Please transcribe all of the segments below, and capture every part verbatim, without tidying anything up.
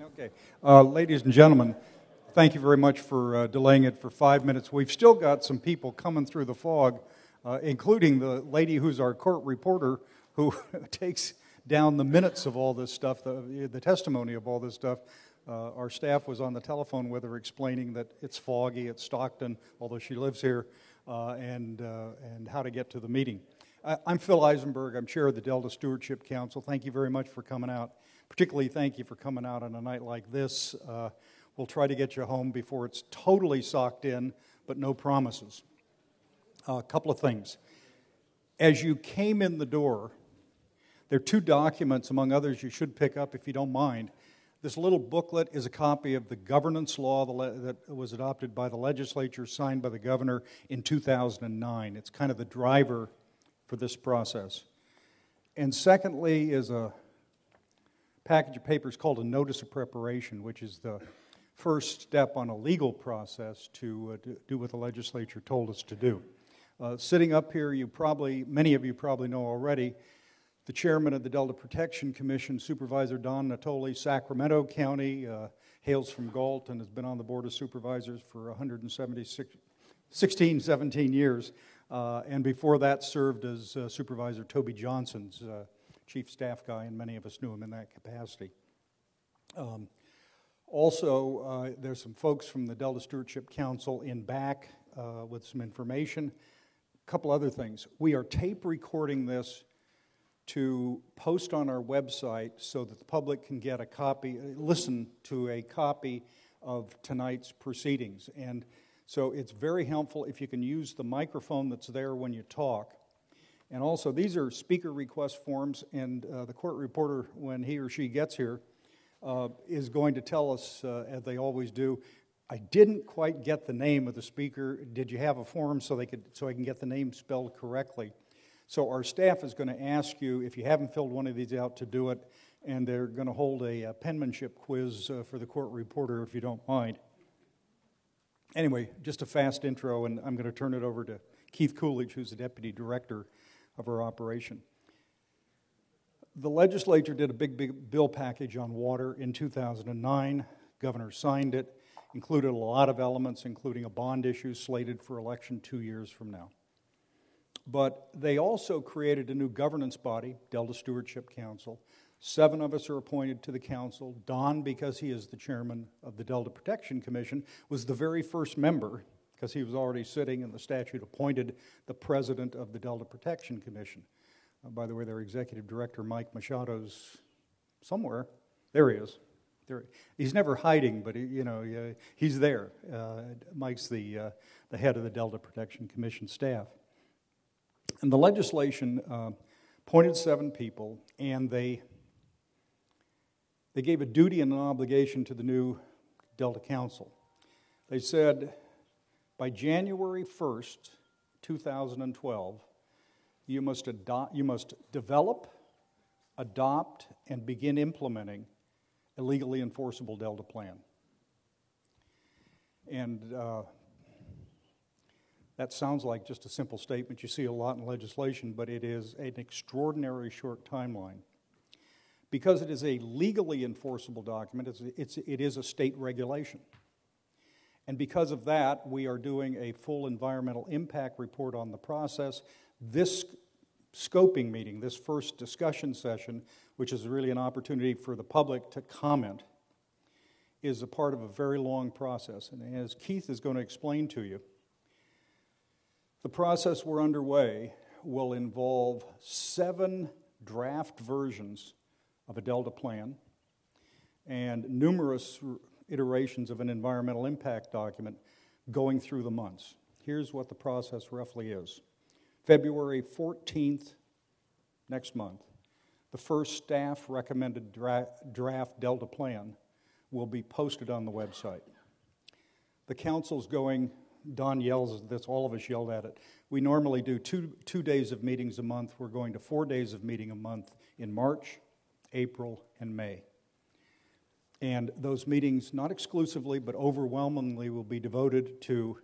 Okay. Uh, ladies and gentlemen, thank you very much for uh, delaying it for five minutes. We've still got some people coming through the fog, uh, including the lady who's our court reporter who takes down the minutes of all this stuff, the, the testimony of all this stuff. Uh, our staff was on the telephone with her explaining that it's foggy, it's Stockton, although she lives here, uh, and, uh, and how to get to the meeting. I, I'm Phil Eisenberg. I'm chair of the Delta Stewardship Council. Thank you very much for coming out. Particularly, thank you for coming out on a night like this. Uh, we'll try to get you home before it's totally socked in, but no promises. Uh, a couple of things. As you came in the door, there are two documents, among others, you should pick up if you don't mind. This little booklet is a copy of the governance law that was adopted by the legislature, signed by the governor in two thousand nine. It's kind of the driver for this process. And secondly is a package of papers called a notice of preparation, which is the first step on a legal process to, uh, to do what the legislature told us to do. Uh, sitting up here, you probably, many of you probably know already, the chairman of the Delta Protection Commission, Supervisor Don Natoli, Sacramento County, uh, hails from Galt and has been on the Board of Supervisors for one hundred seventy-six, sixteen, seventeen years, uh, and before that served as uh, Supervisor Toby Johnson's uh, chief staff guy, and many of us knew him in that capacity. Um, also, uh, there's some folks from the Delta Stewardship Council in back uh, with some information. A couple other things. We are tape recording this to post on our website so that the public can get a copy, listen to a copy of tonight's proceedings. And so it's very helpful if you can use the microphone that's there when you talk. And also, these are speaker request forms, and uh, the court reporter, when he or she gets here, uh, is going to tell us, uh, as they always do, I didn't quite get the name of the speaker. Did you have a form so they could so I can get the name spelled correctly? So our staff is going to ask you, if you haven't filled one of these out, to do it, and they're going to hold a, a penmanship quiz uh, for the court reporter, if you don't mind. Anyway, just a fast intro, and I'm going to turn it over to Keith Coolidge, who's the deputy director of our operation. The legislature did a big, big bill package on water in two thousand nine. Governor signed it, included a lot of elements, including a bond issue slated for election two years from now. But they also created a new governance body, Delta Stewardship Council. Seven of us are appointed to the council. Don, because he is the chairman of the Delta Protection Commission, was the very first member, because he was already sitting and the statute appointed the president of the Delta Protection Commission. Uh, by the way, their executive director, Mike Machado's somewhere. There he is. There, he's never hiding, but he, you know uh, he's there. Uh, Mike's the uh, the head of the Delta Protection Commission staff. And the legislation uh, appointed seven people, and they they gave a duty and an obligation to the new Delta Council. They said, by January first, two thousand twelve, you must adopt, you must develop, adopt, and begin implementing a legally enforceable Delta plan. And uh, that sounds like just a simple statement. You see a lot in legislation, but it is an extraordinarily short timeline. Because it is a legally enforceable document, it's, it's, it is a state regulation. And because of that, we are doing a full environmental impact report on the process. This scoping meeting, this first discussion session, which is really an opportunity for the public to comment, is a part of a very long process. And as Keith is going to explain to you, the process we're underway will involve seven draft versions of a Delta plan and numerous iterations of an environmental impact document going through the months. Here's what the process roughly is. February fourteenth, next month, the first staff recommended dra- draft Delta plan will be posted on the website. The council's going, Don yells at this, all of us yelled at it. We normally do two, two days of meetings a month. We're going to four days of meeting a month in March, April, and May. And those meetings, not exclusively, but overwhelmingly, will be devoted to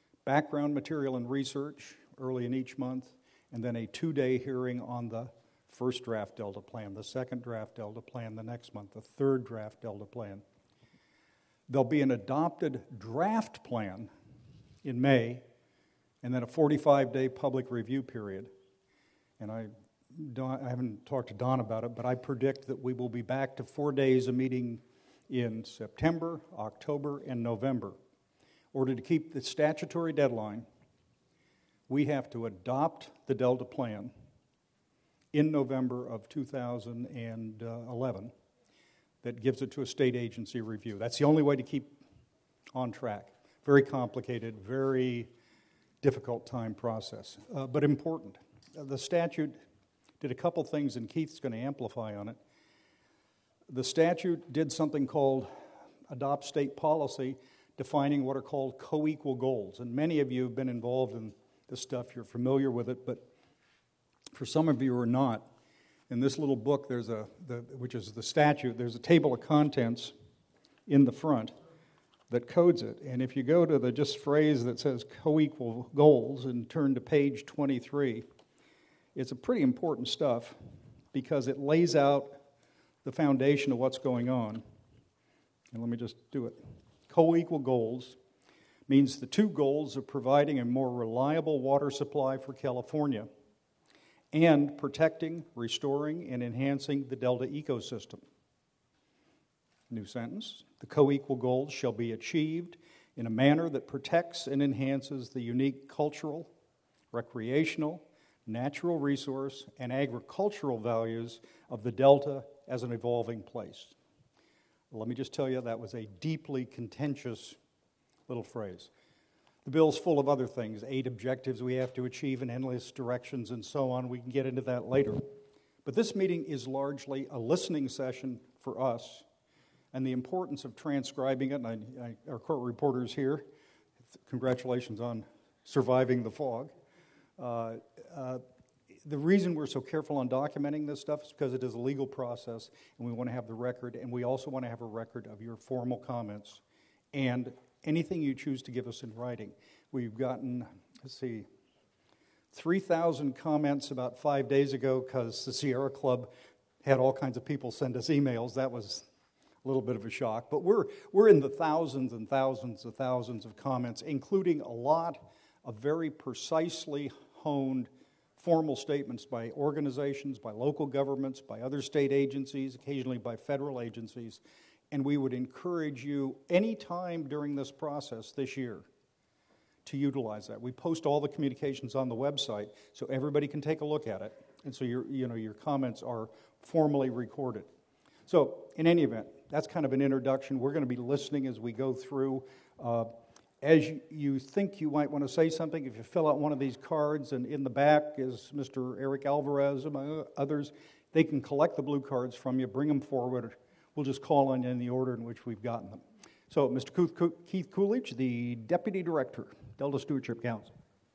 background material and research early in each month, and then a two-day hearing on the first draft Delta plan, the second draft Delta plan the next month, the third draft Delta plan. There'll be an adopted draft plan in May, and then a forty-five day public review period. And I, Don, I haven't talked to Don about it, but I predict that we will be back to four days of meeting in September, October, and November. In order to keep the statutory deadline, we have to adopt the Delta plan in November of two thousand eleven. That gives it to a state agency review. That's the only way to keep on track. Very complicated, very difficult time process, uh, but important. Uh, the statute did a couple things, and Keith's going to amplify on it. The statute did something called adopt state policy, defining what are called co-equal goals. And many of you have been involved in this stuff. You're familiar with it, but for some of you who are not, in this little book, there's a, the, which is the statute, there's a table of contents in the front that codes it. And if you go to the just phrase that says co-equal goals and turn to page twenty-three, it's a pretty important stuff because it lays out the foundation of what's going on. And let me just do it. Co-equal goals means the two goals of providing a more reliable water supply for California and protecting, restoring, and enhancing the Delta ecosystem. New sentence. The co-equal goals shall be achieved in a manner that protects and enhances the unique cultural, recreational, natural resource, and agricultural values of the Delta as an evolving place. Let me just tell you, that was a deeply contentious little phrase. The bill's full of other things, eight objectives we have to achieve in endless directions and so on. We can get into that later. But this meeting is largely a listening session for us, and the importance of transcribing it, and I, I, our court reporter's here. Congratulations on surviving the fog. Uh, uh, the reason we're so careful on documenting this stuff is because it is a legal process, and we want to have the record, and we also want to have a record of your formal comments and anything you choose to give us in writing. We've gotten, let's see, three thousand comments about five days ago because the Sierra Club had all kinds of people send us emails. That was a little bit of a shock. But we're, we're in the thousands and thousands of thousands of comments, including a lot of very precisely honed formal statements by organizations, by local governments, by other state agencies, occasionally by federal agencies. And we would encourage you anytime during this process this year to utilize that. We post all the communications on the website so everybody can take a look at it, and so your, you know, your comments are formally recorded. So in any event, that's kind of an introduction. We're going to be listening as we go through. Uh, as you, you think you might want to say something, if you fill out one of these cards, and in the back is Mister Eric Alvarez, among others, they can collect the blue cards from you, bring them forward. We'll just call on you in the order in which we've gotten them. So, Mister Keith Coolidge, the Deputy Director, Delta Stewardship Council.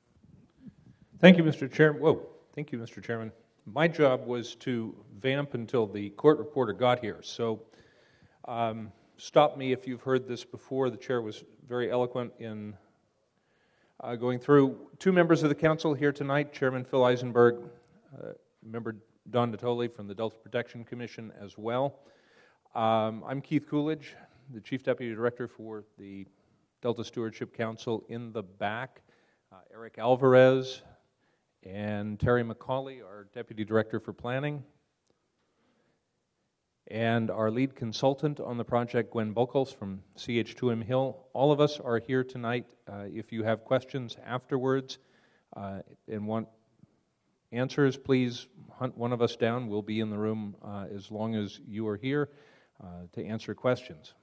Thank you, Mister Chairman. Whoa, thank you, Mister Chairman. My job was to vamp until the court reporter got here. So, um, stop me if you've heard this before. The chair was very eloquent in uh, going through. Two members of the council here tonight, Chairman Phil Eisenberg, uh, Member Don Natoli from the Delta Protection Commission as well. Um, I'm Keith Coolidge, the Chief Deputy Director for the Delta Stewardship Council. In the back, uh, Eric Alvarez and Terry McCauley, our Deputy Director for Planning, and our lead consultant on the project, Gwen Buchholz from C H two M Hill. All of us are here tonight. Uh, if you have questions afterwards uh, and want answers, please hunt one of us down. We'll be in the room uh, as long as you are here uh, to answer questions.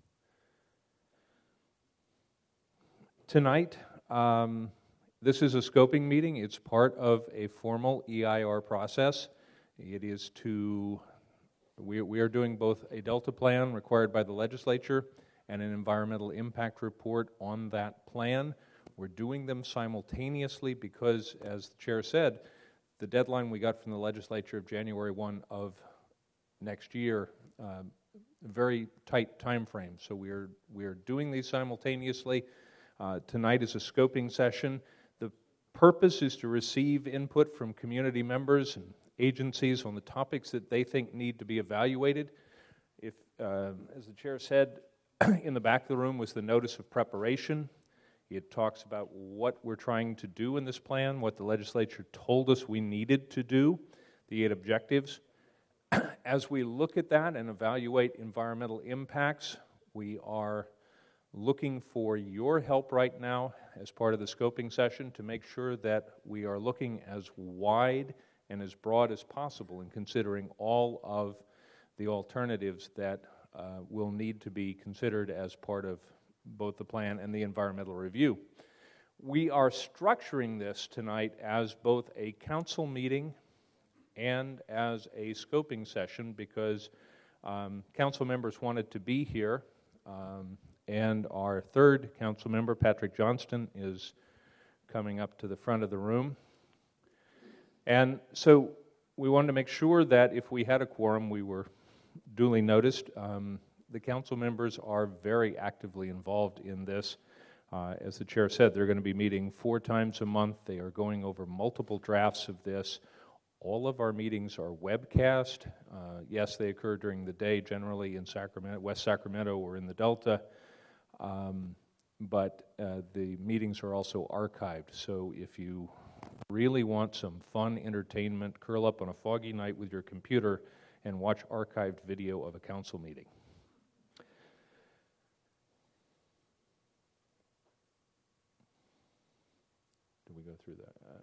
Tonight, um, this is a scoping meeting. It's part of a formal E I R process. It is to, we, we are doing both a Delta plan required by the legislature and an environmental impact report on that plan. We're doing them simultaneously because, as the chair said, the deadline we got from the legislature of January first of next year, uh, very tight time frame. So we are, we are doing these simultaneously. Uh, tonight is a scoping session. The purpose is to receive input from community members and agencies on the topics that they think need to be evaluated. If, uh, as the chair said, in the back of the room was the notice of preparation. It talks about what we're trying to do in this plan, what the legislature told us we needed to do, the eight objectives. As we look at that and evaluate environmental impacts, we are looking for your help right now as part of the scoping session to make sure that we are looking as wide and as broad as possible in considering all of the alternatives that uh, will need to be considered as part of both the plan and the environmental review. We are structuring this tonight as both a council meeting and as a scoping session because um, council members wanted to be here, um, and our third council member, Patrick Johnston, is coming up to the front of the room. And so we wanted to make sure that if we had a quorum, we were duly noticed. Um, the council members are very actively involved in this. Uh, as the chair said, they're going to be meeting four times a month. They are going over multiple drafts of this. All of our meetings are webcast. Uh, yes, they occur during the day, generally in Sacramento, West Sacramento or in the Delta, um, but uh, the meetings are also archived. So if you really want some fun entertainment, curl up on a foggy night with your computer and watch archived video of a council meeting. Did we go through that? Uh,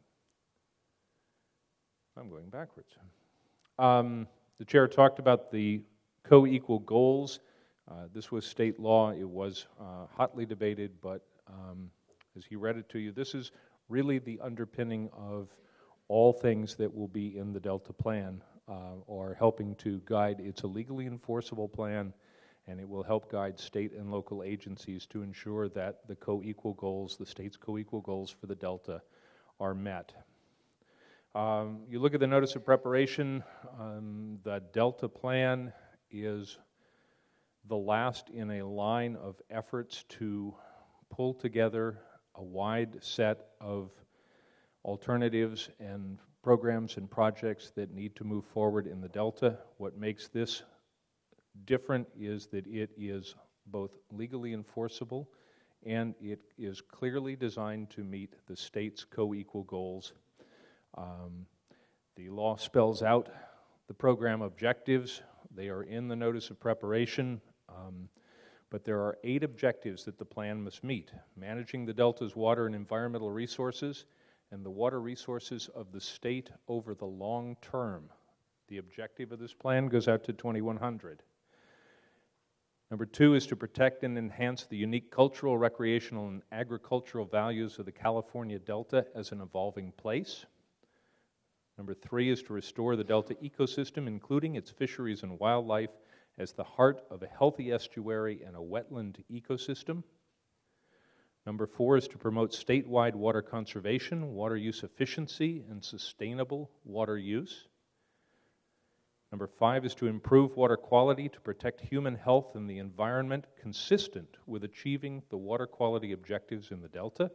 I'm going backwards. Um, the chair talked about the co-equal goals. Uh, this was state law. It was uh, hotly debated, but um, as he read it to you, this is really the underpinning of all things that will be in the Delta plan, uh, or helping to guide. It's a legally enforceable plan, and it will help guide state and local agencies to ensure that the co-equal goals, the state's co-equal goals for the Delta, are met. Um, you look at the notice of preparation, um, the Delta plan is the last in a line of efforts to pull together a wide set of alternatives and programs and projects that need to move forward in the Delta. What makes this different is that it is both legally enforceable and it is clearly designed to meet the state's co-equal goals. Um, the law spells out the program objectives. They are in the notice of preparation, um, but there are eight objectives that the plan must meet: managing the Delta's water and environmental resources and the water resources of the state over the long term. The objective of this plan goes out to twenty-one hundred. Number two is to protect and enhance the unique cultural, recreational, and agricultural values of the California Delta as an evolving place. Number three is to restore the Delta ecosystem, including its fisheries and wildlife, as the heart of a healthy estuary and a wetland ecosystem. Number four is to promote statewide water conservation, water use efficiency, and sustainable water use. Number five is to improve water quality to protect human health and the environment consistent with achieving the water quality objectives in the Delta.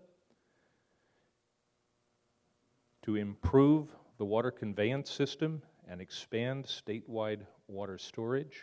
To improve the water conveyance system and expand statewide water storage.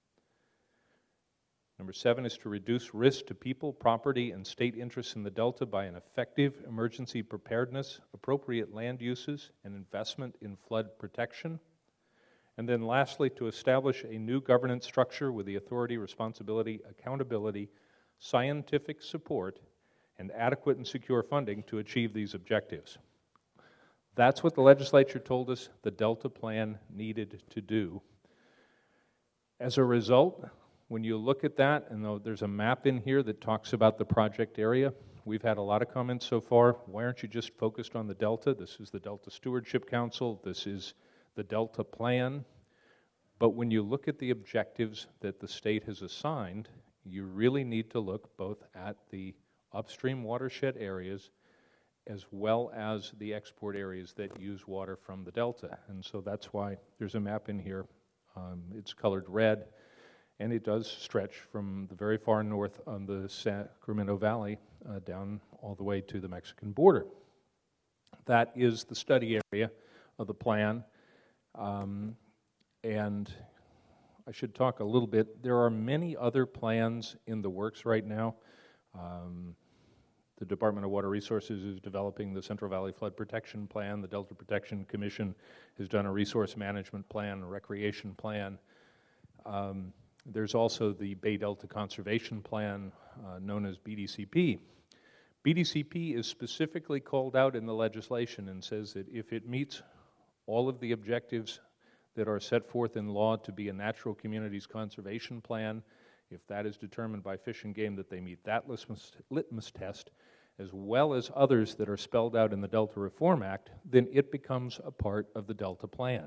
Number seven is to reduce risk to people, property, and state interests in the Delta by an effective emergency preparedness, appropriate land uses, and investment in flood protection. And then lastly, to establish a new governance structure with the authority, responsibility, accountability, scientific support, and adequate and secure funding to achieve these objectives. That's what the legislature told us the Delta plan needed to do. As a result, when you look at that, and there's a map in here that talks about the project area, we've had a lot of comments so far. Why aren't you just focused on the Delta? This is the Delta Stewardship Council. This is the Delta plan. But when you look at the objectives that the state has assigned, you really need to look both at the upstream watershed areas as well as the export areas that use water from the Delta. And so that's why there's a map in here. Um, it's colored red, and it does stretch from the very far north on the Sacramento Valley uh, down all the way to the Mexican border. That is the study area of the plan. Um, and I should talk a little bit. There are many other plans in the works right now. Um, the Department of Water Resources is developing the Central Valley Flood Protection Plan. The Delta Protection Commission has done a resource management plan, a recreation plan. Um, there's also the Bay Delta Conservation Plan, uh, known as B D C P. B D C P is specifically called out in the legislation and says that if it meets all of the objectives that are set forth in law to be a natural communities conservation plan, if that is determined by Fish and Game that they meet that litmus, litmus test, as well as others that are spelled out in the Delta Reform Act, then it becomes a part of the Delta Plan.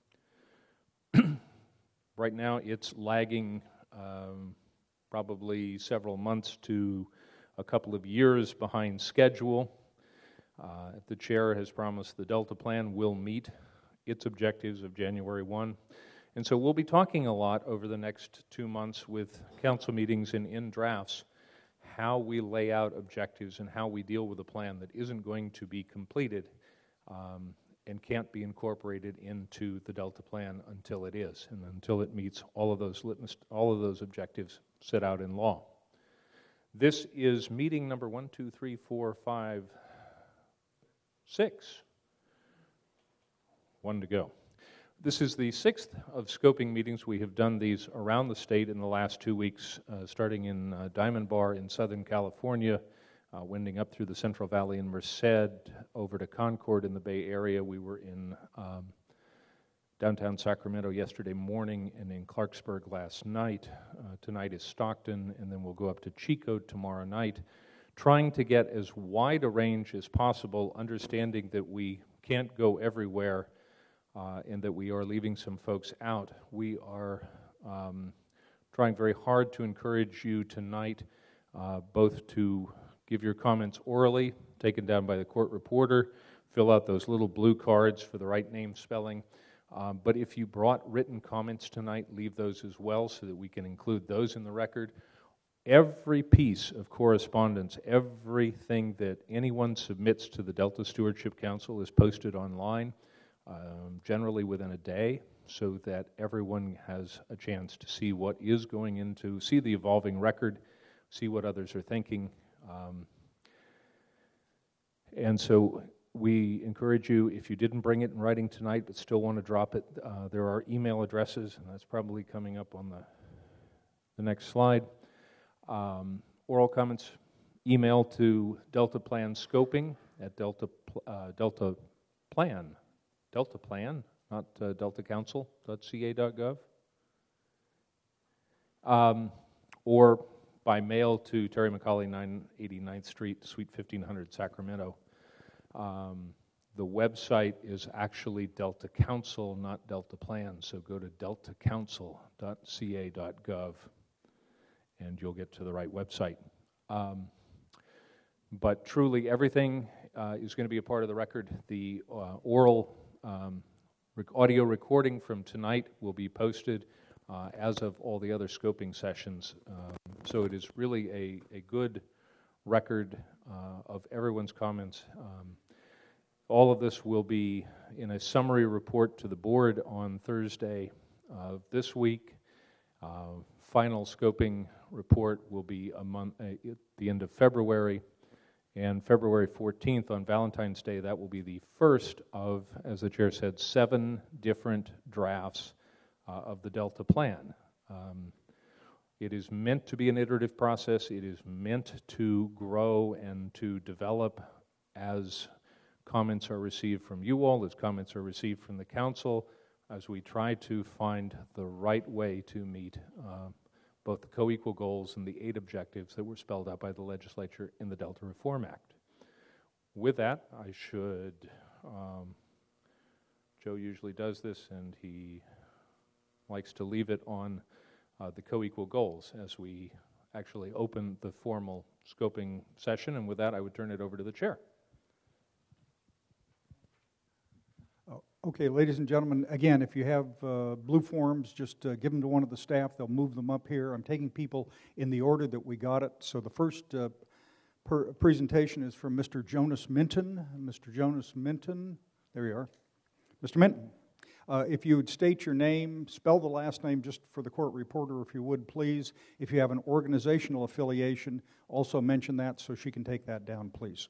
Right now, it's lagging um, probably several months to a couple of years behind schedule. Uh, the chair has promised the Delta Plan will meet its objectives of January first. And so we'll be talking a lot over the next two months with council meetings and in drafts how we lay out objectives and how we deal with a plan that isn't going to be completed um, and can't be incorporated into the Delta Plan until it is, and until it meets all of those litmus, all of those objectives set out in law. This is meeting number one, two, three, four, five, six. One to go. This is the sixth of scoping meetings. We have done these around the state in the last two weeks, uh, starting in uh, Diamond Bar in Southern California, uh, winding up through the Central Valley in Merced, over to Concord in the Bay Area. We were in um, downtown Sacramento yesterday morning and in Clarksburg last night. Uh, tonight is Stockton, and then we'll go up to Chico tomorrow night, trying to get as wide a range as possible, understanding that we can't go everywhere uh, and that we are leaving some folks out. We are um, trying very hard to encourage you tonight uh, both to give your comments orally, taken down by the court reporter, fill out those little blue cards for the right name spelling. Um, but if you brought written comments tonight, leave those as well so that we can include those in the record. Every piece of correspondence, everything that anyone submits to the Delta Stewardship Council is posted online, um, generally within a day, so that everyone has a chance to see what is going into, see the evolving record, see what others are thinking. Um, and so we encourage you, if you didn't bring it in writing tonight but still want to drop it, uh, there are email addresses, and that's probably coming up on the, the next slide. Um, oral comments, email to Delta Plan Scoping at Delta, uh, Delta Plan, Delta Plan, not uh, delta council dot c a dot gov. Um, or by mail to Terry McCauley, nine eighty-ninth Street, Suite fifteen hundred, Sacramento. Um, the website is actually Delta Council, not Delta Plan, so go to delta council dot c a dot gov and you'll get to the right website. Um, but truly, everything uh, is going to be a part of the record. The uh, oral um, rec- audio recording from tonight will be posted uh, as of all the other scoping sessions. Um, so it is really a, a good record uh, of everyone's comments. Um, all of this will be in a summary report to the board on Thursday of this week. Uh, final scoping report will be a month uh, at the end of February, and February fourteenth on Valentine's Day, that will be the first of, as the chair said, seven different drafts uh, of the Delta Plan. Um, It is meant to be an iterative process. It is meant to grow and to develop as comments are received from you all, as comments are received from the council, as we try to find the right way to meet uh, both the co-equal goals and the eight objectives that were spelled out by the legislature in the Delta Reform Act. With that, I should, um, Joe usually does this, and he likes to leave it on Uh, the co-equal goals as we actually open the formal scoping session. And with that, I would turn it over to the chair. Okay, ladies and gentlemen, again, if you have uh, blue forms, just uh, give them to one of the staff. They'll move them up here. I'm taking people in the order that we got it. So the first uh, per presentation is from Mister Jonas Minton. Mister Jonas Minton, there you are. Mister Minton. Uh, if you would state your name, spell the last name just for the court reporter, if you would, please. If you have an organizational affiliation, also mention that so she can take that down, please.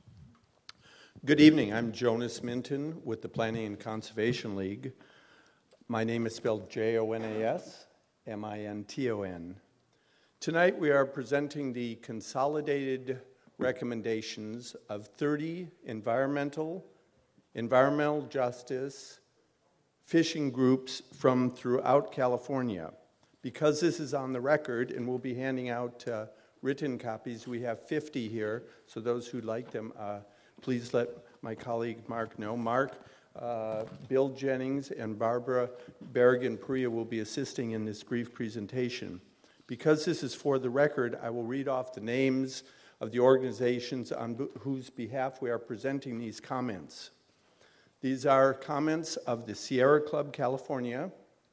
Good evening. I'm Jonas Minton with the Planning and Conservation League. My name is spelled J O N A S M I N T O N. Tonight we are presenting the consolidated recommendations of thirty environmental, environmental justice, fishing groups from throughout California. Because this is on the record and we'll be handing out uh, written copies, we have fifty here, so those who like them, uh, please let my colleague Mark know. Mark, uh, Bill Jennings, and Barbara Berrigan-Perea will be assisting in this brief presentation. Because this is for the record, I will read off the names of the organizations on b- whose behalf we are presenting these comments. These are comments of the Sierra Club California,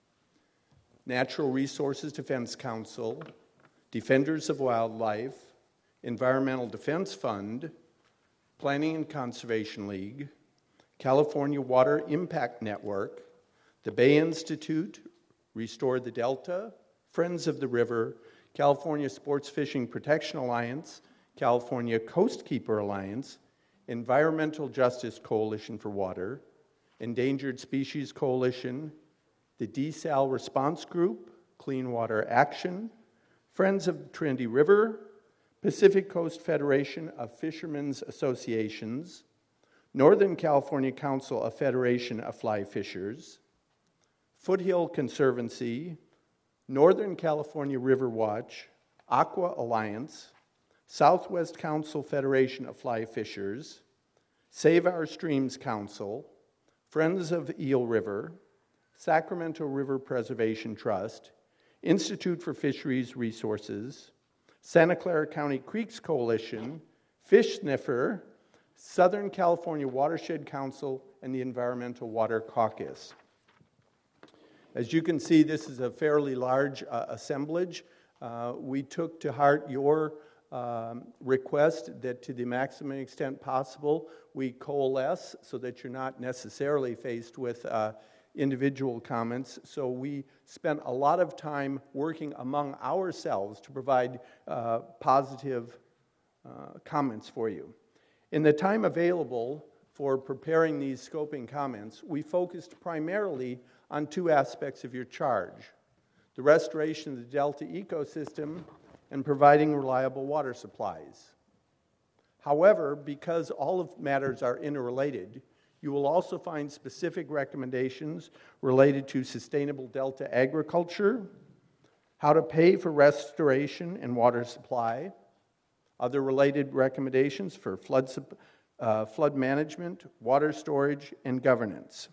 Natural Resources Defense Council, Defenders of Wildlife, Environmental Defense Fund, Planning and Conservation League, California Water Impact Network, the Bay Institute, Restore the Delta, Friends of the River, California Sports Fishing Protection Alliance, California Coastkeeper Alliance, Environmental Justice Coalition for Water, Endangered Species Coalition, the Desal Response Group, Clean Water Action, Friends of the Trinity River, Pacific Coast Federation of Fishermen's Associations, Northern California Council of Federation of Fly Fishers, Foothill Conservancy, Northern California River Watch, Aqua Alliance, Southwest Council Federation of Fly Fishers, Save Our Streams Council, Friends of Eel River, Sacramento River Preservation Trust, Institute for Fisheries Resources, Santa Clara County Creeks Coalition, Fish Sniffer, Southern California Watershed Council, and the Environmental Water Caucus. As you can see, this is a fairly large uh, assemblage. Uh, we took to heart your um, request that to the maximum extent possible, we coalesce so that you're not necessarily faced with uh, individual comments. So we spent a lot of time working among ourselves to provide uh, positive uh, comments for you. In the time available for preparing these scoping comments, we focused primarily on two aspects of your charge: the restoration of the Delta ecosystem and providing reliable water supplies. However, because all of matters are interrelated, you will also find specific recommendations related to sustainable Delta agriculture, how to pay for restoration and water supply, other related recommendations for flood, uh, flood management, water storage, and governance.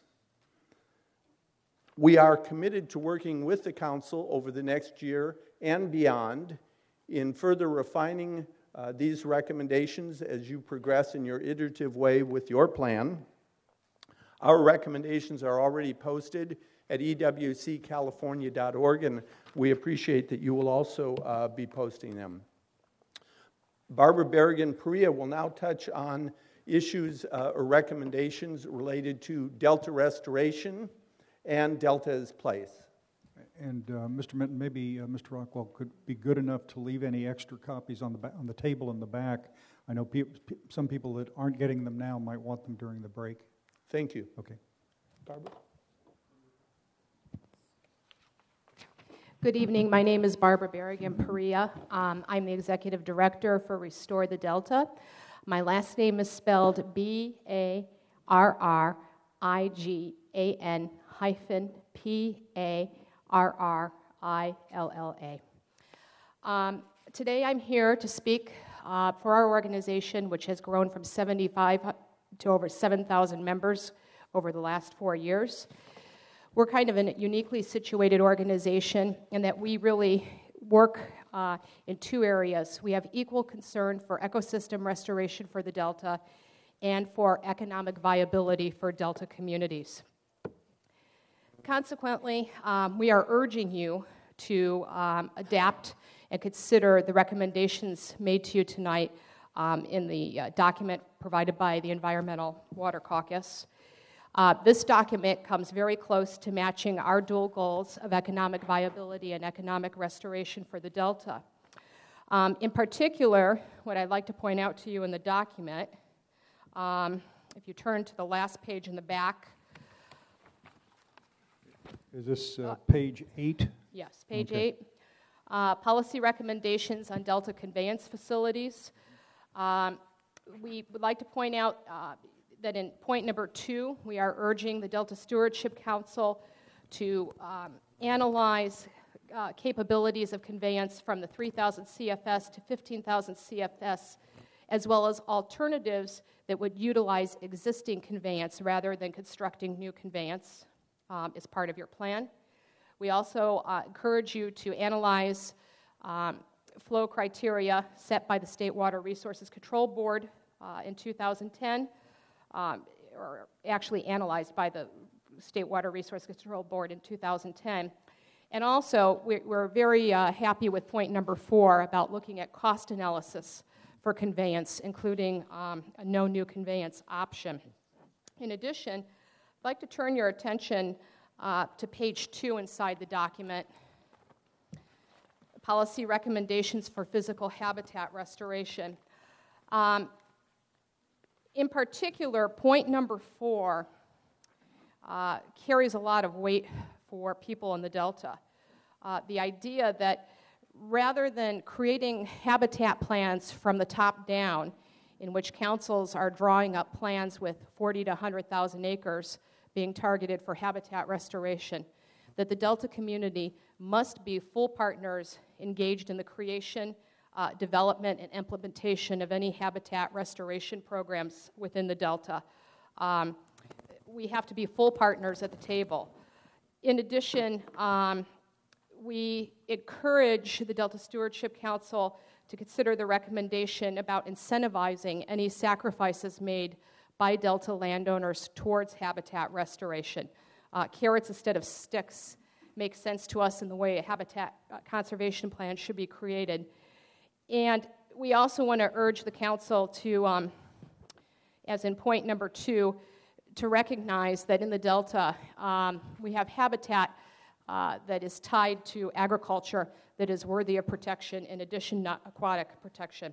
We are committed to working with the Council over the next year and beyond in further refining uh, these recommendations as you progress in your iterative way with your plan. Our recommendations are already posted at E W C california dot org, and we appreciate that you will also uh, be posting them. Barbara Berrigan-Perea will now touch on issues uh, or recommendations related to Delta restoration and Delta's place. And uh, Mister Minton, maybe uh, Mister Rockwell could be good enough to leave any extra copies on the ba- on the table in the back. I know pe- pe- some people that aren't getting them now might want them during the break. Thank you. Okay. Barbara? Good evening. My name is Barbara Berrigan-Perea. Um, I'm the Executive Director for Restore the Delta. My last name is spelled B A R R I G A N hyphen P A R R I L L A. Um, today I'm here to speak uh, for our organization, which has grown from seventy-five to over seven thousand members over the last four years. We're kind of a uniquely situated organization in that we really work uh, in two areas. We have equal concern for ecosystem restoration for the Delta and for economic viability for Delta communities. Consequently, um, we are urging you to um, adapt and consider the recommendations made to you tonight um, in the uh, document provided by the Environmental Water Caucus. Uh, this document comes very close to matching our dual goals of economic viability and economic restoration for the Delta. Um, in particular, what I'd like to point out to you in the document, um, if you turn to the last page in the back. Is this uh, page eight? Yes, page Okay. eight. Uh, policy recommendations on Delta conveyance facilities. Um, we would like to point out uh, that in point number two, we are urging the Delta Stewardship Council to um, analyze uh, capabilities of conveyance from the three thousand C F S to fifteen thousand C F S, as well as alternatives that would utilize existing conveyance rather than constructing new conveyance um, as part of your plan. We also uh, encourage you to analyze um, flow criteria set by the State Water Resources Control Board uh, in two thousand ten, um, or actually analyzed by the State Water Resources Control Board in two thousand ten. And also, we're, we're very uh, happy with point number four about looking at cost analysis for conveyance, including um, a no new conveyance option. In addition, I'd like to turn your attention uh, to page two inside the document, policy recommendations for physical habitat restoration. Um, in particular, point number four uh, carries a lot of weight for people in the Delta. Uh, the idea that rather than creating habitat plans from the top down, in which councils are drawing up plans with forty to one hundred thousand acres being targeted for habitat restoration, that the Delta community must be full partners engaged in the creation, uh, development, and implementation of any habitat restoration programs within the Delta. Um, we have to be full partners at the table. In addition, um, we encourage the Delta Stewardship Council to consider the recommendation about incentivizing any sacrifices made by Delta landowners towards habitat restoration. Uh, carrots instead of sticks make sense to us in the way a habitat uh, conservation plan should be created. And we also want to urge the council to, um, as in point number two, to recognize that in the Delta, um, we have habitat uh, that is tied to agriculture that is worthy of protection, in addition to aquatic protection.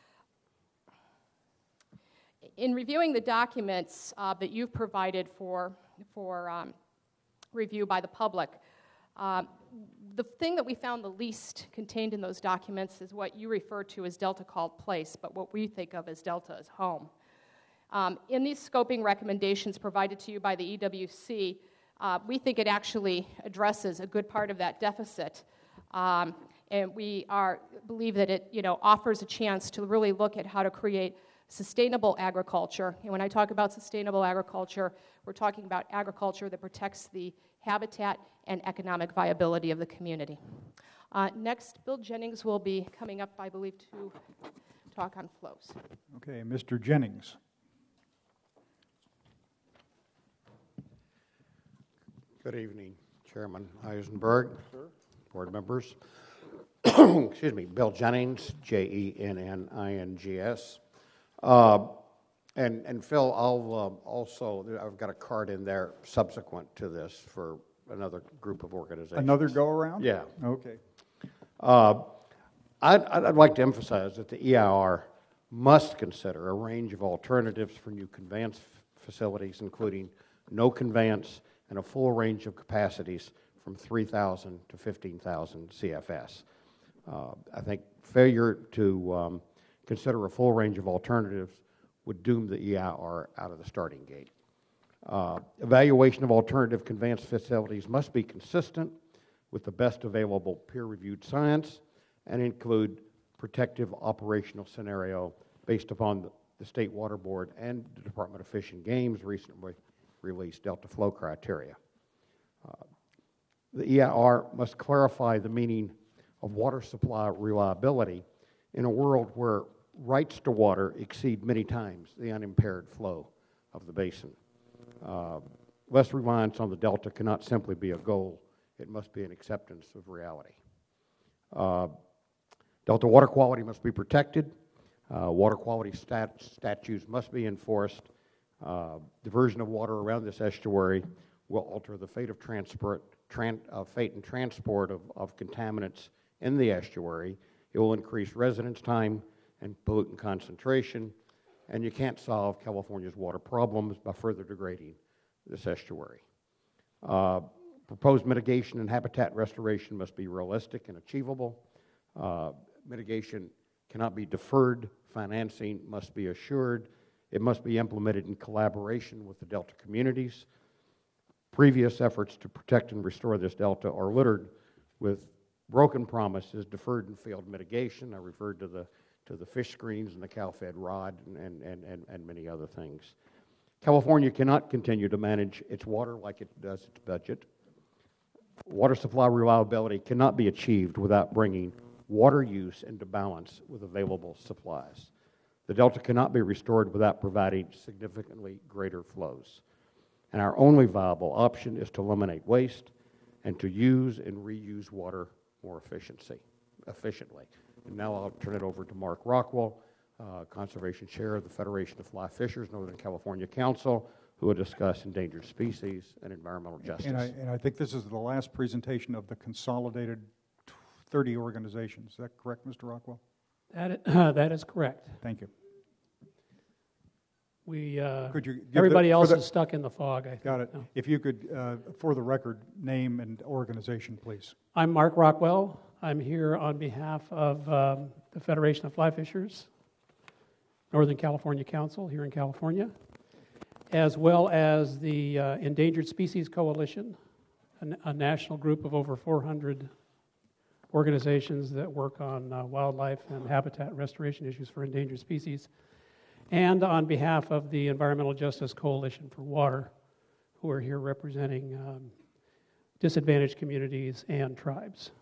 In reviewing the documents uh, that you've provided for, for um, review by the public, uh, the thing that we found the least contained in those documents is what you refer to as Delta called place, but what we think of as Delta as home. Um, in these scoping recommendations provided to you by the E W C, uh, we think it actually addresses a good part of that deficit. Um, and we are, believe that it you know, offers a chance to really look at how to create sustainable agriculture. And when I talk about sustainable agriculture, we're talking about agriculture that protects the habitat and economic viability of the community. Uh, next, Bill Jennings will be coming up, I believe, to talk on flows. Okay, Mister Jennings. Good evening, Chairman Eisenberg, board members. Excuse me, Bill Jennings, J E N N I N G S. Uh, and, and Phil, I'll uh, also, I've got a card in there subsequent to this for another group of organizations. Another go-around? Yeah. Okay. Uh, I'd, I'd like to emphasize that the E I R must consider a range of alternatives for new conveyance f- facilities, including no conveyance and a full range of capacities from three thousand to fifteen thousand C F S. Uh, I think failure to um, consider a full range of alternatives would doom the E I R out of the starting gate. Uh, evaluation of alternative conveyance facilities must be consistent with the best available peer-reviewed science and include protective operational scenario based upon the, the State Water Board and the Department of Fish and Game's recently released Delta flow criteria. Uh, the E I R must clarify the meaning of water supply reliability in a world where rights to water exceed many times the unimpaired flow of the basin. Uh, less reliance on the Delta cannot simply be a goal. It must be an acceptance of reality. Uh, Delta water quality must be protected. Uh, water quality stat- statutes must be enforced. Uh, diversion of water around this estuary will alter the fate of transport, tran, uh, fate and transport of, of contaminants in the estuary. It will increase residence time and pollutant concentration, and you can't solve California's water problems by further degrading this estuary. Uh, proposed mitigation and habitat restoration must be realistic and achievable. Uh, mitigation cannot be deferred. Financing must be assured. It must be implemented in collaboration with the Delta communities. Previous efforts to protect and restore this Delta are littered with broken promises, deferred and failed mitigation. I referred to the to the fish screens and the cow-fed rod and, and, and, and, and many other things. California cannot continue to manage its water like it does its budget. Water supply reliability cannot be achieved without bringing water use into balance with available supplies. The Delta cannot be restored without providing significantly greater flows. And our only viable option is to eliminate waste and to use and reuse water more efficiency, efficiently. And now I'll turn it over to Mark Rockwell, uh, Conservation Chair of the Federation of Fly Fishers, Northern California Council, who will discuss endangered species and environmental justice. And I, and I think this is the last presentation of the consolidated thirty organizations. Is that correct, Mister Rockwell? That is, uh, that is correct. Thank you. We, uh, Could you give everybody the, else the, is stuck in the fog, I think. Got it. No. If you could, uh, for the record, name and organization, please. I'm Mark Rockwell. I'm here on behalf of um, the Federation of Fly Fishers, Northern California Council here in California, as well as the uh, Endangered Species Coalition, a, a national group of over four hundred organizations that work on uh, wildlife and habitat restoration issues for endangered species, and on behalf of the Environmental Justice Coalition for Water, who are here representing um, disadvantaged communities and tribes.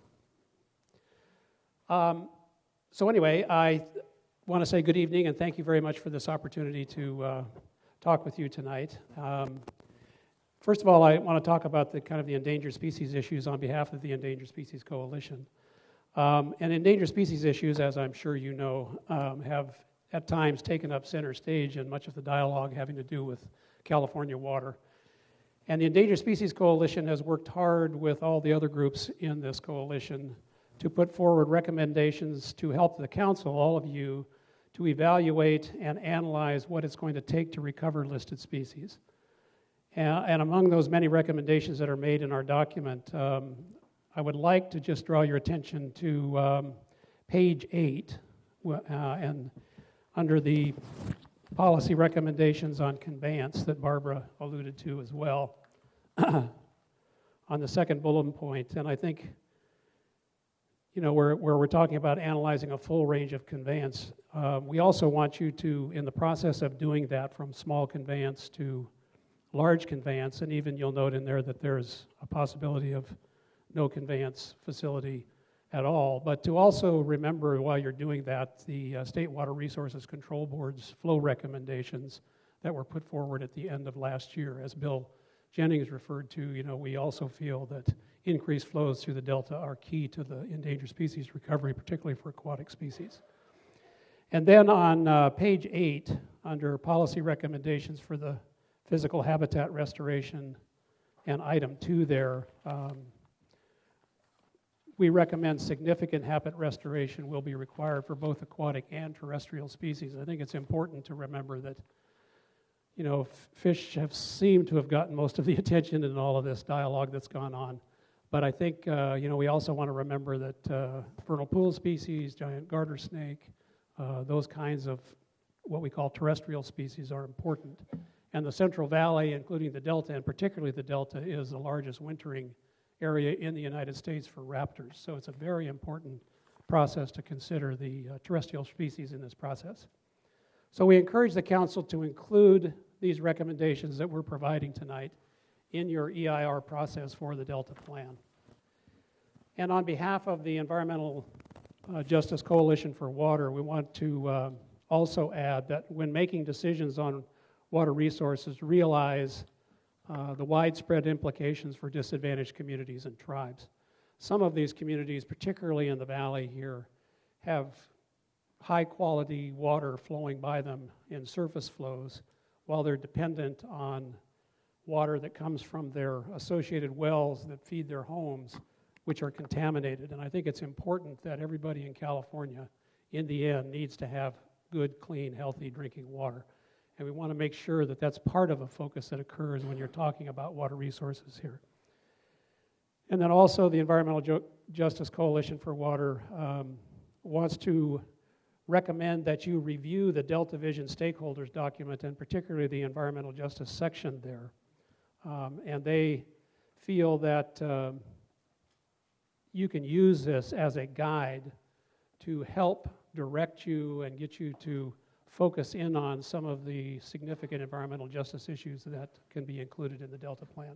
Um, so anyway, I want to say good evening and thank you very much for this opportunity to uh, talk with you tonight. Um, first of all, I want to talk about the kind of the endangered species issues on behalf of the Endangered Species Coalition. Um, and endangered species issues, as I'm sure you know, um, have at times taken up center stage in much of the dialogue having to do with California water. And the Endangered Species Coalition has worked hard with all the other groups in this coalition to put forward recommendations to help the council, all of you, to evaluate and analyze what it's going to take to recover listed species. And, and among those many recommendations that are made in our document, um, I would like to just draw your attention to um, page eight, uh, and under the policy recommendations on conveyance that Barbara alluded to as well, on the second bullet point. And I think, you know, where, where we're talking about analyzing a full range of conveyance, uh, we also want you to, in the process of doing that from small conveyance to large conveyance, and even you'll note in there that there's a possibility of no conveyance facility at all, but to also remember while you're doing that the uh, State Water Resources Control Board's flow recommendations that were put forward at the end of last year. As Bill Jennings referred to, you know, we also feel that increased flows through the Delta are key to the endangered species recovery, particularly for aquatic species. And then on uh, page eight, under policy recommendations for the physical habitat restoration, and item two there, um, we recommend significant habitat restoration will be required for both aquatic and terrestrial species. I think it's important to remember that, you know, f- fish have seemed to have gotten most of the attention in all of this dialogue that's gone on. But I think, uh, you know, we also want to remember that uh, vernal pool species, giant garter snake, uh, those kinds of what we call terrestrial species are important. And the Central Valley, including the Delta, and particularly the Delta, is the largest wintering area in the United States for raptors. So it's a very important process to consider the uh, terrestrial species in this process. So we encourage the council to include these recommendations that we're providing tonight in your E I R process for the Delta Plan. And on behalf of the Environmental uh, Justice Coalition for Water, we want to uh, also add that when making decisions on water resources, realize Uh, the widespread implications for disadvantaged communities and tribes. Some of these communities, particularly in the valley here, have high quality water flowing by them in surface flows, while they're dependent on water that comes from their associated wells that feed their homes, which are contaminated. And I think it's important that everybody in California, in the end, needs to have good, clean, healthy drinking water. And we want to make sure that that's part of a focus that occurs when you're talking about water resources here. And then also the Environmental Jo- Justice Coalition for Water um, wants to recommend that you review the Delta Vision stakeholders document, and particularly the environmental justice section there. Um, and they feel that um, you can use this as a guide to help direct you and get you to focus in on some of the significant environmental justice issues that can be included in the Delta Plan.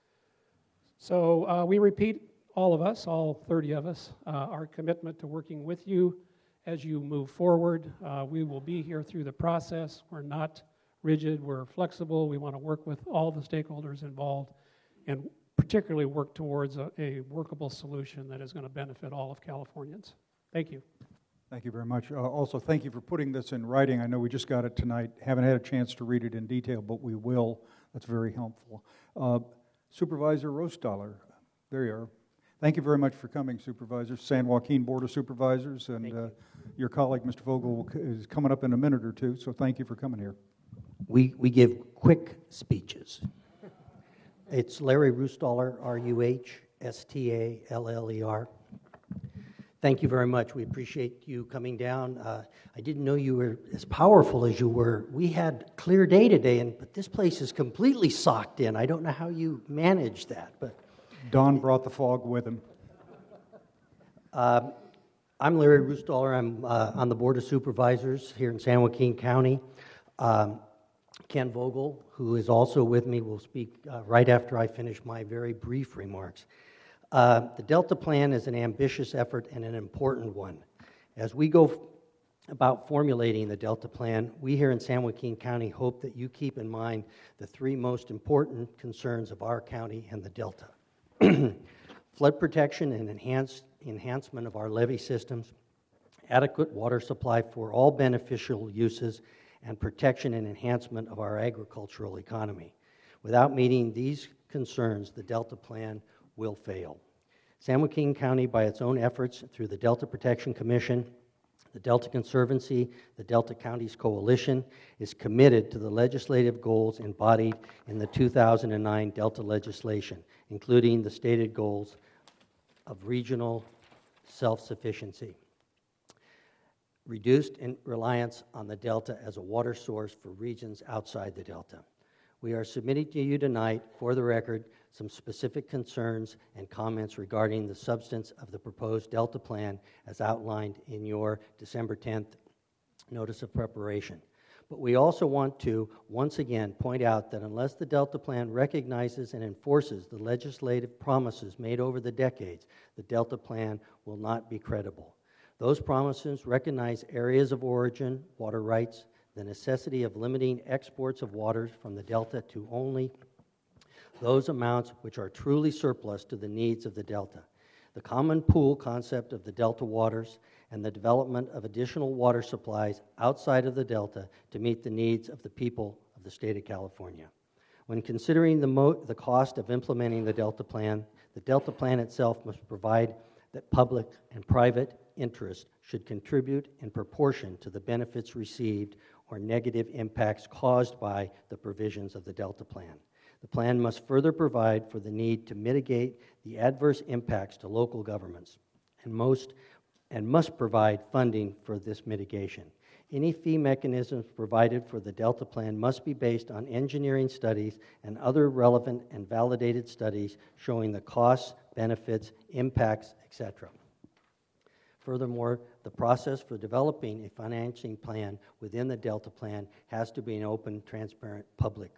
So uh, we repeat, all of us, all thirty of us, uh, our commitment to working with you as you move forward. Uh, we will be here through the process. We're not rigid, we're flexible. We want to work with all the stakeholders involved and particularly work towards a, a workable solution that is going to benefit all of Californians. Thank you. Thank you very much. Uh, also, thank you for putting this in writing. I know we just got it tonight. Haven't had a chance to read it in detail, but we will. That's very helpful. Uh, Supervisor Rostaller, there you are. Thank you very much for coming, Supervisor. San Joaquin Board of Supervisors, and uh, your colleague, Mister Vogel, is coming up in a minute or two, so thank you for coming here. We, we give quick speeches. It's Larry Rustaller, R U H S T A L L E R. Thank you very much. We appreciate you coming down. Uh, I didn't know you were as powerful as you were. We had clear day today, and but this place is completely socked in. I don't know how you managed that, but Don brought the fog with him. Uh, I'm Larry Rustaller. I'm uh, on the Board of Supervisors here in San Joaquin County. Um, Ken Vogel, who is also with me, will speak uh, right after I finish my very brief remarks. Uh, the Delta Plan is an ambitious effort and an important one. As we go f- about formulating the Delta Plan, we here in San Joaquin County hope that you keep in mind the three most important concerns of our county and the Delta. Flood protection and enhanced, enhancement of our levee systems, adequate water supply for all beneficial uses, and protection and enhancement of our agricultural economy. Without meeting these concerns, the Delta Plan will fail. San Joaquin County, by its own efforts through the Delta Protection Commission, the Delta Conservancy, the Delta Counties Coalition, is committed to the legislative goals embodied in the two thousand nine Delta legislation, including the stated goals of regional self-sufficiency, reduced in reliance on the Delta as a water source for regions outside the Delta. We are submitting to you tonight, for the record, some specific concerns and comments regarding the substance of the proposed Delta Plan as outlined in your December tenth Notice of Preparation. But we also want to, once again, point out that unless the Delta Plan recognizes and enforces the legislative promises made over the decades, the Delta Plan will not be credible. Those promises recognize areas of origin, water rights, the necessity of limiting exports of waters from the Delta to only those amounts which are truly surplus to the needs of the Delta, the common pool concept of the Delta waters, and the development of additional water supplies outside of the Delta to meet the needs of the people of the state of California. When considering the, mo- the cost of implementing the Delta Plan, the Delta Plan itself must provide that public and private interest should contribute in proportion to the benefits received or negative impacts caused by the provisions of the Delta Plan. The plan must further provide for the need to mitigate the adverse impacts to local governments and most and must provide funding for this mitigation. Any fee mechanisms provided for the Delta Plan must be based on engineering studies and other relevant and validated studies showing the costs, benefits, impacts, et cetera. Furthermore, the process for developing a financing plan within the Delta Plan has to be an open, transparent, public.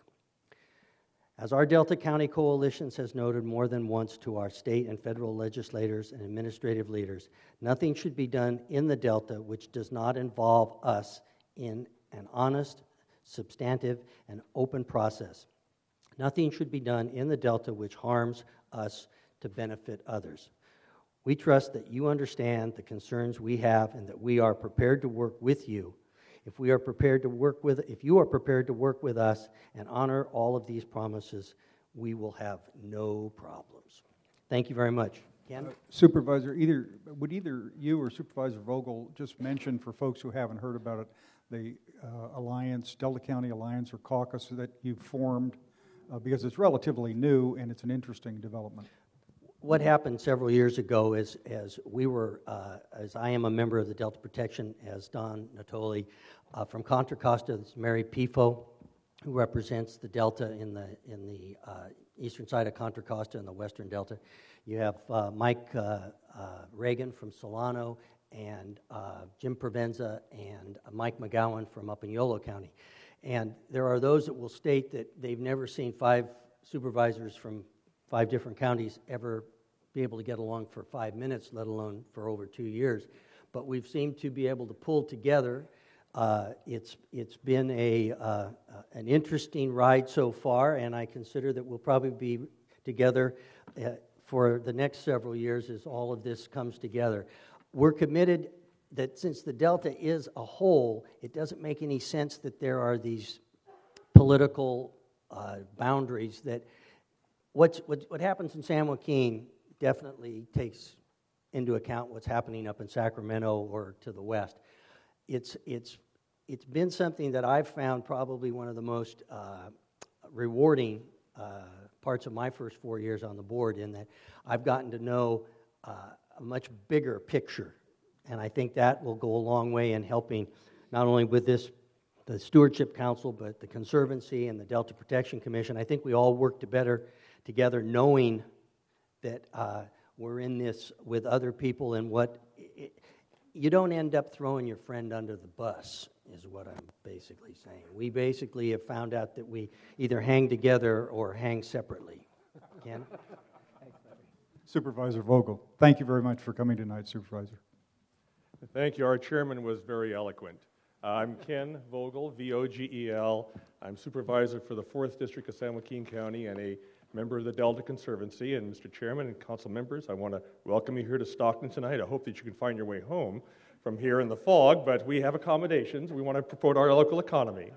As our Delta County Coalition has noted more than once to our state and federal legislators and administrative leaders, nothing should be done in the Delta which does not involve us in an honest, substantive, and open process. Nothing should be done in the Delta which harms us to benefit others. We trust that you understand the concerns we have and that we are prepared to work with you If we are prepared to work with, if you are prepared to work with us and honor all of these promises, we will have no problems. Thank you very much. Ken? Uh, Supervisor, either would either you or Supervisor Vogel just mention for folks who haven't heard about it the uh, alliance, Delta County Alliance or caucus that you formed, uh, because it's relatively new and it's an interesting development. What happened several years ago is, as we were, uh, as I am a member of the Delta Protection, as Don Natoli, uh, from Contra Costa, this is Mary Pifo, who represents the Delta in the in the uh, eastern side of Contra Costa and the western Delta. You have uh, Mike uh, uh, Reagan from Solano, and uh, Jim Provenza, and uh, Mike McGowan from up in Yolo County. And there are those that will state that they've never seen five supervisors from five different counties ever be able to get along for five minutes, let alone for over two years. But we've seemed to be able to pull together. Uh, it's it's been a uh, an interesting ride so far, and I consider that we'll probably be together uh, for the next several years as all of this comes together. We're committed that since the Delta is a whole, it doesn't make any sense that there are these political uh, boundaries that what's, what, what happens in San Joaquin definitely takes into account what's happening up in Sacramento or to the west. It's, it's, it's been something that I've found probably one of the most uh, rewarding uh, parts of my first four years on the board, in that I've gotten to know uh, a much bigger picture. And I think that will go a long way in helping not only with this, the Stewardship Council, but the Conservancy and the Delta Protection Commission. I think we all work to better together, knowing that uh, we're in this with other people, and what it, you don't end up throwing your friend under the bus, is what I'm basically saying. We basically have found out that we either hang together or hang separately. Ken? Supervisor Vogel, thank you very much for coming tonight, Supervisor. Thank you. Our chairman was very eloquent. Uh, I'm Ken Vogel, V O G E L. I'm supervisor for the fourth District of San Joaquin County and a member of the Delta Conservancy. And Mister Chairman and council members, I want to welcome you here to Stockton tonight. I hope that you can find your way home from here in the fog, but we have accommodations. We want to promote our local economy.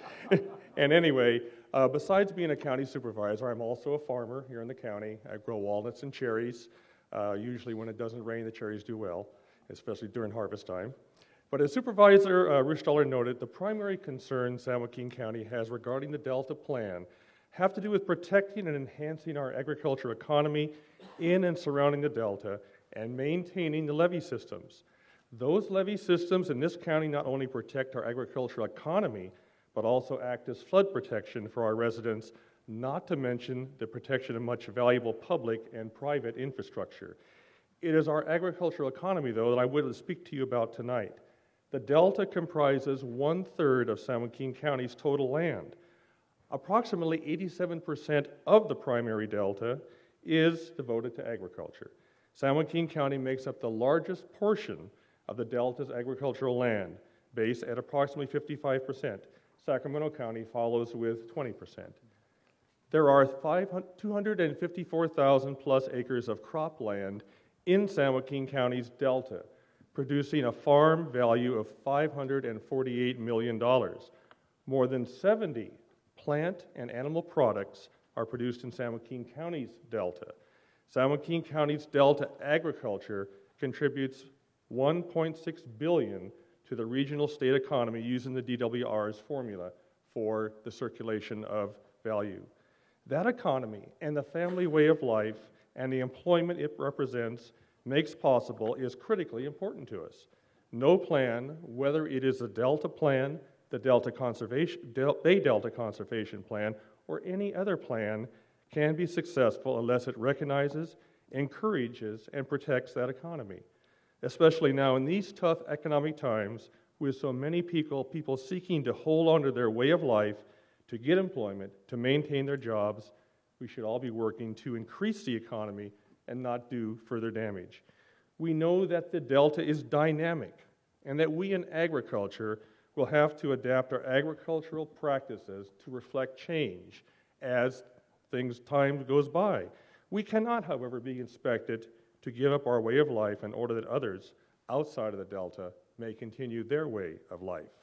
And anyway, uh, besides being a county supervisor, I'm also a farmer here in the county. I grow walnuts and cherries. Uh, usually when it doesn't rain, the cherries do well, especially during harvest time. But as Supervisor uh, Rushtaller noted, the primary concern San Joaquin County has regarding the Delta Plan have to do with protecting and enhancing our agricultural economy in and surrounding the Delta and maintaining the levee systems. Those levee systems in this county not only protect our agricultural economy, but also act as flood protection for our residents, not to mention the protection of much valuable public and private infrastructure. It is our agricultural economy, though, that I would speak to you about tonight. The Delta comprises one-third of San Joaquin County's total land. Approximately eighty-seven percent of the primary Delta is devoted to agriculture. San Joaquin County makes up the largest portion of the Delta's agricultural land base at approximately fifty-five percent. Sacramento County follows with twenty percent. There are two hundred fifty-four thousand plus acres of cropland in San Joaquin County's Delta, producing a farm value of five hundred forty-eight million dollars. More than seventy plant and animal products are produced in San Joaquin County's Delta. San Joaquin County's Delta agriculture contributes one point six billion dollars to the regional state economy using the D W R's formula for the circulation of value. That economy and the family way of life and the employment it represents makes possible is critically important to us. No plan, whether it is the Delta Plan, the Delta Conservation, Del- Bay Delta Conservation Plan, or any other plan, can be successful unless it recognizes, encourages, and protects that economy. Especially now in these tough economic times, with so many people, people seeking to hold on to their way of life, to get employment, to maintain their jobs, we should all be working to increase the economy and not do further damage. We know that the Delta is dynamic and that we in agriculture will have to adapt our agricultural practices to reflect change as things, time goes by. We cannot, however, be expected to give up our way of life in order that others outside of the Delta may continue their way of life.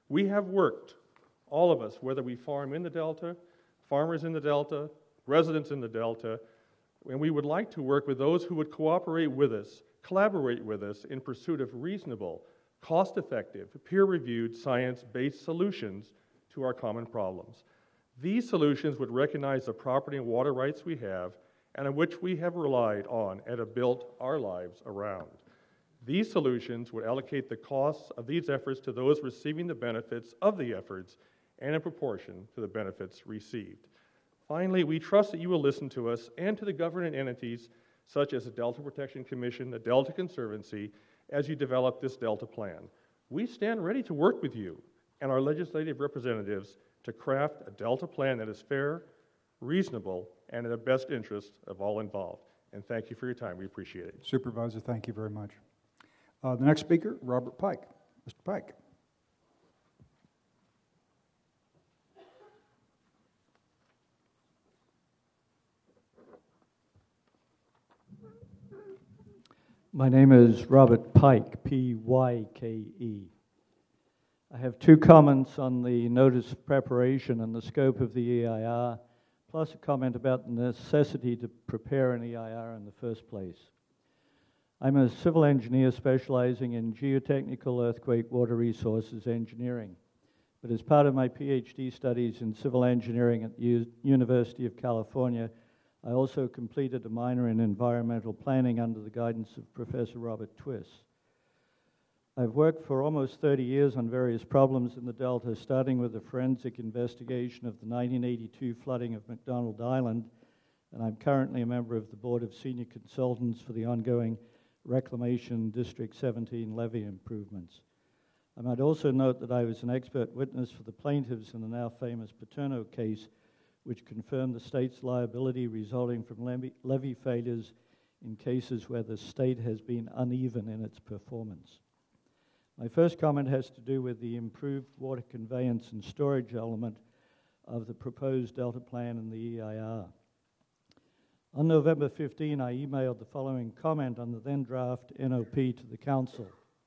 We have worked, all of us, whether we farm in the Delta, farmers in the Delta, residents in the Delta, and we would like to work with those who would cooperate with us, collaborate with us in pursuit of reasonable, cost-effective, peer-reviewed, science-based solutions to our common problems. These solutions would recognize the property and water rights we have and on which we have relied on and have built our lives around. These solutions would allocate the costs of these efforts to those receiving the benefits of the efforts and in proportion to the benefits received. Finally, we trust that you will listen to us and to the governing entities such as the Delta Protection Commission, the Delta Conservancy, as you develop this Delta plan. We stand ready to work with you and our legislative representatives to craft a Delta plan that is fair, reasonable, and in the best interest of all involved. And thank you for your time. We appreciate it. Supervisor, thank you very much. Uh, the next speaker, Robert Pike. Mister Pike. My name is Robert Pike, P Y K E. I have two comments on the notice of preparation and the scope of the E I R, plus a comment about the necessity to prepare an E I R in the first place. I'm a civil engineer specializing in geotechnical earthquake water resources engineering, but as part of my PhD studies in civil engineering at the U- University of California, I also completed a minor in environmental planning under the guidance of Professor Robert Twiss. I've worked for almost thirty years on various problems in the Delta, starting with a forensic investigation of the nineteen eighty-two flooding of McDonald Island, and I'm currently a member of the Board of Senior Consultants for the ongoing Reclamation District seventeen levee improvements. I might also note that I was an expert witness for the plaintiffs in the now famous Paterno case, which confirmed the state's liability resulting from levee, levee failures in cases where the state has been uneven in its performance. My first comment has to do with the improved water conveyance and storage element of the proposed Delta plan and the E I R. On November fifteenth, I emailed the following comment on the then draft N O P to the Council.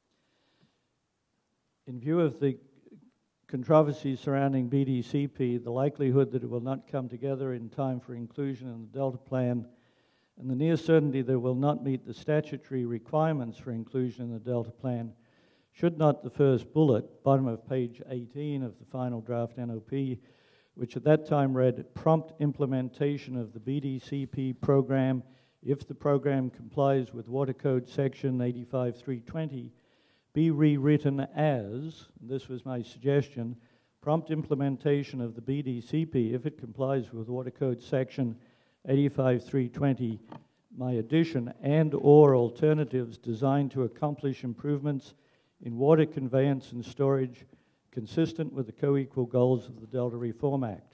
In view of the controversies surrounding B D C P, the likelihood that it will not come together in time for inclusion in the Delta Plan, and the near certainty that it will not meet the statutory requirements for inclusion in the Delta Plan, should not the first bullet, bottom of page eighteen of the final draft N O P, which at that time read, prompt implementation of the B D C P program if the program complies with Water Code section eighty-five three twenty, be rewritten as, this was my suggestion, prompt implementation of the B D C P if it complies with Water Code section eighty-five three twenty, my addition, and or alternatives designed to accomplish improvements in water conveyance and storage consistent with the co-equal goals of the Delta Reform Act.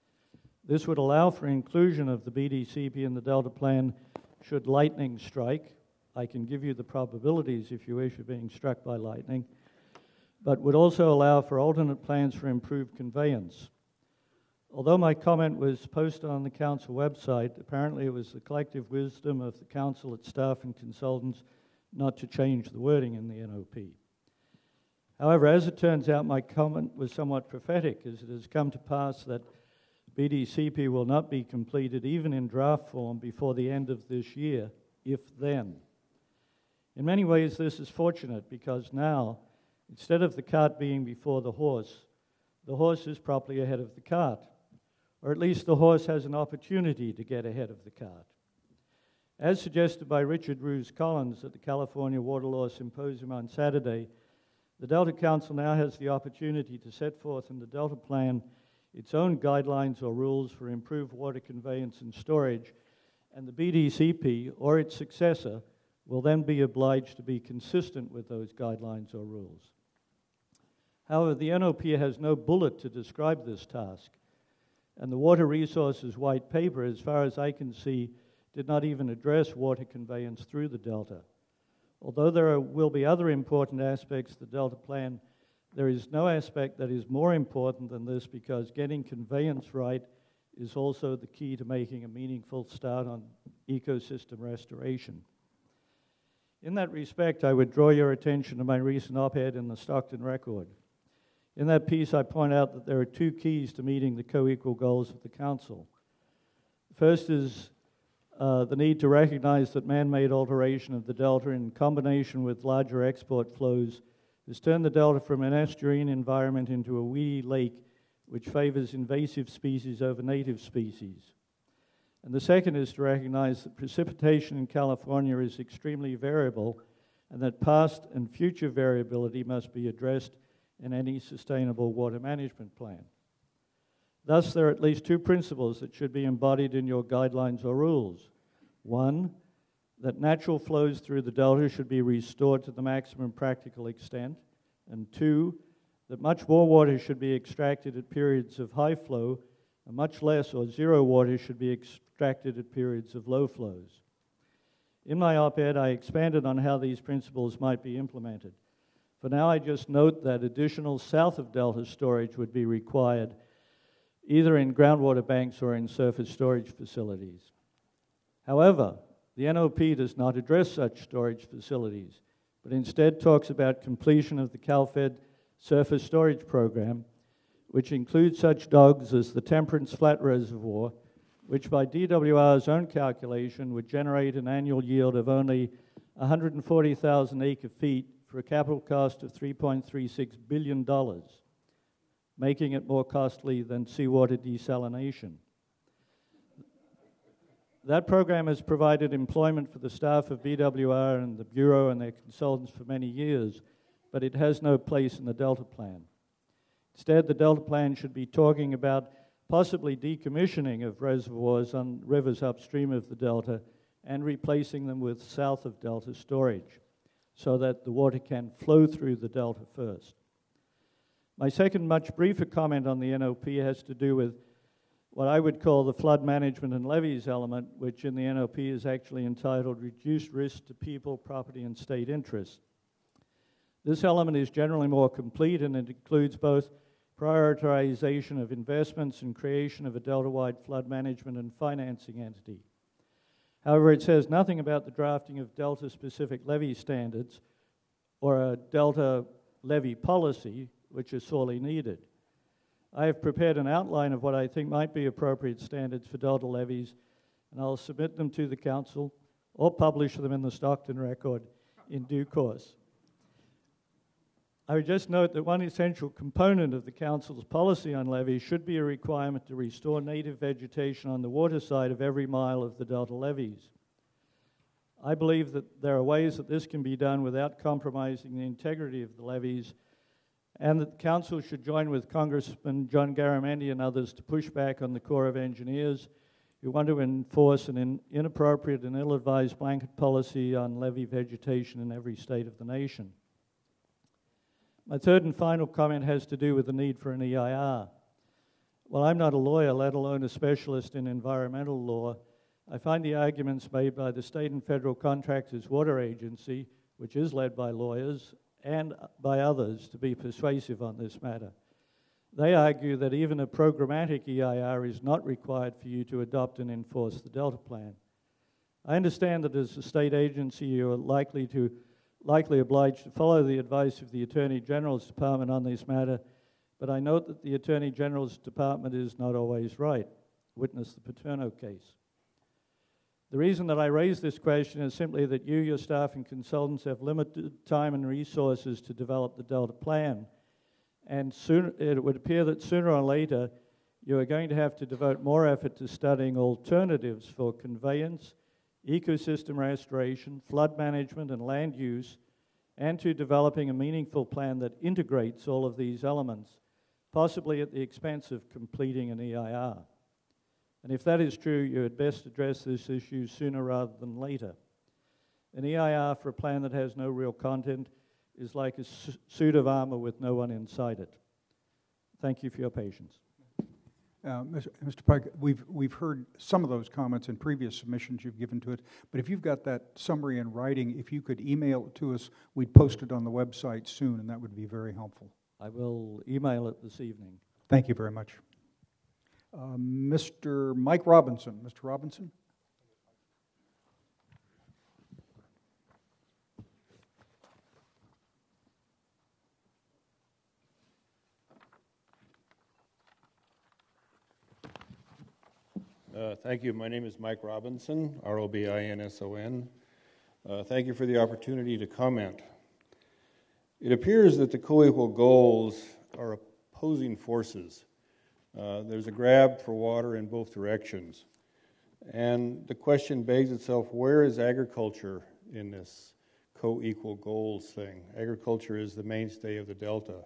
This would allow for inclusion of the B D C P in the Delta Plan should lightning strike. I can give you the probabilities, if you wish, of being struck by lightning, but would also allow for alternate plans for improved conveyance. Although my comment was posted on the Council website, apparently it was the collective wisdom of the Council, its staff and consultants, not to change the wording in the N O P. However, as it turns out, my comment was somewhat prophetic, as it has come to pass that B D C P will not be completed, even in draft form, before the end of this year, if then. In many ways, this is fortunate because now, instead of the cart being before the horse, the horse is properly ahead of the cart, or at least the horse has an opportunity to get ahead of the cart. As suggested by Richard Roos Collins at the California Water Law Symposium on Saturday, the Delta Council now has the opportunity to set forth in the Delta Plan its own guidelines or rules for improved water conveyance and storage, and the B D C P or its successor will then be obliged to be consistent with those guidelines or rules. However, the N O P has no bullet to describe this task, and the Water Resources White Paper, as far as I can see, did not even address water conveyance through the Delta. Although there are, will be other important aspects of the Delta Plan, there is no aspect that is more important than this, because getting conveyance right is also the key to making a meaningful start on ecosystem restoration. In that respect, I would draw your attention to my recent op-ed in the Stockton Record. In that piece, I point out that there are two keys to meeting the co-equal goals of the Council. First is uh, the need to recognize that man-made alteration of the delta in combination with larger export flows has turned the delta from an estuarine environment into a weedy lake which favors invasive species over native species. And the second is to recognize that precipitation in California is extremely variable and that past and future variability must be addressed in any sustainable water management plan. Thus, there are at least two principles that should be embodied in your guidelines or rules. One, that natural flows through the delta should be restored to the maximum practical extent. And two, that much more water should be extracted at periods of high flow, and much less or zero water should be extracted at periods of low flows. In my op-ed, I expanded on how these principles might be implemented. For now, I just note that additional south of delta storage would be required, either in groundwater banks or in surface storage facilities. However, the N O P does not address such storage facilities, but instead talks about completion of the CalFed surface storage program, which includes such dogs as the Temperance Flat Reservoir, which by D W R's own calculation would generate an annual yield of only one hundred forty thousand acre feet for a capital cost of three point three six billion dollars, making it more costly than seawater desalination. That program has provided employment for the staff of B W R and the Bureau and their consultants for many years, but it has no place in the Delta Plan. Instead, the Delta Plan should be talking about possibly decommissioning of reservoirs on rivers upstream of the Delta and replacing them with south of Delta storage so that the water can flow through the Delta first. My second, much briefer comment on the N O P has to do with what I would call the flood management and levees element, which in the N O P is actually entitled Reduced Risk to People, Property, and State Interest. This element is generally more complete, and it includes both prioritization of investments and creation of a Delta-wide flood management and financing entity. However, it says nothing about the drafting of Delta-specific levy standards or a Delta levy policy, which is sorely needed. I have prepared an outline of what I think might be appropriate standards for Delta levies, and I'll submit them to the Council or publish them in the Stockton Record in due course. I would just note that one essential component of the Council's policy on levees should be a requirement to restore native vegetation on the water side of every mile of the Delta levees. I believe that there are ways that this can be done without compromising the integrity of the levees, and that the Council should join with Congressman John Garamendi and others to push back on the Corps of Engineers who want to enforce an in inappropriate and ill-advised blanket policy on levee vegetation in every state of the nation. My third and final comment has to do with the need for an E I R. While I'm not a lawyer, let alone a specialist in environmental law, I find the arguments made by the State and Federal Contractors Water Agency, which is led by lawyers, and by others to be persuasive on this matter. They argue that even a programmatic E I R is not required for you to adopt and enforce the Delta Plan. I understand that as a state agency you are likely to likely obliged to follow the advice of the Attorney General's Department on this matter, but I note that the Attorney General's Department is not always right. Witness the Paterno case. The reason that I raise this question is simply that you, your staff, and consultants have limited time and resources to develop the Delta Plan, and soon, it would appear that sooner or later you are going to have to devote more effort to studying alternatives for conveyance, ecosystem restoration, flood management, and land use, and to developing a meaningful plan that integrates all of these elements, possibly at the expense of completing an E I R. And if that is true, you had best address this issue sooner rather than later. An E I R for a plan that has no real content is like a su suit of armor with no one inside it. Thank you for your patience. Uh, Mister Pike, we've, we've heard some of those comments in previous submissions you've given to it, but if you've got that summary in writing, if you could email it to us, we'd post it on the website soon, and that would be very helpful. I will email it this evening. Thank you very much. Uh, Mister Mike Robinson. Mister Robinson? Uh, thank you. My name is Mike Robinson, R O B I N S O N. Uh, thank you for the opportunity to comment. It appears that the co-equal goals are opposing forces. Uh, there's a grab for water in both directions. And the question begs itself, where is agriculture in this co-equal goals thing? Agriculture is the mainstay of the Delta.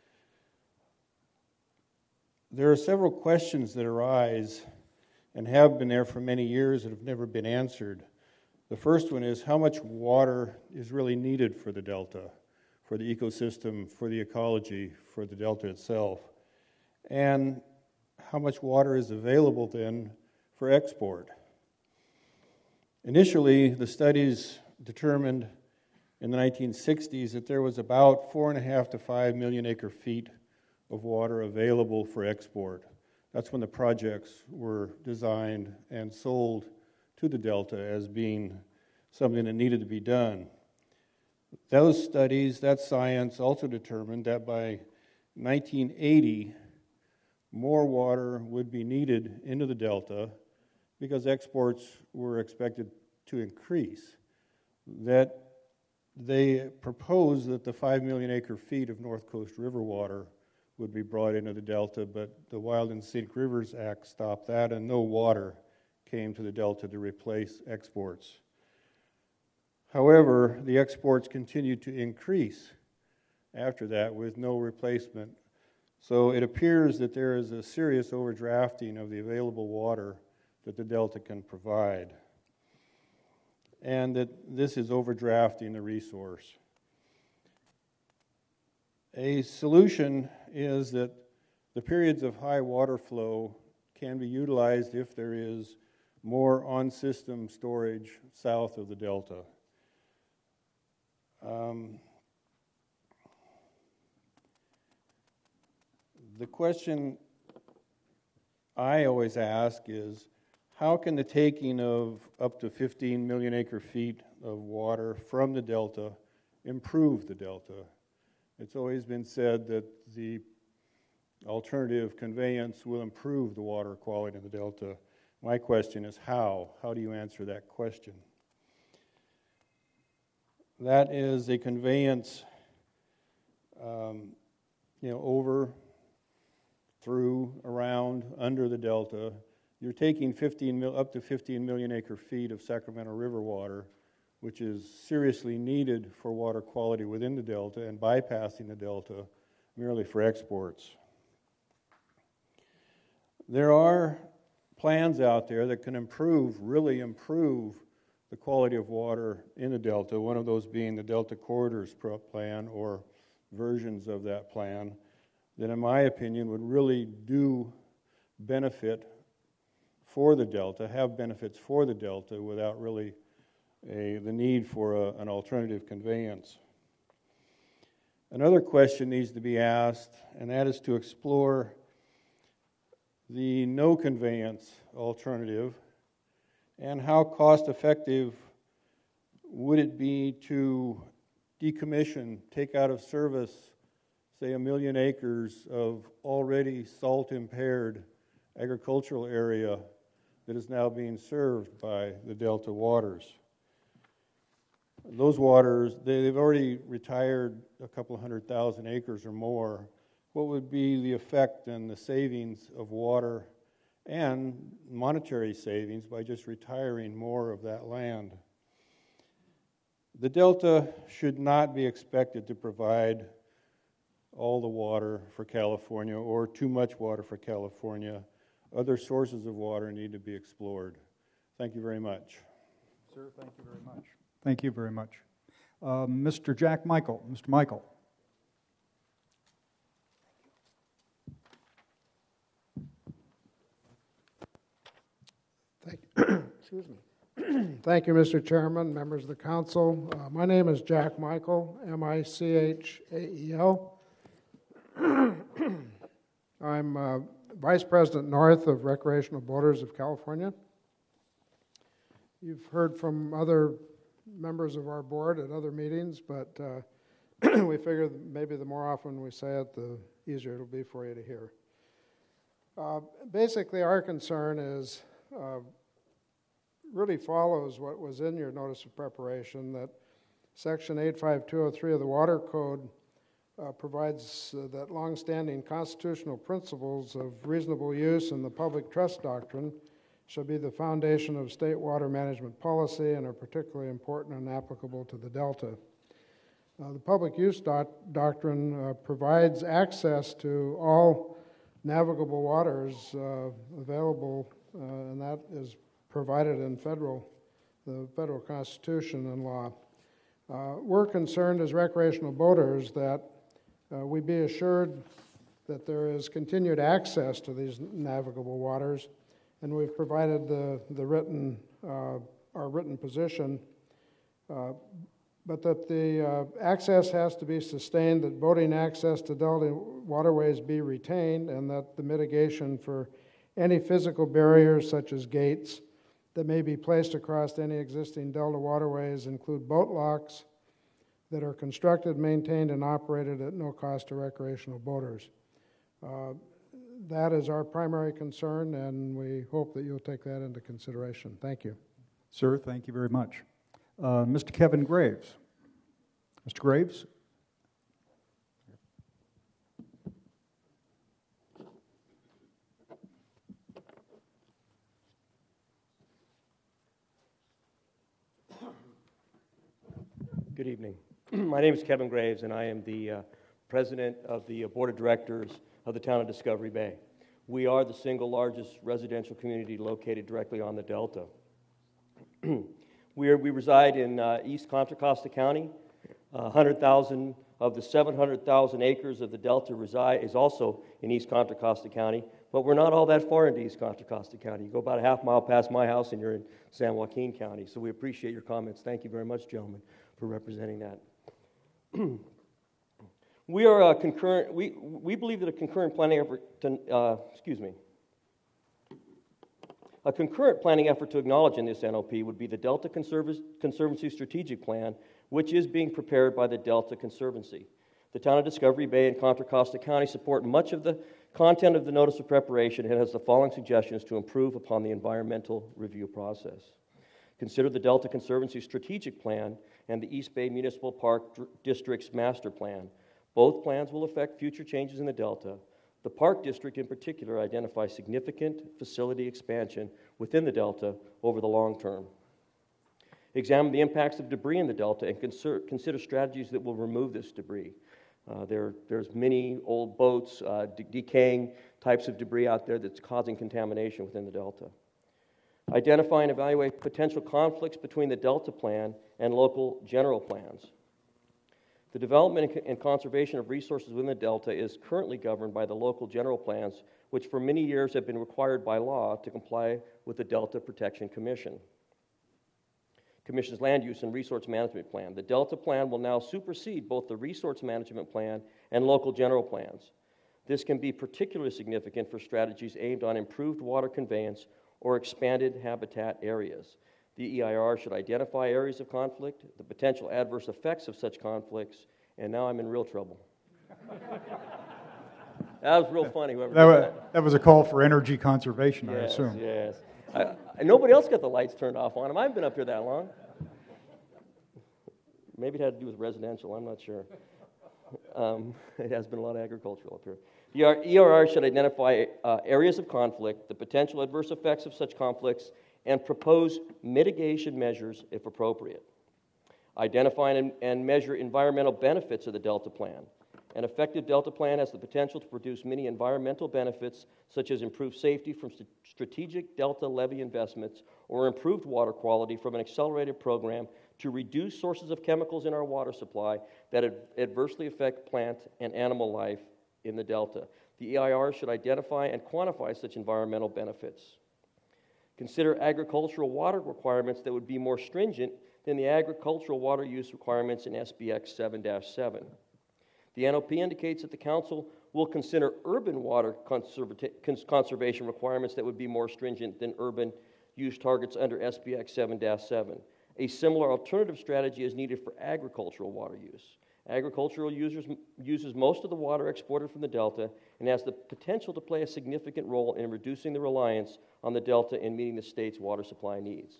There are several questions that arise and have been there for many years that have never been answered. The first one is, how much water is really needed for the Delta, for the ecosystem, for the ecology, for the Delta itself? And how much water is available then for export? Initially, the studies determined in the nineteen sixties that there was about four and a half to five million acre feet of water available for export. That's when the projects were designed and sold to the Delta as being something that needed to be done. Those studies, that science also determined that by nineteen eighty, more water would be needed into the Delta because exports were expected to increase. That they proposed that the five million acre feet of North Coast River water would be brought into the Delta, but the Wild and Scenic Rivers Act stopped that, and no water came to the Delta to replace exports. However, the exports continued to increase after that with no replacement. So it appears that there is a serious overdrafting of the available water that the Delta can provide, and that this is overdrafting the resource. A solution is that the periods of high water flow can be utilized if there is more on-system storage south of the Delta. Um, the question I always ask is, how can the taking of up to fifteen million acre feet of water from the Delta improve the Delta? It's always been said that the alternative conveyance will improve the water quality in the Delta. My question is how? How do you answer that question? That is a conveyance, um, you know, over, through, around, under the Delta. You're taking fifteen mil, up to fifteen million acre feet of Sacramento River water, which is seriously needed for water quality within the Delta, and bypassing the Delta merely for exports. There are plans out there that can improve, really improve, the quality of water in the Delta, one of those being the Delta Corridors Plan or versions of that plan, that in my opinion would really do benefit for the Delta, have benefits for the Delta without really a, the need for a, an alternative conveyance. Another question needs to be asked, and that is to explore the no conveyance alternative and how cost effective would it be to decommission, take out of service, say a million acres of already salt impaired agricultural area that is now being served by the Delta waters. Those waters, they, they've already retired a couple hundred thousand acres or more. What would be the effect and the savings of water and monetary savings by just retiring more of that land? The Delta should not be expected to provide all the water for California or too much water for California. Other sources of water need to be explored. Thank you very much. Sir, thank you very much. Thank you very much. Uh, Mister Jack Michael. Mister Michael. Thank you. Excuse me. Thank you, Mister Chairman, members of the council. Uh, my name is Jack Michael, M I C H A E L. I'm uh, Vice President North of Recreational Boaters of California. You've heard from other members of our board at other meetings, but uh, we figure maybe the more often we say it, the easier it'll be for you to hear. Uh, basically, our concern is uh, really follows what was in your notice of preparation, that Section eight five two oh three of the Water Code uh, provides uh, that longstanding constitutional principles of reasonable use and the public trust doctrine shall be the foundation of state water management policy and are particularly important and applicable to the Delta. Uh, the public use doc- doctrine uh, provides access to all navigable waters uh, available, uh, and that is provided in federal, the federal Constitution and law. Uh, we're concerned as recreational boaters that uh, we be assured that there is continued access to these navigable waters, and we've provided the, the written, uh, our written position, uh, but that the uh, access has to be sustained, that boating access to Delta waterways be retained, and that the mitigation for any physical barriers such as gates that may be placed across any existing Delta waterways include boat locks that are constructed, maintained, and operated at no cost to recreational boaters. Uh, that is our primary concern, and we hope that you'll take that into consideration. Thank you. Sir, thank you very much. Uh, Mister Kevin Graves. Mister Graves? Good evening. My name is Kevin Graves, and I am the uh, president of the uh, board of directors of the town of Discovery Bay. We are the single largest residential community located directly on the Delta. we, are, we reside in uh, East Contra Costa County. Uh, one hundred thousand of the seven hundred thousand acres of the Delta reside is also in East Contra Costa County, but we're not all that far into East Contra Costa County. You go about a half mile past my house and you're in San Joaquin County, so we appreciate your comments. Thank you very much, gentlemen, for representing that. we are a concurrent, we, we believe that a concurrent planning effort to, uh, excuse me, a concurrent planning effort to acknowledge in this N O P would be the Delta Conserv- Conservancy Strategic Plan, which is being prepared by the Delta Conservancy. The town of Discovery Bay and Contra Costa County support much of the content of the notice of preparation and has the following suggestions to improve upon the environmental review process. Consider the Delta Conservancy Strategic Plan and the East Bay Municipal Park D- District's Master Plan. Both plans will affect future changes in the Delta. The Park District in particular identifies significant facility expansion within the Delta over the long term. Examine the impacts of debris in the Delta and consider, consider strategies that will remove this debris. Uh, there, there's many old boats, uh, de- decaying types of debris out there that's causing contamination within the Delta. Identify and evaluate potential conflicts between the Delta Plan and local general plans. The development and conservation of resources within the Delta is currently governed by the local general plans, which for many years have been required by law to comply with the Delta Protection Commission. Commission's Land Use and Resource Management Plan. The Delta Plan will now supersede both the Resource Management Plan and local general plans. This can be particularly significant for strategies aimed on improved water conveyance or expanded habitat areas. The E I R should identify areas of conflict, the potential adverse effects of such conflicts, and now I'm in real trouble. That was real funny. Whoever That did was, that. that was a call for energy conservation, I Yes, assume. yes. I, I, nobody else got the lights turned off on them. I haven't been up here that long. Maybe it had to do with residential. I'm not sure. Um, it has been a lot of agricultural up here. The E R R should identify uh, areas of conflict, the potential adverse effects of such conflicts, and propose mitigation measures if appropriate. Identify and, and measure environmental benefits of the Delta Plan. An effective Delta Plan has the potential to produce many environmental benefits, such as improved safety from st- strategic Delta levee investments or improved water quality from an accelerated program to reduce sources of chemicals in our water supply that ad- adversely affect plant and animal life in the Delta. The E I R should identify and quantify such environmental benefits. Consider agricultural water requirements that would be more stringent than the agricultural water use requirements in S B X seven dash seven. The N O P indicates that the Council will consider urban water conserva- conservation requirements that would be more stringent than urban use targets under S B X seven dash seven. A similar alternative strategy is needed for agricultural water use. Agricultural users, uses most of the water exported from the Delta and has the potential to play a significant role in reducing the reliance on the Delta in meeting the state's water supply needs.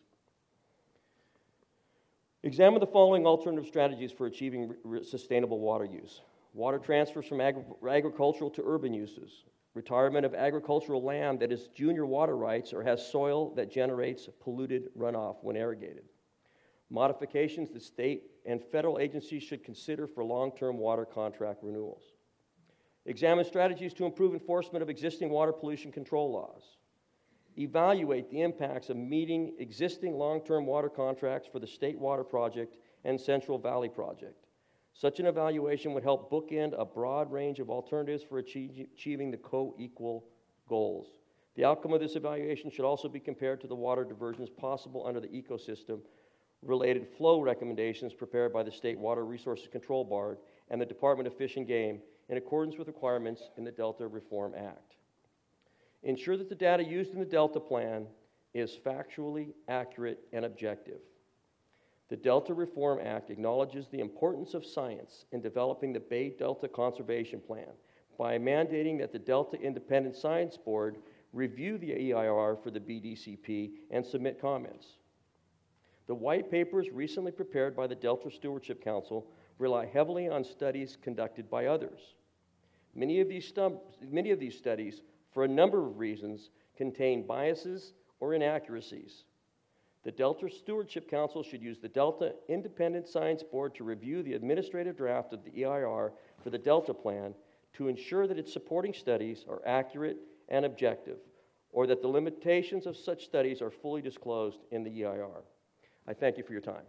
Examine the following alternative strategies for achieving re- sustainable water use. Water transfers from agri- agricultural to urban uses. Retirement of agricultural land that is junior water rights or has soil that generates polluted runoff when irrigated. Modifications that state and federal agencies should consider for long-term water contract renewals. Examine strategies to improve enforcement of existing water pollution control laws. Evaluate the impacts of meeting existing long-term water contracts for the State Water Project and Central Valley Project. Such an evaluation would help bookend a broad range of alternatives for achieve, achieving the co-equal goals. The outcome of this evaluation should also be compared to the water diversions possible under the ecosystem-related flow recommendations prepared by the State Water Resources Control Board and the Department of Fish and Game in accordance with requirements in the Delta Reform Act. Ensure that the data used in the Delta Plan is factually accurate and objective. The Delta Reform Act acknowledges the importance of science in developing the Bay Delta Conservation Plan by mandating that the Delta Independent Science Board review the E I R for the B D C P and submit comments. The white papers recently prepared by the Delta Stewardship Council rely heavily on studies conducted by others. Many of these, stu- many of these studies, for a number of reasons, contain biases or inaccuracies. The Delta Stewardship Council should use the Delta Independent Science Board to review the administrative draft of the E I R for the Delta Plan to ensure that its supporting studies are accurate and objective, or that the limitations of such studies are fully disclosed in the E I R. I thank you for your time.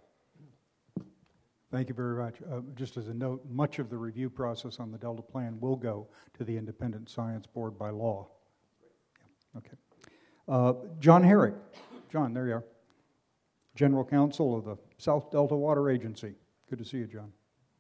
Thank you very much. Uh, just as a note, much of the review process on the Delta Plan will go to the Independent Science Board by law. Yeah. Okay. Uh, John Herrick. John, there you are. General Counsel of the South Delta Water Agency. Good to see you, John.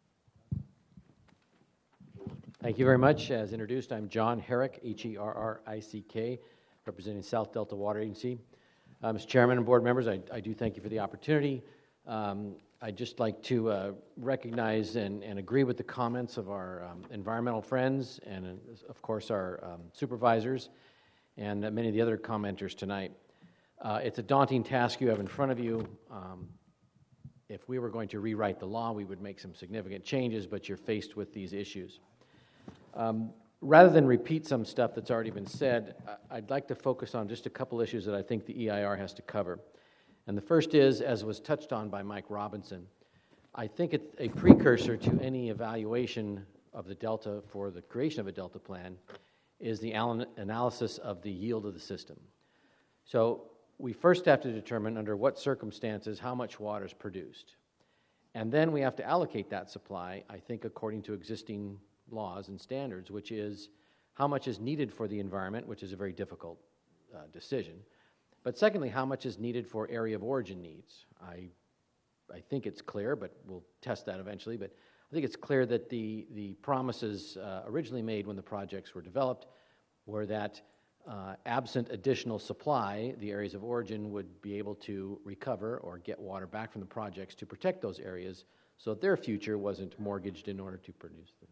Thank you very much. As introduced, I'm John Herrick, H E R R I C K, representing South Delta Water Agency. Uh, Mister Chairman and board members, I, I do thank you for the opportunity. Um, I'd just like to uh, recognize and, and agree with the comments of our um, environmental friends and, uh, of course, our um, supervisors and uh, many of the other commenters tonight. Uh, it's a daunting task you have in front of you. Um, if we were going to rewrite the law, we would make some significant changes, but you're faced with these issues. Um, rather than repeat some stuff that's already been said, I'd like to focus on just a couple issues that I think the E I R has to cover. And the first is, as was touched on by Mike Robinson, I think it's a precursor to any evaluation of the Delta for the creation of a Delta plan is the analysis of the yield of the system. So we first have to determine under what circumstances how much water is produced. And then we have to allocate that supply, I think, according to existing laws and standards, which is how much is needed for the environment, which is a very difficult uh, decision. But secondly, how much is needed for area of origin needs. I, I think it's clear, but we'll test that eventually, but I think it's clear that the, the promises uh, originally made when the projects were developed were that uh, absent additional supply, the areas of origin would be able to recover or get water back from the projects to protect those areas so that their future wasn't mortgaged in order to produce them.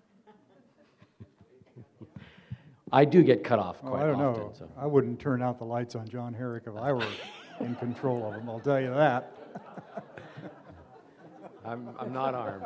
I do get cut off quite well, I don't often. know. So. I wouldn't turn out the lights on John Herrick if I were in control of them, I'll tell you that. I'm, I'm not armed.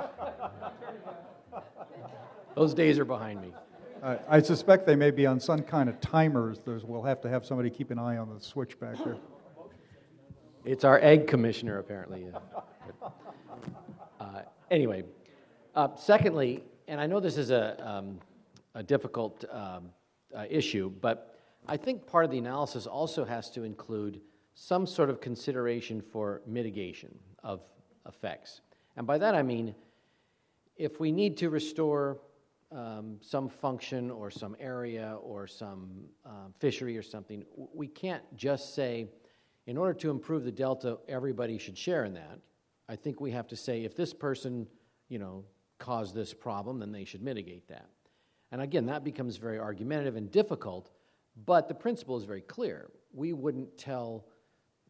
Those days are behind me. I, I suspect they may be on some kind of timers. There's, we'll have to have somebody keep an eye on the switch back there. It's our egg commissioner, apparently. But, uh, anyway, uh, secondly, and I know this is a, um, a difficult um, uh, issue, but I think part of the analysis also has to include some sort of consideration for mitigation of effects. And by that I mean, if we need to restore um, some function or some area or some uh, fishery or something, we can't just say, in order to improve the delta, everybody should share in that. I think we have to say, if this person, you know, caused this problem, then they should mitigate that. And again, that becomes very argumentative and difficult, but the principle is very clear. We wouldn't tell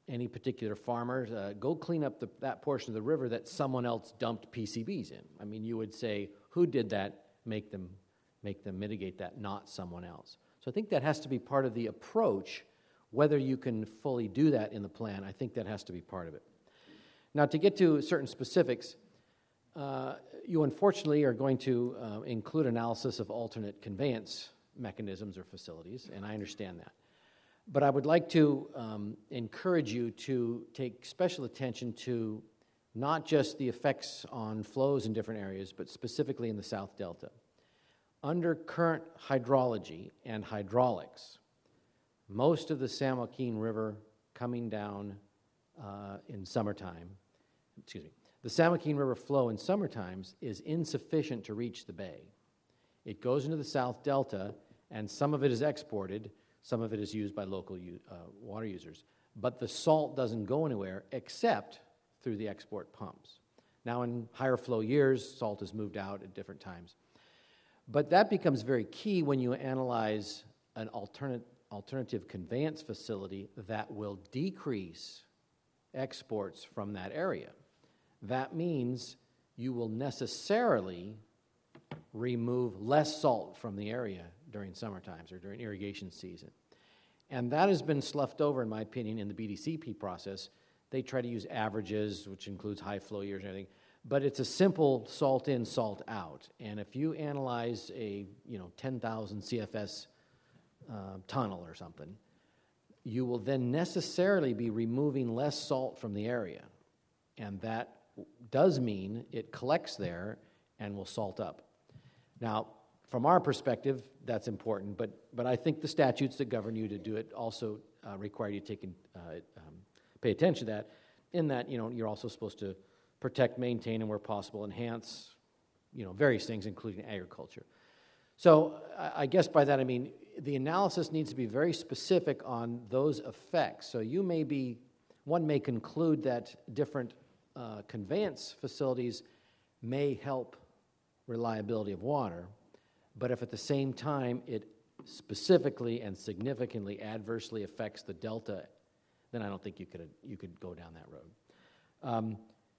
any particular farmers, uh, go clean up the, that portion of the river that someone else dumped P C Bs in. I mean, you would say, who did that? Make them, make them mitigate that, not someone else. So I think that has to be part of the approach. Whether you can fully do that in the plan, I think that has to be part of it. Now, to get to certain specifics, uh, you unfortunately are going to uh, include analysis of alternate conveyance mechanisms or facilities, and I understand that. But I would like to um, encourage you to take special attention to not just the effects on flows in different areas, but specifically in the South Delta. Under current hydrology and hydraulics, most of the San Joaquin River coming down uh, in summertime, excuse me, the San Joaquin River flow in summer times is insufficient to reach the bay. It goes into the South Delta, and some of it is exported, some of it is used by local uh, water users. But the salt doesn't go anywhere except through the export pumps. Now, in higher flow years, salt is moved out at different times. But that becomes very key when you analyze an alternate, alternative conveyance facility that will decrease exports from that area. That means you will necessarily remove less salt from the area during summer times or during irrigation season. And that has been sloughed over, in my opinion, in the B D C P process. They try to use averages, which includes high flow years and everything, but it's a simple salt in, salt out. And if you analyze a you know ten thousand C F S uh, tunnel or something, you will then necessarily be removing less salt from the area. And that does mean it collects there and will salt up. Now, from our perspective, that's important, but but I think the statutes that govern you to do it also uh, require you to take in, uh, um, pay attention to that, in that, you know, you're also supposed to protect, maintain, and where possible, enhance, you know, various things, including agriculture. So I guess by that I mean the analysis needs to be very specific on those effects. So you may be, one may conclude that different uh, conveyance facilities may help reliability of water, but if at the same time it specifically and significantly adversely affects the delta, then I don't think you could you could go down that road. Um,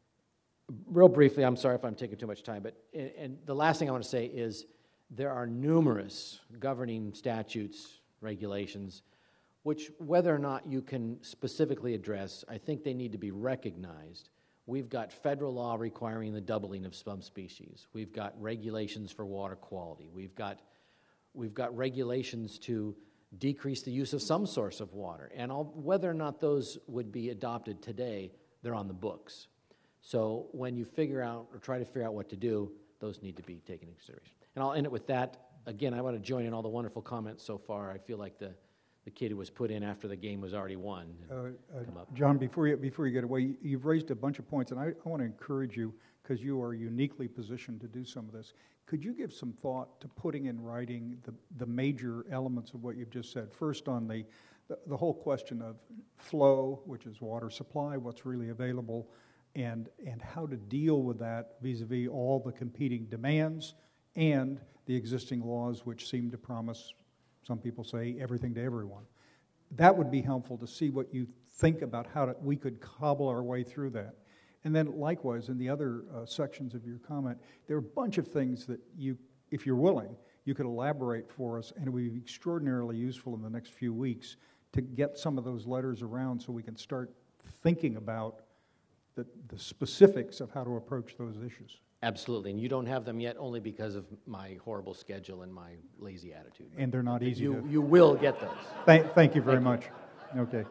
real briefly, I'm sorry if I'm taking too much time, but and, and the last thing I want to say is there are numerous governing statutes, regulations, which whether or not you can specifically address, I think they need to be recognized. We've got federal law requiring the doubling of some species. We've got regulations for water quality. We've got, we've got regulations to decrease the use of some source of water. And all, whether or not those would be adopted today, they're on the books. So when you figure out or try to figure out what to do, those need to be taken into consideration. And I'll end it with that. Again, I want to join in all the wonderful comments so far. I feel like the The kid who was put in after the game was already won. Uh, uh, John, before you, before you get away, you've raised a bunch of points, and I, I want to encourage you, because you are uniquely positioned to do some of this. Could you give some thought to putting in writing the, the major elements of what you've just said? First, on the, the, the whole question of flow, which is water supply, what's really available, and, and how to deal with that vis-a-vis all the competing demands and the existing laws, which seem to promise, some people say, everything to everyone. That would be helpful to see what you think about how to, we could cobble our way through that. And then likewise, in the other uh, sections of your comment, there are a bunch of things that you, if you're willing, you could elaborate for us, and it would be extraordinarily useful in the next few weeks to get some of those letters around so we can start thinking about the, the specifics of how to approach those issues. Absolutely, and you don't have them yet only because of my horrible schedule and my lazy attitude. And they're not easy you, to... You will get those. Thank, thank you very thank much. You. Okay.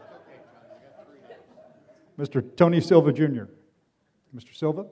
Mister Tony Silva, Junior Mister Silva?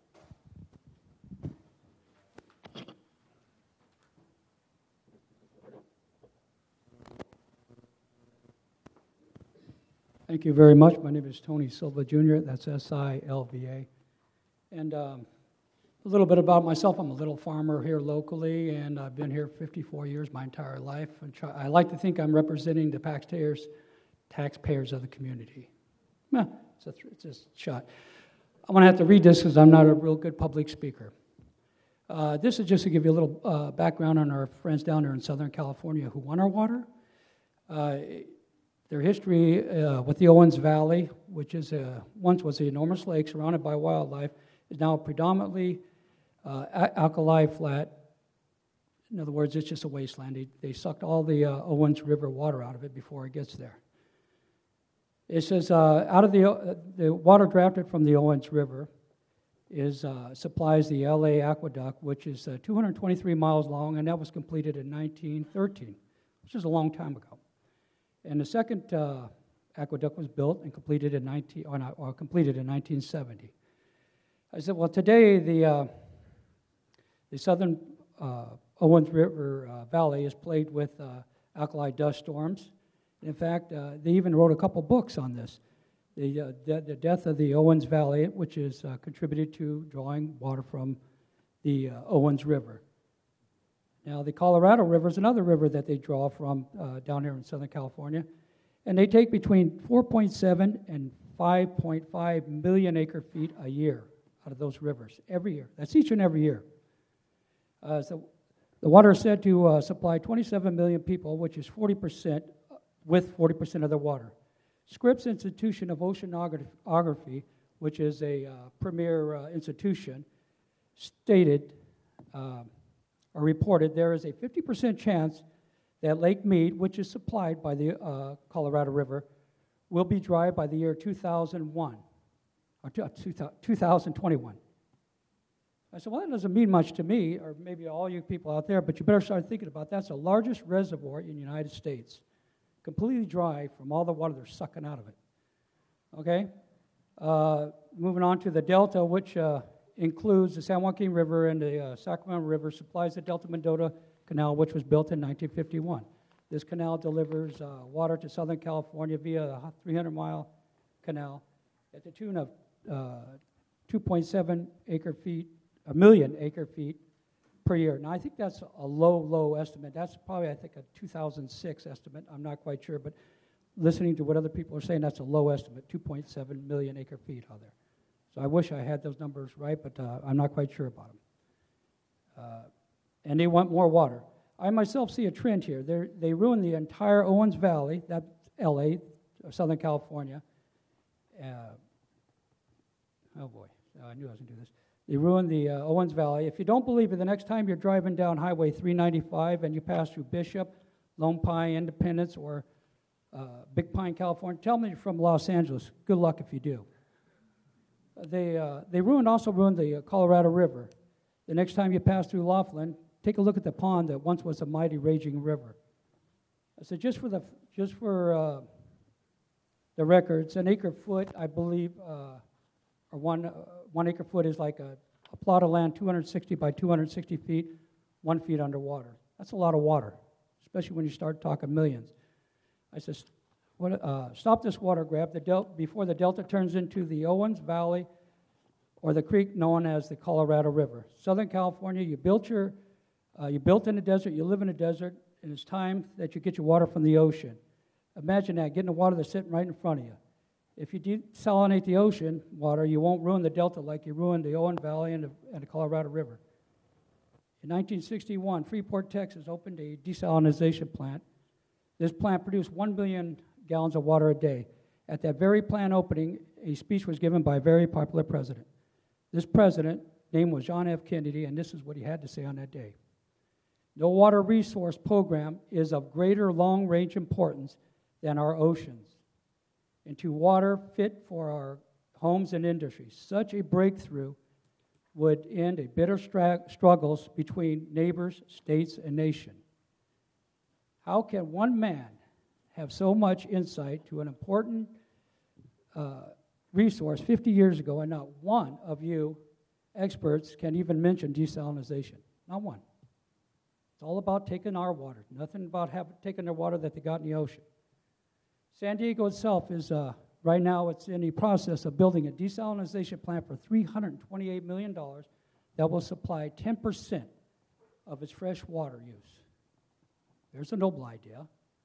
Thank you very much. My name is Tony Silva, Junior That's S I L V A. And... Um, A little bit about myself. I'm a little farmer here locally, and I've been here fifty-four years, my entire life. And try, I like to think I'm representing the taxpayers, taxpayers of the community. Well, it's a, it's a shot. I'm going to have to read this because I'm not a real good public speaker. Uh, this is just to give you a little uh, background on our friends down there in Southern California who want our water. Uh, Their history uh, with the Owens Valley, which is a, once was an enormous lake surrounded by wildlife, is now predominantly uh, a- alkali flat. In other words, it's just a wasteland. They, they sucked all the uh, Owens River water out of it before it gets there. It says uh, out of the uh, the water drafted from the Owens River is uh, supplies the L A Aqueduct, which is uh, two hundred twenty-three miles long, and that was completed in nineteen thirteen, which is a long time ago. And the second uh, aqueduct was built and completed in nineteen or, not, or completed in nineteen seventy. I said, well, today the uh, the southern uh, Owens River uh, Valley is plagued with uh, alkali dust storms. In fact, uh, they even wrote a couple books on this. The, uh, de- the death of the Owens Valley, which is uh, contributed to drawing water from the uh, Owens River. Now, the Colorado River is another river that they draw from uh, down here in Southern California, and they take between four point seven and five point five million acre feet a year out of those rivers, every year. That's each and every year. Uh, so the water is said to uh, supply twenty-seven million people, which is forty percent, with forty percent of their water. Scripps Institution of Oceanography, which is a uh, premier uh, institution, stated uh, or reported there is a fifty percent chance that Lake Mead, which is supplied by the uh, Colorado River, will be dry by the year two thousand one, or two thousand twenty-one. I said, well, that doesn't mean much to me, or maybe all you people out there, but you better start thinking about that. That's the largest reservoir in the United States, completely dry from all the water they're sucking out of it. Okay? Uh, moving on to the Delta, which uh, includes the San Joaquin River and the uh, Sacramento River, supplies the Delta Mendota Canal, which was built in nineteen fifty-one. This canal delivers uh, water to Southern California via a three hundred mile canal at the tune of uh, two point seven acre feet, a million acre feet per year. Now, I think that's a low, low estimate. That's probably, I think, a two thousand six estimate. I'm not quite sure, but listening to what other people are saying, that's a low estimate, two point seven million acre feet out there. So I wish I had those numbers right, but uh, I'm not quite sure about them. Uh, and they want more water. I myself see a trend here. They're, they ruined the entire Owens Valley, that's L A, or Southern California. Uh, oh, boy. Oh, I knew I was going to do this. They ruined the uh, Owens Valley. If you don't believe it, the next time you're driving down Highway three ninety-five and you pass through Bishop, Lone Pine, Independence, or uh, Big Pine, California, tell me you're from Los Angeles. Good luck if you do. They, uh, they ruined also ruined the uh, Colorado River. The next time you pass through Laughlin, take a look at the pond that once was a mighty raging river. So just for the just for uh, the records, an acre foot, I believe, uh, or one uh, one acre foot is like a, a plot of land, two hundred sixty by two hundred sixty feet, one feet underwater. That's a lot of water, especially when you start talking millions. I said, what, uh, stop this water grab the del- before the delta turns into the Owens Valley or the creek known as the Colorado River. Southern California, you built your, uh, you built in the desert, you live in a desert, and it's time that you get your water from the ocean. Imagine that, getting the water that's sitting right in front of you. If you desalinate the ocean water, you won't ruin the delta like you ruined the Owens Valley and the, and the Colorado River. In nineteen sixty-one, Freeport, Texas opened a desalination plant. This plant produced one billion gallons of water a day. At that very plant opening, a speech was given by a very popular president. This president, name was John F. Kennedy, and this is what he had to say on that day. No water resource program is of greater long-range importance than our oceans, into water fit for our homes and industries. Such a breakthrough would end a bitter stra- struggles between neighbors, states, and nation. How can one man have so much insight to an important uh, resource fifty years ago, and not one of you experts can even mention desalination? Not one. It's all about taking our water, nothing about have, taking the water that they got in the ocean. San Diego itself is, uh, right now, it's in the process of building a desalination plant for three hundred twenty-eight million dollars that will supply ten percent of its fresh water use. There's a noble idea.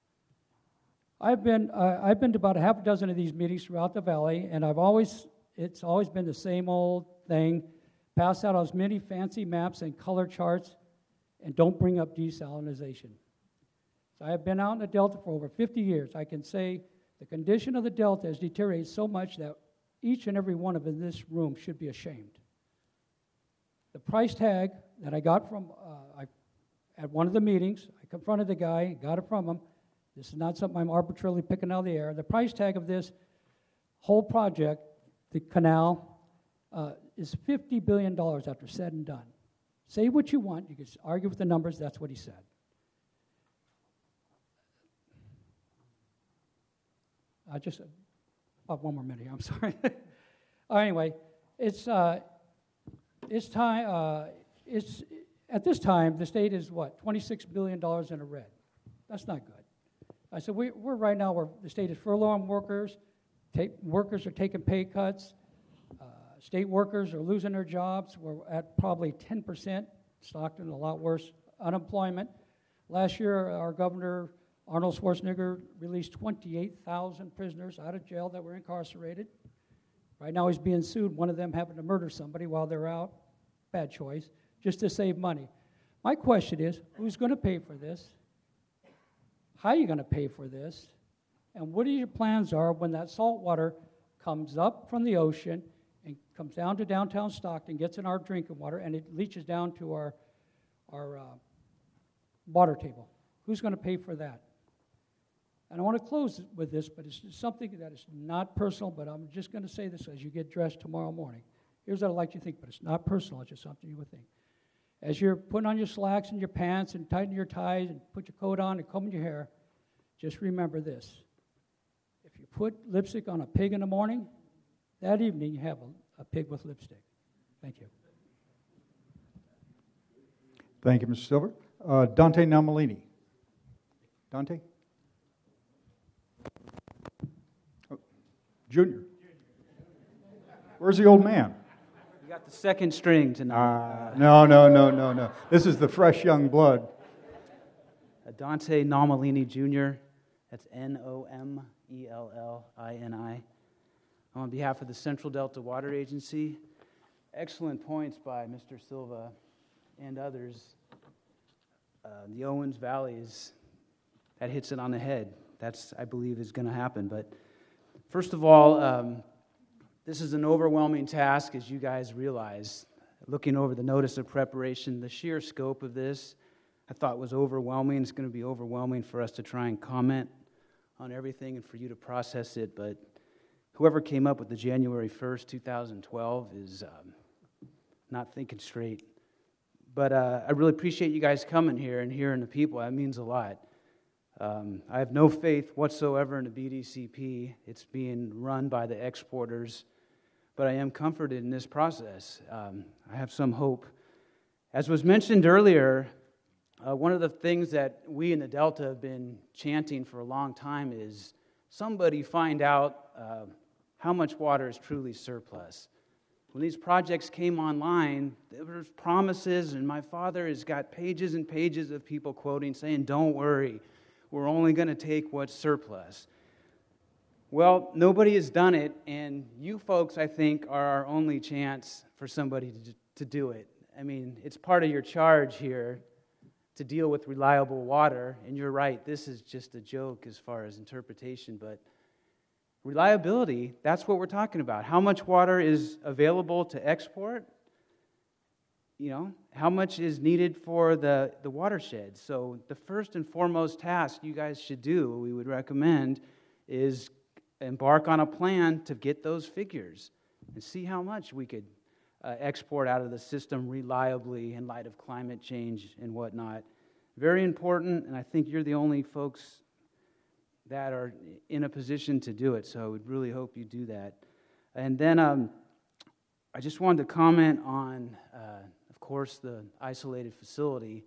I've been, uh, I've been to about a half a dozen of these meetings throughout the valley, and I've always, it's always been the same old thing. Pass out as many fancy maps and color charts, and don't bring up desalination. So I have been out in the Delta for over fifty years. I can say The condition of the Delta has deteriorated so much that each and every one of us in this room should be ashamed. The price tag that I got from, uh, I, at one of the meetings, I confronted the guy, got it from him. This is not something I'm arbitrarily picking out of the air. The price tag of this whole project, the canal, uh, is fifty billion dollars after said and done. Say what you want. You can argue with the numbers. That's what he said. I just, about one more minute here. I'm sorry. uh, anyway, it's uh, it's time. Uh, it's at this time the state is what twenty-six billion dollars in a red. That's not good. I said we, we're right now. Where the state is furloughing workers. Take, workers are taking pay cuts. Uh, state workers are losing their jobs. We're at probably ten percent. Stockton, a lot worse unemployment. Last year, our governor, Arnold Schwarzenegger, released twenty-eight thousand prisoners out of jail that were incarcerated. Right now he's being sued, one of them happened to murder somebody while they're out, bad choice, just to save money. My question is, who's going to pay for this? How are you going to pay for this? And what are your plans are when that salt water comes up from the ocean and comes down to downtown Stockton, gets in our drinking water, and it leaches down to our, our uh, water table? Who's going to pay for that? And I want to close with this, but it's something that is not personal, but I'm just going to say this as you get dressed tomorrow morning. Here's what I'd like you to think, but it's not personal, it's just something you would think. As you're putting on your slacks and your pants and tightening your ties and put your coat on and combing your hair, just remember this. If you put lipstick on a pig in the morning, that evening you have a, a pig with lipstick. Thank you. Thank you, Mister Silver. Uh, Dante Namalini. Dante? Oh, Junior. Where's the old man? You got the second string tonight. Uh, no, no, no, no, no. This is the fresh young blood. Uh, Dante Namalini, Junior That's N O M E L L I N I. On behalf of the Central Delta Water Agency, excellent points by Mister Silva and others. Uh, the Owens Valley is, that hits it on the head. That's, I believe, is going to happen. But first of all, um, this is an overwhelming task, as you guys realize. Looking over the notice of preparation, the sheer scope of this, I thought was overwhelming. It's going to be overwhelming for us to try and comment on everything and for you to process it. But whoever came up with the January first, twenty twelve is um, not thinking straight. But uh, I really appreciate you guys coming here and hearing the people. That means a lot. Um, I have no faith whatsoever in the B D C P. It's being run by the exporters. But I am comforted in this process. Um, I have some hope. As was mentioned earlier, uh, one of the things that we in the Delta have been chanting for a long time is somebody find out uh, how much water is truly surplus. When these projects came online, there were promises, and my father has got pages and pages of people quoting, saying, don't worry, we're only going to take what's surplus. Well, nobody has done it, and you folks, I think, are our only chance for somebody to, to do it. I mean, it's part of your charge here to deal with reliable water, and you're right, this is just a joke as far as interpretation, but reliability, that's what we're talking about. How much water is available to export? You know, how much is needed for the, the watershed? So the first and foremost task you guys should do, we would recommend, is embark on a plan to get those figures and see how much we could uh, export out of the system reliably in light of climate change and whatnot. Very important, and I think you're the only folks that are in a position to do it, so I would really hope you do that. And then um, I just wanted to comment on, uh, of course, the isolated facility.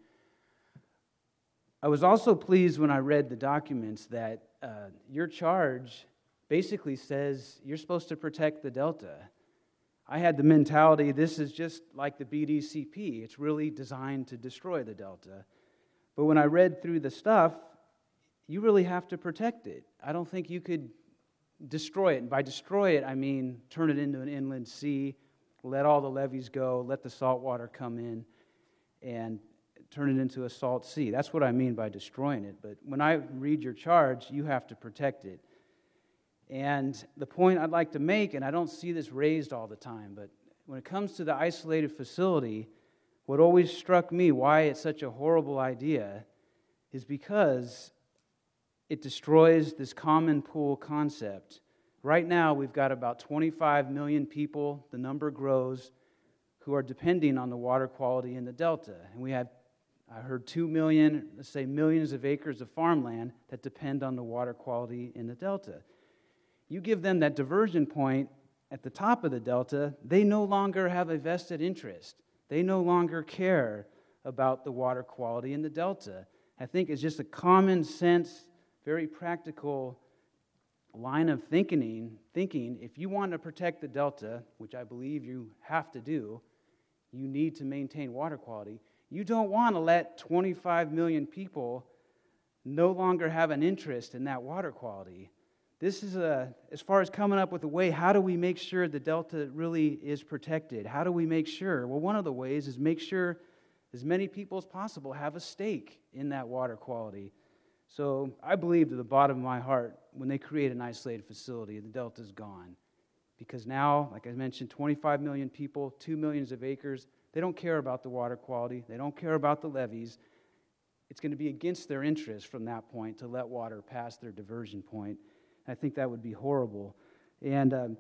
I was also pleased when I read the documents that uh, your charge basically says you're supposed to protect the Delta. I had the mentality this is just like the B D C P. It's really designed to destroy the Delta. But when I read through the stuff, you really have to protect it. I don't think you could destroy it. And by destroy it, I mean turn it into an inland sea, let all the levees go, let the salt water come in, and turn it into a salt sea. That's what I mean by destroying it. But when I read your charge, you have to protect it. And the point I'd like to make, and I don't see this raised all the time, but when it comes to the isolated facility, what always struck me why it's such a horrible idea is because it destroys this common pool concept. Right now, we've got about twenty-five million people, the number grows, who are depending on the water quality in the Delta. And we have, I heard two million, let's say millions of acres of farmland that depend on the water quality in the Delta. You give them that diversion point at the top of the Delta, they no longer have a vested interest. They no longer care about the water quality in the Delta. I think it's just a common sense, very practical line of thinking, thinking if you want to protect the Delta, which I believe you have to do, you need to maintain water quality. You don't want to let twenty-five million people no longer have an interest in that water quality. This is a, as far as coming up with a way, how do we make sure the Delta really is protected? How do we make sure? Well, one of the ways is make sure as many people as possible have a stake in that water quality. So I believe to the bottom of my heart, when they create an isolated facility, the Delta's gone. Because now, like I mentioned, twenty-five million people, two millions of acres, they don't care about the water quality. They don't care about the levees. It's going to be against their interest from that point to let water pass their diversion point. I think that would be horrible. And um,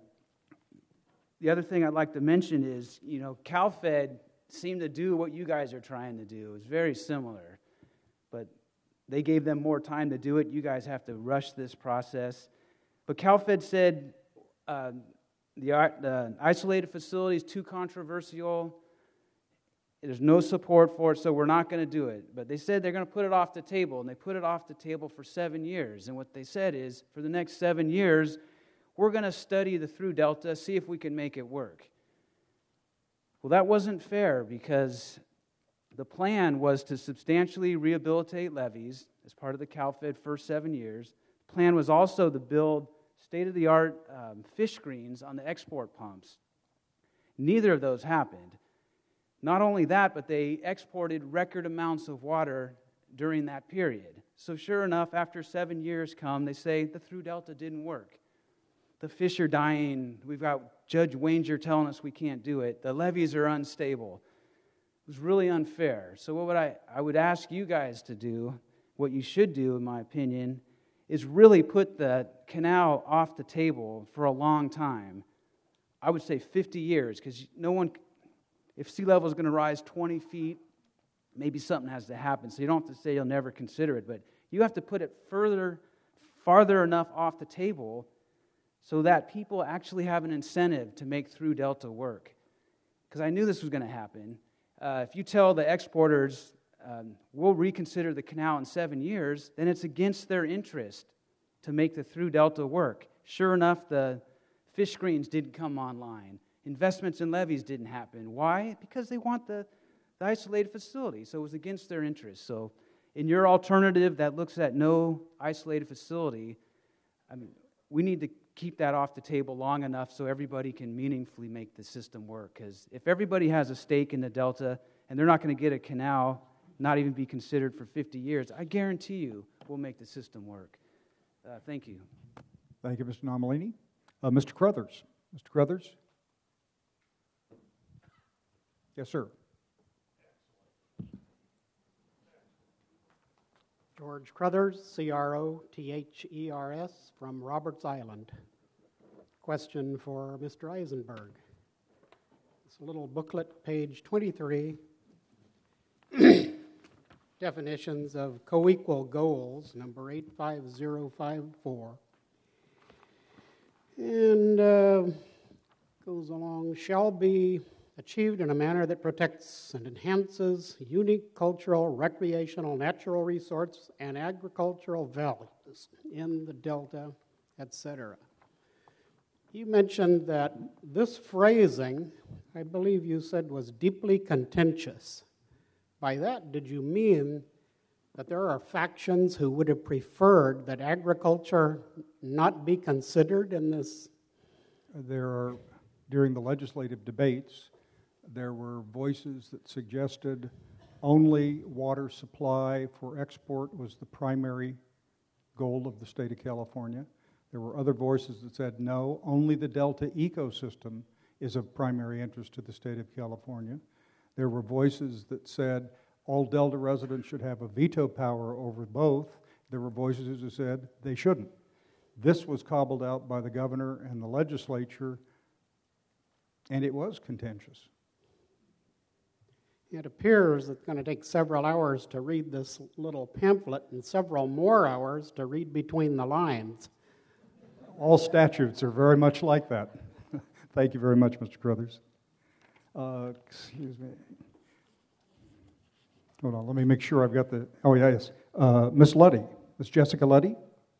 the other thing I'd like to mention is, you know, CalFed seemed to do what you guys are trying to do. It's very similar. But they gave them more time to do it. You guys have to rush this process. But CalFed said uh, the, the isolated facility is too controversial. There's no support for it, so we're not going to do it. But they said they're going to put it off the table, and they put it off the table for seven years. And what they said is, for the next seven years, we're going to study the through delta, see if we can make it work. Well, that wasn't fair because the plan was to substantially rehabilitate levees as part of the CalFed first seven years. The plan was also to build state-of-the-art um, fish screens on the export pumps. Neither of those happened. Not only that, but they exported record amounts of water during that period. So sure enough, after seven years come, they say the through delta didn't work. The fish are dying. We've got Judge Wanger telling us we can't do it. The levees are unstable. It was really unfair. So what would I, I would ask you guys to do, what you should do, in my opinion, is really put the canal off the table for a long time. I would say fifty years, because no one... If sea level is going to rise twenty feet, maybe something has to happen. So you don't have to say you'll never consider it, but you have to put it further, farther enough off the table so that people actually have an incentive to make through delta work. Because I knew this was going to happen. Uh, if you tell the exporters, um, we'll reconsider the canal in seven years, then it's against their interest to make the through delta work. Sure enough, the fish screens didn't come online. Investments in levees didn't happen. Why? Because they want the, the isolated facility. So it was against their interest. So in your alternative that looks at no isolated facility, I mean, we need to keep that off the table long enough so everybody can meaningfully make the system work. Because if everybody has a stake in the Delta and they're not going to get a canal, not even be considered for fifty years, I guarantee you we'll make the system work. Uh, thank you. Thank you, Mister Nomalini. Uh, Mister Crothers. Mister Crothers? Yes, sir. George Crothers, C R O T H E R S, from Roberts Island. Question for Mister Eisenberg. This little booklet, page twenty-three, definitions of co-equal goals, number eight five zero five four. And uh, goes along, shall be achieved in a manner that protects and enhances unique cultural, recreational, natural resources, and agricultural values in the Delta, et cetera. You mentioned that this phrasing, I believe you said, was deeply contentious. By that, did you mean that there are factions who would have preferred that agriculture not be considered in this? There are, during the legislative debates, there were voices that suggested only water supply for export was the primary goal of the state of California. There were other voices that said, no, only the Delta ecosystem is of primary interest to the state of California. There were voices that said all Delta residents should have a veto power over both. There were voices who said they shouldn't. This was cobbled out by the governor and the legislature, and it was contentious. It appears it's going to take several hours to read this little pamphlet and several more hours to read between the lines. All statutes are very much like that. Thank you very much, Mister Crothers. Uh, excuse me. Hold on, let me make sure I've got the, oh, yeah, yes. Uh, Miss Luddy, Miss Jessica Luddy.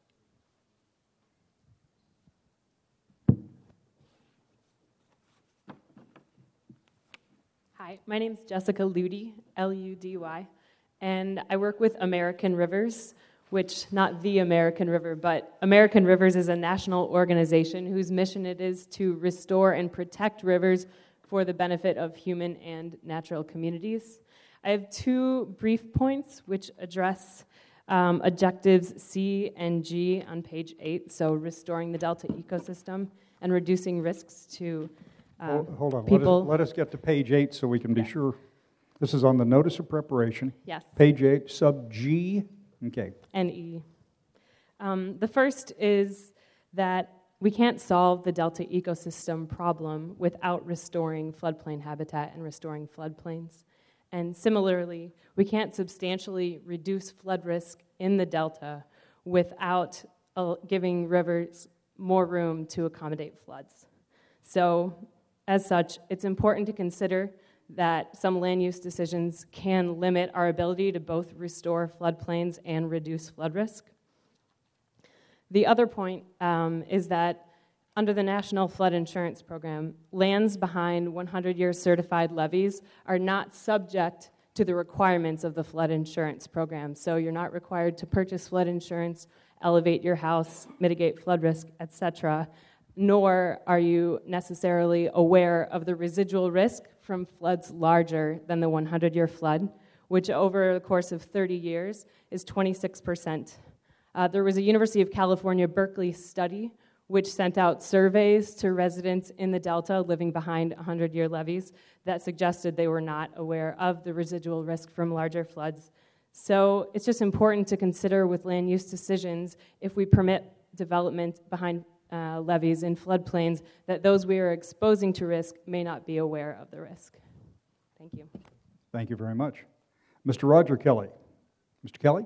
Hi, my name is Jessica Ludy, L U D Y, and I work with American Rivers, which, not the American River, but American Rivers is a national organization whose mission it is to restore and protect rivers for the benefit of human and natural communities. I have two brief points which address um, objectives C and G on page eight, so restoring the Delta ecosystem and reducing risks to uh, hold, hold on, people. Let us, let us get to page eight so we can be yes. sure. This is on the notice of preparation. Yes. Page eight, sub G. Okay. And E. Um, the first is that we can't solve the Delta ecosystem problem without restoring floodplain habitat and restoring floodplains. And similarly, we can't substantially reduce flood risk in the Delta without uh, giving rivers more room to accommodate floods. So, as such, it's important to consider that some land use decisions can limit our ability to both restore floodplains and reduce flood risk. The other point um, is that under the National Flood Insurance Program, lands behind one hundred year certified levees are not subject to the requirements of the flood insurance program. So you're not required to purchase flood insurance, elevate your house, mitigate flood risk, et cetera, nor are you necessarily aware of the residual risk from floods larger than the one hundred year flood, which over the course of thirty years is twenty-six percent. Uh, there was a University of California, Berkeley study which sent out surveys to residents in the Delta living behind one hundred year levees that suggested they were not aware of the residual risk from larger floods. So it's just important to consider with land use decisions, if we permit development behind uh, levees in floodplains, that those we are exposing to risk may not be aware of the risk. Thank you. Thank you very much. Mister Roger Kelly. Mister Kelly?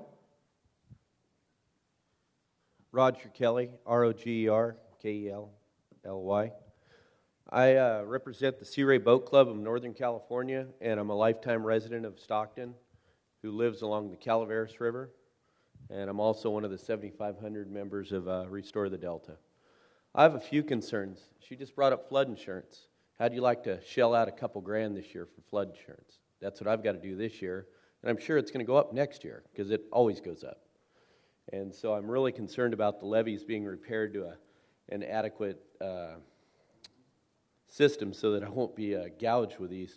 Roger Kelly, R O G E R K E L L Y. I uh, represent the Sea Ray Boat Club of Northern California, and I'm a lifetime resident of Stockton who lives along the Calaveras River, and I'm also one of the seventy-five hundred members of uh, Restore the Delta. I have a few concerns. She just brought up flood insurance. How'd you like to shell out a couple grand this year for flood insurance? That's what I've got to do this year, and I'm sure it's going to go up next year because it always goes up. And so I'm really concerned about the levees being repaired to a, an adequate uh, system so that I won't be uh, gouged with these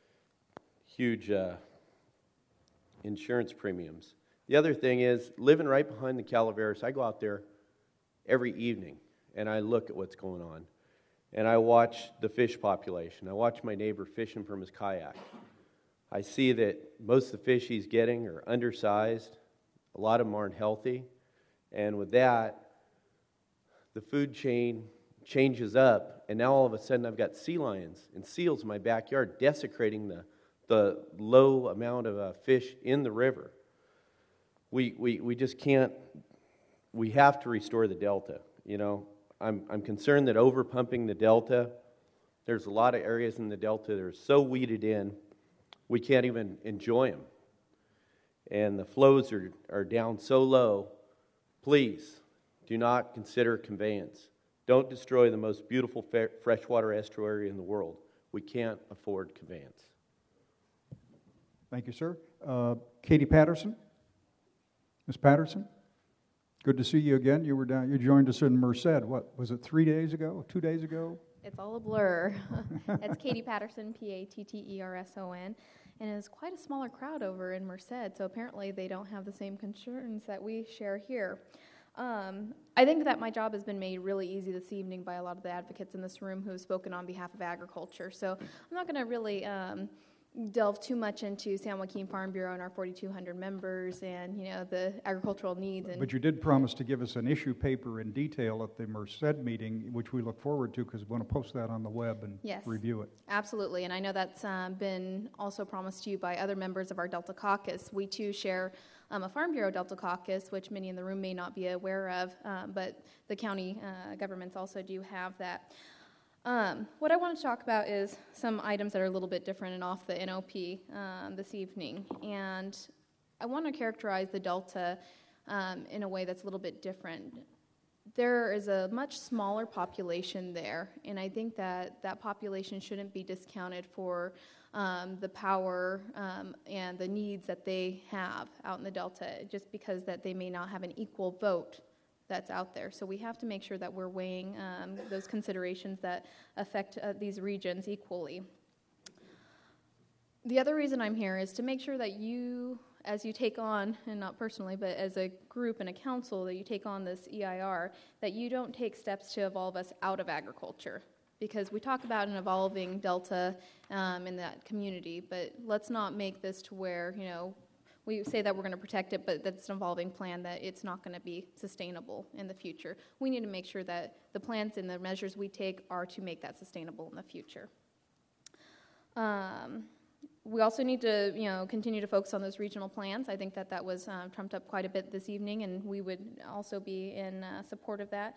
huge uh, insurance premiums. The other thing is, living right behind the Calaveras, I go out there every evening and I look at what's going on. And I watch the fish population. I watch my neighbor fishing from his kayak. I see that most of the fish he's getting are undersized. A lot of them aren't healthy, and with that, the food chain changes up, and now all of a sudden I've got sea lions and seals in my backyard desecrating the, the low amount of uh, fish in the river. We, we, we just can't, we have to restore the Delta. You know, I'm, I'm concerned that over pumping the Delta, there's a lot of areas in the Delta that are so weeded in, we can't even enjoy them. And the flows are, are down so low, please do not consider conveyance. Don't destroy the most beautiful fe- freshwater estuary in the world. We can't afford conveyance. Thank you, sir. Uh, Katie Patterson. Miz Patterson, good to see you again. You were down. You joined us in Merced. What was it? Three days ago? Two days ago? It's all a blur. It's Katie Patterson, P A T T E R S O N. And it's quite a smaller crowd over in Merced, so apparently they don't have the same concerns that we share here. Um, I think that my job has been made really easy this evening by a lot of the advocates in this room who have spoken on behalf of agriculture. So I'm not going to really um, delve too much into San Joaquin Farm Bureau and our forty-two hundred members and, you know, the agricultural needs. And but you did promise to give us an issue paper in detail at the Merced meeting, which we look forward to because we want to post that on the web and yes, review it. Absolutely, and I know that's um, been also promised to you by other members of our Delta Caucus. We too share um, a Farm Bureau Delta Caucus, which many in the room may not be aware of, um, but the county uh, governments also do have that. Um, what I want to talk about is some items that are a little bit different and off the N O P um, this evening. And I want to characterize the Delta um, in a way that's a little bit different. There is a much smaller population there, and I think that that population shouldn't be discounted for um, the power um, and the needs that they have out in the Delta, just because that they may not have an equal vote that's out there. So we have to make sure that we're weighing um, those considerations that affect uh, these regions equally. The other reason I'm here is to make sure that you, as you take on, and not personally, but as a group and a council, that you take on this E I R, that you don't take steps to evolve us out of agriculture. Because we talk about an evolving Delta um, in that community, but let's not make this to where, you know, we say that we're going to protect it, but that's an evolving plan that it's not going to be sustainable in the future. We need to make sure that the plans and the measures we take are to make that sustainable in the future. Um, we also need to, you know, continue to focus on those regional plans. I think that that was um, trumped up quite a bit this evening, and we would also be in uh, support of that.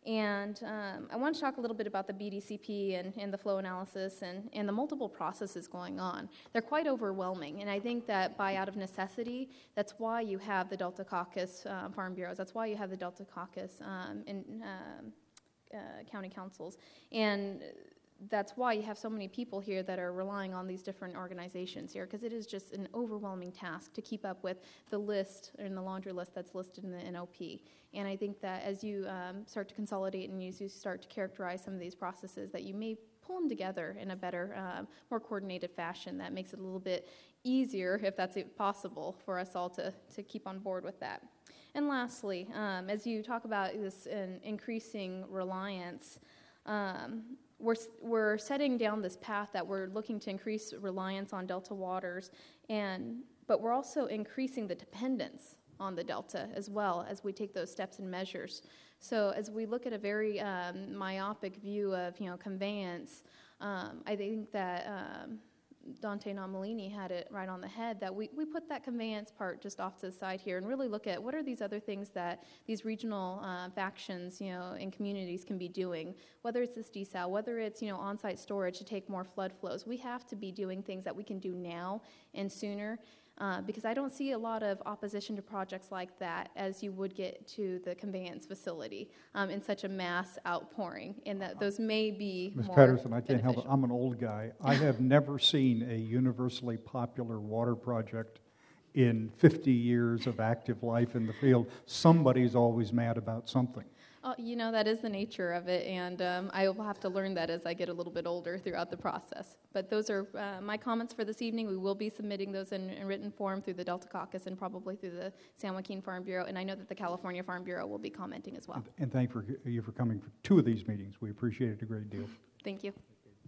And um, I want to talk a little bit about the B D C P and, and the flow analysis and, and the multiple processes going on. They're quite overwhelming, and I think that by out of necessity, that's why you have the Delta Caucus uh, Farm Bureaus. That's why you have the Delta Caucus um, in um, uh, county councils. And that's why you have so many people here that are relying on these different organizations here, because it is just an overwhelming task to keep up with the list and the laundry list that's listed in the N O P. And I think that as you um, start to consolidate and as you start to characterize some of these processes, that you may pull them together in a better, um, more coordinated fashion that makes it a little bit easier, if that's possible, for us all to, to keep on board with that. And lastly, um, as you talk about this uh, increasing reliance, um, We're, we're setting down this path that we're looking to increase reliance on Delta waters, and but we're also increasing the dependence on the Delta as well as we take those steps and measures. So as we look at a very um, myopic view of, you know, conveyance, um, I think that um, Dante Nomalini had it right on the head, that we, we put that conveyance part just off to the side here and really look at what are these other things that these regional uh, factions, you know, and communities can be doing, whether it's this desal, whether it's, you know, on-site storage to take more flood flows. We have to be doing things that we can do now and sooner, uh, because I don't see a lot of opposition to projects like that as you would get to the conveyance facility um, in such a mass outpouring, and that those may be Miz more Patterson, I can't beneficial. help it. I'm an old guy. I have never seen a universally popular water project in fifty years of active life in the field. Somebody's always mad about something. Oh, you know, that is the nature of it, and um, I will have to learn that as I get a little bit older throughout the process. But those are uh, my comments for this evening. We will be submitting those in, in written form through the Delta Caucus and probably through the San Joaquin Farm Bureau, and I know that the California Farm Bureau will be commenting as well. And, and thank for, you for coming for two of these meetings. We appreciate it a great deal. Thank you.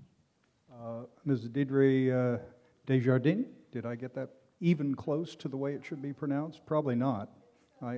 Uh, Miz Deidre uh, Desjardins, did I get that even close to the way it should be pronounced? Probably not. I,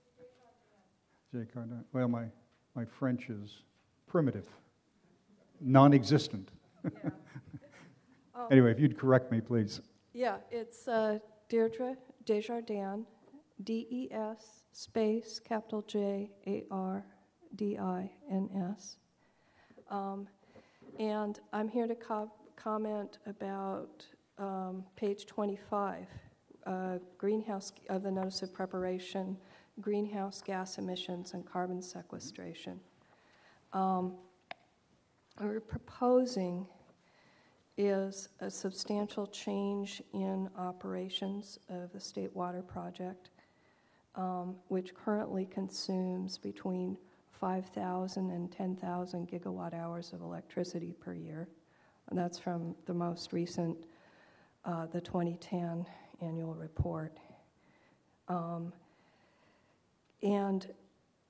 well, my, my French is primitive, non-existent. Yeah. um, Anyway, if you'd correct me, please. Yeah, it's uh, Deirdre Desjardins, D E S space capital J A R D I N S. Um, and I'm here to co- comment about um, page twenty-five, uh, greenhouse of the notice of preparation, greenhouse gas emissions and carbon sequestration. Um, what we're proposing is a substantial change in operations of the State Water Project, um, which currently consumes between five thousand and ten thousand gigawatt hours of electricity per year. And that's from the most recent, uh, the twenty ten annual report. Um, and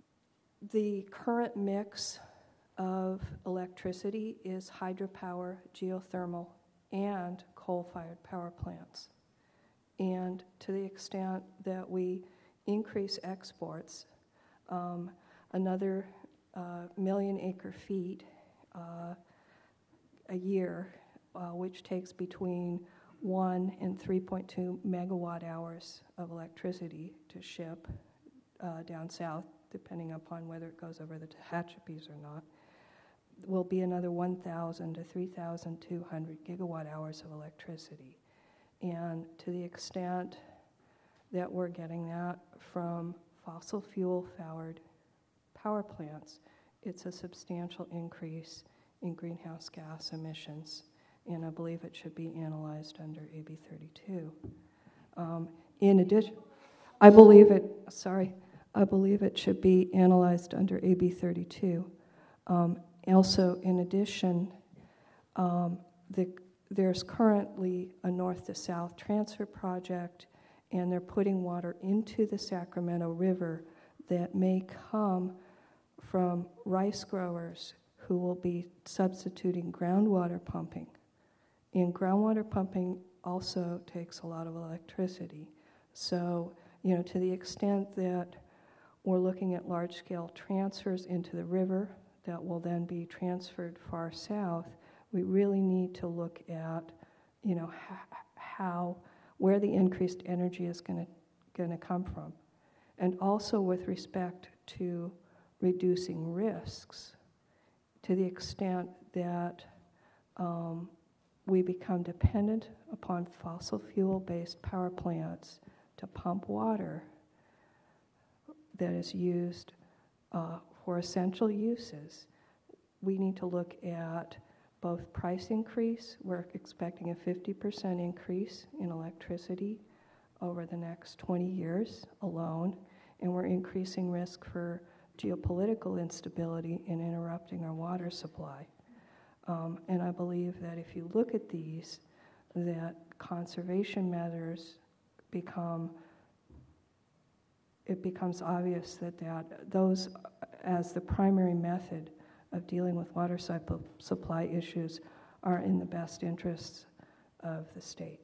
the current mix of electricity is hydropower, geothermal, and coal-fired power plants. And to the extent that we increase exports, um, another uh, million acre feet uh, a year, uh, which takes between one and three point two megawatt hours of electricity to ship uh, down south, depending upon whether it goes over the Tehachapi's or not, will be another one thousand to three thousand two hundred gigawatt hours of electricity. And to the extent that we're getting that from fossil fuel-powered power plants, it's a substantial increase in greenhouse gas emissions, and I believe it should be analyzed under A B thirty-two. Um, in addition, I believe it, sorry, I believe it should be analyzed under A B thirty-two. Um, also, in addition, um, the, there's currently a north to south transfer project, and they're putting water into the Sacramento River that may come from rice growers who will be substituting groundwater pumping. And groundwater pumping also takes a lot of electricity. So, you know, to the extent that we're looking at large-scale transfers into the river that will then be transferred far south, we really need to look at, you know, h- how, where the increased energy is going to going to come from. And also with respect to reducing risks, to the extent that um, we become dependent upon fossil fuel-based power plants to pump water that is used uh, for essential uses, we need to look at both price increase. We're expecting a fifty percent increase in electricity over the next twenty years alone, and we're increasing risk for geopolitical instability and interrupting our water supply. Um, and I believe that if you look at these, that conservation measures become, it becomes obvious that, that those as the primary method of dealing with water supply issues are in the best interests of the state.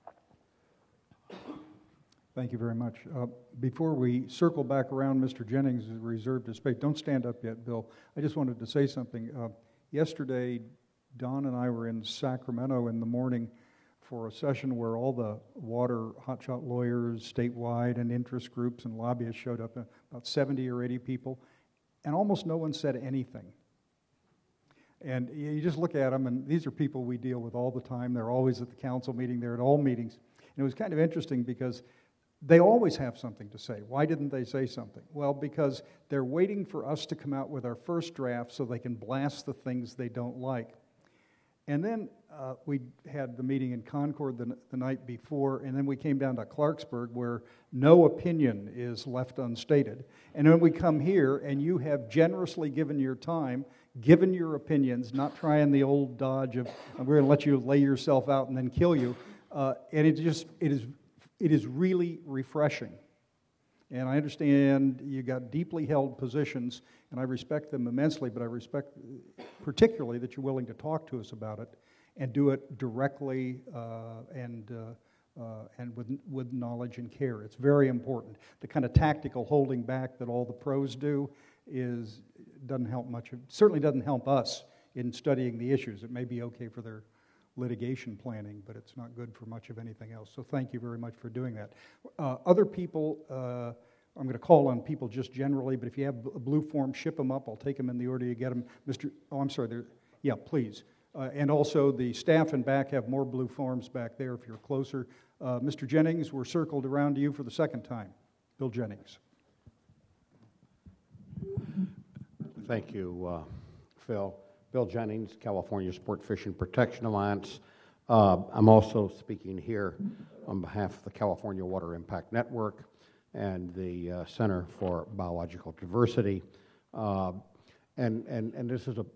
Thank you very much. Uh, before we circle back around, Mister Jennings is reserved his space. Don't stand up yet, Bill. I just wanted to say something. Uh, yesterday, Don and I were in Sacramento in the morning for a session where all the water hotshot lawyers statewide and interest groups and lobbyists showed up, uh, about seventy or eighty people, and almost no one said anything. And you just look at them, and these are people we deal with all the time. They're always at the council meeting. They're at all meetings. And it was kind of interesting because they always have something to say. Why didn't they say something? Well, because they're waiting for us to come out with our first draft so they can blast the things they don't like. And then uh, we had the meeting in Concord the, the night before, and then we came down to Clarksburg where no opinion is left unstated. And then we come here, and you have generously given your time, given your opinions, not trying the old dodge of, we're going to let you lay yourself out and then kill you. Uh, and it just, it is, it is really refreshing. And I understand you got deeply held positions, and I respect them immensely, but I respect particularly that you're willing to talk to us about it and do it directly uh, and uh, uh, and with with knowledge and care. It's very important. The kind of tactical holding back that all the pros do is doesn't help much. It certainly doesn't help us in studying the issues. It may be okay for their litigation planning, but it's not good for much of anything else. So thank you very much for doing that. Uh, other people, uh, I'm going to call on people just generally, but if you have a blue form, ship them up. I'll take them in the order you get them. Mister Oh, I'm sorry. Yeah, please. Uh, and also the staff in back have more blue forms back there if you're closer. Uh, Mister Jennings, we're circled around to you for the second time. Bill Jennings. Thank you, uh, Phil. Bill Jennings, California Sport Fishing Protection Alliance. Uh, I'm also speaking here on behalf of the California Water Impact Network and the uh, Center for Biological Diversity. Uh, and, and, and this is a,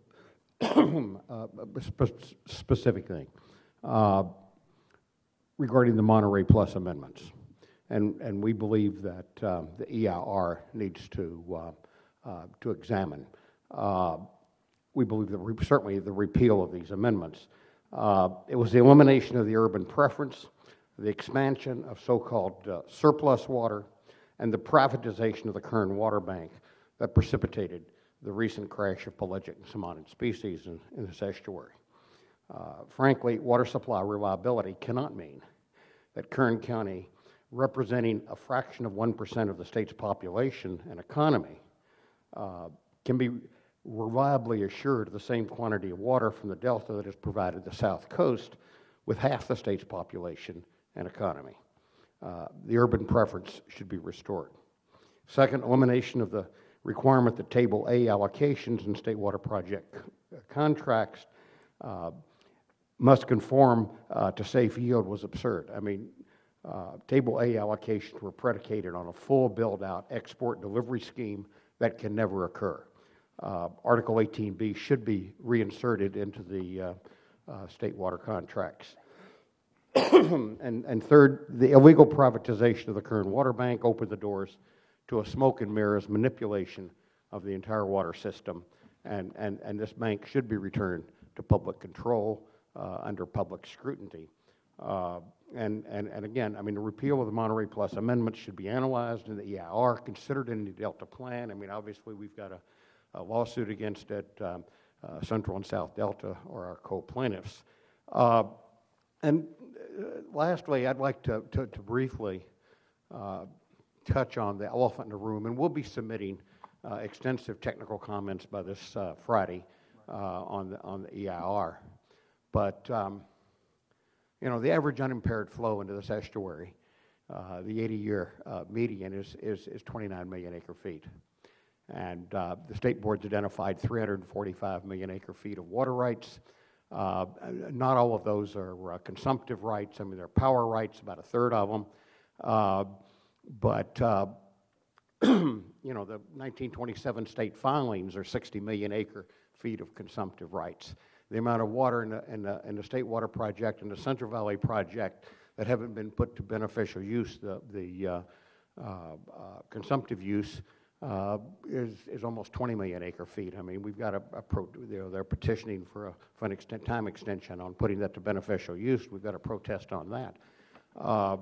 a spe- specific thing uh, regarding the Monterey Plus amendments. And, and we believe that um, the E I R needs to uh, uh, to examine. Uh, we believe that re- certainly the repeal of these amendments. Uh, it was the elimination of the urban preference, the expansion of so-called uh, surplus water, and the privatization of the Kern Water Bank that precipitated the recent crash of pelagic and salmoniid species in, in this estuary. Uh, frankly, water supply reliability cannot mean that Kern County, representing a fraction of one percent of the state's population and economy, uh, can be reliably assured of the same quantity of water from the Delta that is provided the South Coast with half the state's population and economy. Uh, the urban preference should be restored. Second, elimination of the requirement that Table A allocations in state water project c- contracts uh, must conform uh, to safe yield was absurd. I mean, uh, Table A allocations were predicated on a full build-out export delivery scheme that can never occur. Uh, Article eighteen B should be reinserted into the uh, uh, state water contracts. and, and third, the illegal privatization of the Kern Water Bank opened the doors to a smoke and mirrors manipulation of the entire water system, and, and, and this bank should be returned to public control uh, under public scrutiny. Uh, and, and, and again, I mean, the repeal of the Monterey Plus amendments should be analyzed in the E I R, considered in the Delta Plan. I mean, obviously, we've got a, a lawsuit against it. Um, uh, Central and South Delta are our co-plaintiffs. Uh, and uh, lastly, I'd like to, to, to briefly uh, touch on the elephant in the room, and we'll be submitting uh, extensive technical comments by this uh, Friday uh, on the on the E I R. But um, you know, the average unimpaired flow into this estuary, uh, the eighty-year uh, median is, is is twenty-nine million acre feet, and uh, the state board's identified three hundred forty-five million acre feet of water rights. Uh, not all of those are uh, consumptive rights. I mean, they're power rights, about a third of them. Uh, but, uh, you know, the nineteen twenty-seven state filings are sixty million acre feet of consumptive rights. The amount of water in the, in the, in the State Water Project and the Central Valley Project that haven't been put to beneficial use, the, the uh, uh, uh, consumptive use, Uh, is, is almost twenty million acre feet. I mean, we've got a, a pro, you know, they're petitioning for a for an extent, time extension on putting that to beneficial use. We've got a protest on that. Uh,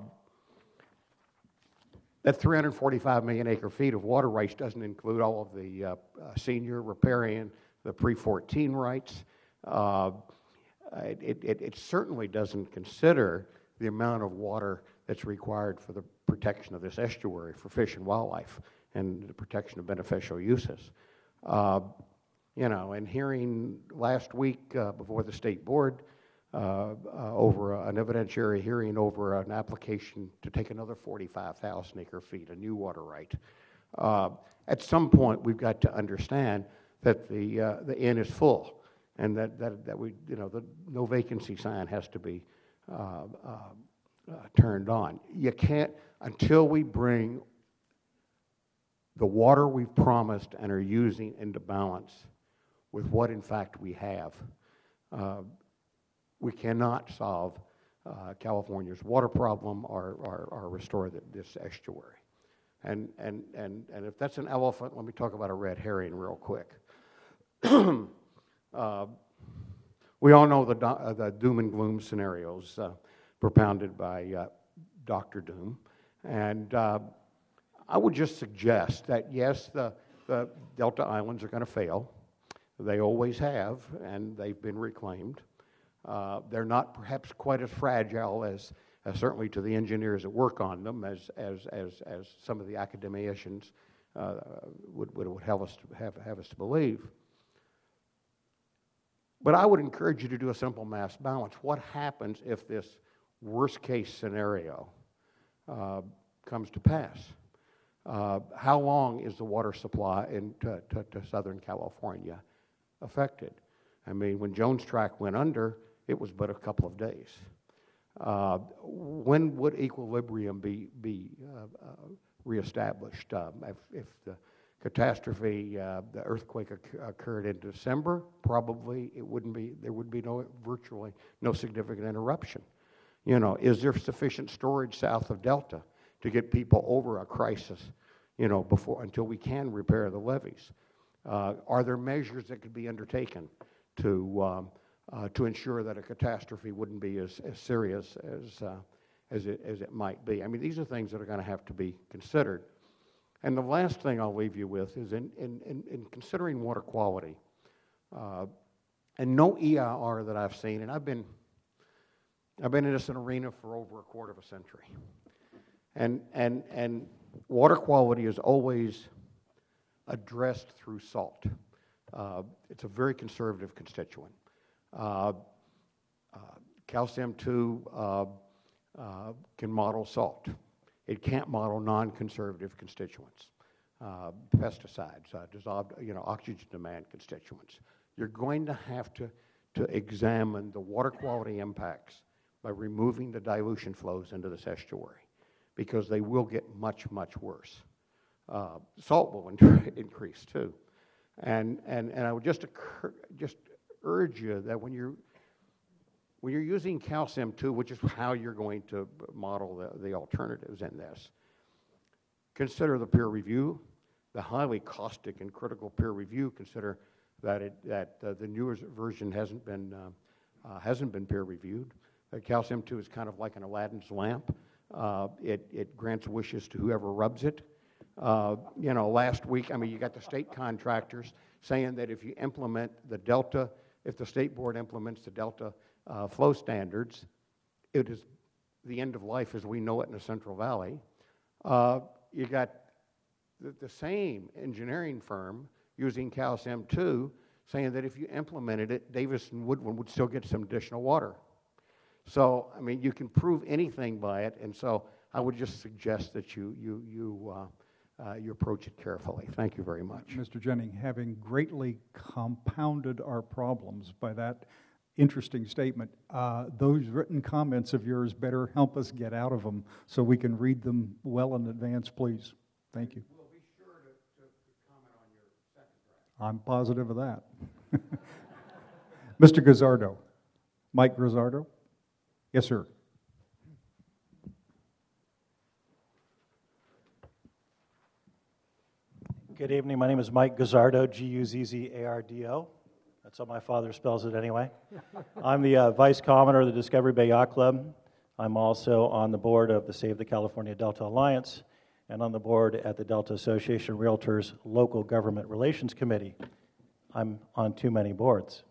that three hundred forty-five million acre feet of water rights doesn't include all of the uh, uh, senior, riparian, the pre fourteen rights. Uh, it, it, it certainly doesn't consider the amount of water that's required for the protection of this estuary for fish and wildlife and the protection of beneficial uses. Uh, you know, and hearing last week uh, before the state board uh, uh, over a, an evidentiary hearing over an application to take another forty-five thousand acre feet, a new water right. Uh, at some point, we've got to understand that the uh, the inn is full, and that that that we, you know, the no vacancy sign has to be uh, uh, uh, turned on. You can't until we bring the water we've promised and are using into balance with what in fact we have. Uh, we cannot solve uh, California's water problem or, or, or restore the, this estuary. And, and, and, and if that's an elephant, let me talk about a red herring real quick. uh, we all know the, do, uh, the doom and gloom scenarios uh, propounded by uh, Doctor Doom. And uh, I would just suggest that, yes, the, the Delta Islands are going to fail. They always have, and they've been reclaimed. Uh, they're not perhaps quite as fragile as, as certainly to the engineers that work on them as, as, as, as some of the academicians uh, would, would, would have, us to, have, have us to believe. But I would encourage you to do a simple mass balance. What happens if this worst-case scenario uh, comes to pass? Uh, how long is the water supply in to, to, to Southern California affected? I mean, when Jones Tract went under, it was but a couple of days. Uh, when would equilibrium be, be uh, uh, reestablished? Um, if, if the catastrophe, uh, the earthquake occ- occurred in December, probably it wouldn't be, there would be no, virtually no significant interruption. You know, is there sufficient storage south of Delta to get people over a crisis, you know, before, until we can repair the levees? Uh, are there measures that could be undertaken to, um, uh, to ensure that a catastrophe wouldn't be as, as serious as, uh, as, it, as it might be? I mean, these are things that are going to have to be considered. And the last thing I'll leave you with is in, in, in, in considering water quality, uh, and no E I R that I've seen, and I've been, I've been in this arena for over a quarter of a century, and, and, and water quality is always addressed through salt. Uh, it's a very conservative constituent. Uh, uh, calcium two uh, uh, can model salt. It can't model non-conservative constituents, uh, pesticides, uh, dissolved, you know, oxygen demand constituents. You're going to have to, to examine the water quality impacts by removing the dilution flows into this estuary, because they will get much, much worse. Uh, salt will in- increase too. And, and, and I would just, occur, just urge you that when you're, when you're using calcium two, which is how you're going to model the, the alternatives in this, consider the peer review, the highly caustic and critical peer review. Consider that, it, that uh, the newer version hasn't been, uh, uh, hasn't been peer reviewed. Uh, calcium two is kind of like an Aladdin's lamp. Uh, it, it grants wishes to whoever rubs it. Uh, you know, last week, I mean, you got the state contractors saying that if you implement the Delta, if the state board implements the Delta uh, flow standards, it is the end of life as we know it in the Central Valley. Uh, you got the, the same engineering firm using calcium two saying that if you implemented it, Davis and Woodward would still get some additional water. So, I mean, you can prove anything by it, and so I would just suggest that you, you, you, uh, uh, you approach it carefully. Thank you very much. Mister Jennings, having greatly compounded our problems by that interesting statement, uh, those written comments of yours better help us get out of them so we can read them well in advance, please. Thank you. We'll be sure to, to, to comment on your second draft. I'm positive of that. Mister Gazzardo. Mike Gazzardo? Yes, sir. Good evening. My name is Mike Gazzardo, G U Z Z A R D O. That's how my father spells it anyway. I'm the uh, Vice Commodore of the Discovery Bay Yacht Club. I'm also on the board of the Save the California Delta Alliance and on the board at the Delta Association Realtors Local Government Relations Committee. I'm on too many boards.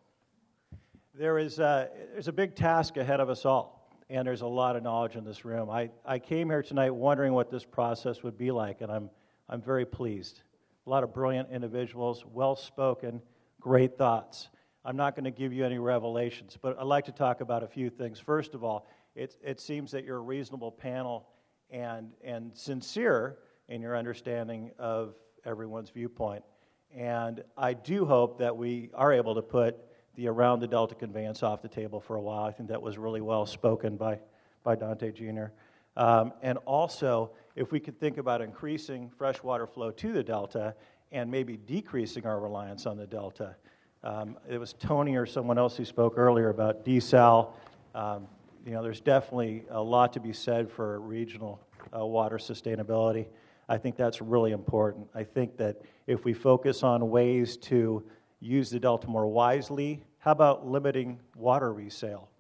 There is a, there's a big task ahead of us all, and there's a lot of knowledge in this room. I, I came here tonight wondering what this process would be like, and I'm, I'm very pleased. A lot of brilliant individuals, well-spoken, great thoughts. I'm not going to give you any revelations, but I'd like to talk about a few things. First of all, it, it seems that you're a reasonable panel and, and sincere in your understanding of everyone's viewpoint. And I do hope that we are able to put the Around the Delta conveyance off the table for a while. I think that was really well spoken by, by Dante Junior Um, and also, if we could think about increasing freshwater flow to the Delta and maybe decreasing our reliance on the Delta. Um, it was Tony or someone else who spoke earlier about desal. Um, you know, there's definitely a lot to be said for regional uh, water sustainability. I think that's really important. I think that if we focus on ways to use the Delta more wisely, how about limiting water resale?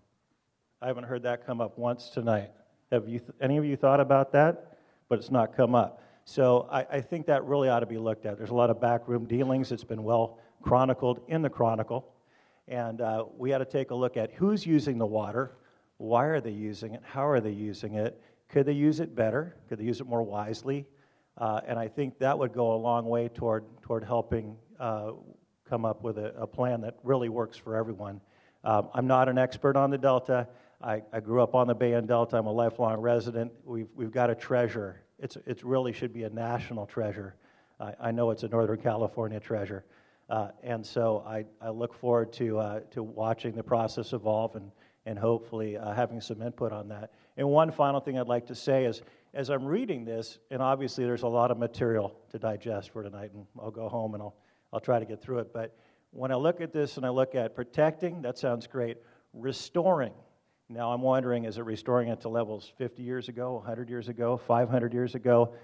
I haven't heard that come up once tonight. Have you th- any of you thought about that? But it's not come up. So I, I think that really ought to be looked at. There's a lot of backroom dealings. It's been well chronicled in the Chronicle. And uh, we ought to take a look at who's using the water, why are they using it, how are they using it, could they use it better, could they use it more wisely? Uh, and I think that would go a long way toward, toward helping uh, come up with a, a plan that really works for everyone. Um, I'm not an expert on the Delta. I, I grew up on the Bay and Delta. I'm a lifelong resident. We've, we've got a treasure. It's, it really should be a national treasure. I, I know it's a Northern California treasure. Uh, and so I, I look forward to, uh, to watching the process evolve and, and hopefully uh, having some input on that. And one final thing I'd like to say is, as I'm reading this, and obviously there's a lot of material to digest for tonight, and I'll go home and I'll, I'll try to get through it, but when I look at this and I look at protecting, that sounds great. Restoring. Now I'm wondering, is it restoring it to levels fifty years ago, one hundred years ago, five hundred years ago?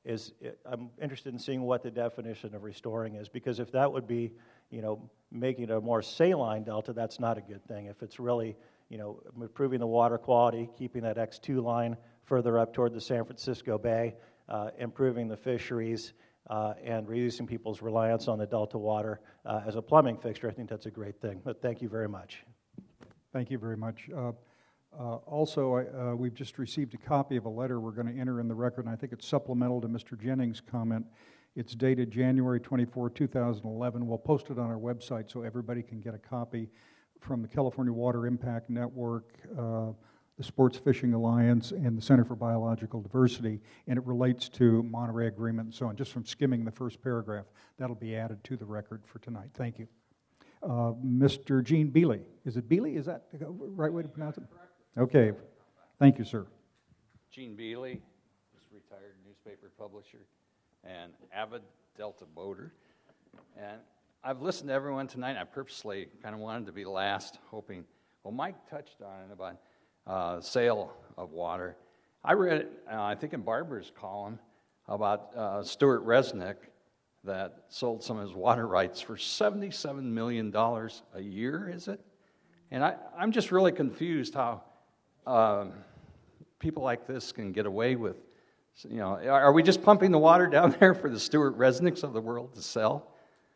is it, I'm interested in seeing what the definition of restoring is, because if that would be, you know, making it a more saline delta, that's not a good thing. If it's really, you know, improving the water quality, keeping that X two line further up toward the San Francisco Bay, uh, improving the fisheries, uh, and reducing people's reliance on the delta water uh, as a plumbing fixture, I think that's a great thing. But thank you very much. Thank you very much. Uh, uh, also, I, uh, we've just received a copy of a letter we're going to enter in the record, and I think it's supplemental to Mister Jennings' comment. It's dated January twenty-fourth, two thousand eleven. We'll post it on our website so everybody can get a copy, from the California Water Impact Network, uh, the Sports Fishing Alliance, and the Center for Biological Diversity, and it relates to Monterey Agreement and so on. Just from skimming the first paragraph, that'll be added to the record for tonight. Thank you. Uh, Mister Gene Beely. Is it Beely? Is that the right way to pronounce it? Okay. Thank you, sir. Gene Beely, just retired newspaper publisher and avid Delta boater. And I've listened to everyone tonight. I purposely kind of wanted to be last, hoping, well, Mike touched on it about uh, sale of water. I read it, uh, I think in Barbara's column, about uh, Stuart Resnick that sold some of his water rights for seventy-seven million dollars a year, is it? And I, I'm just really confused how um, people like this can get away with, you know, are we just pumping the water down there for the Stuart Resnicks of the world to sell?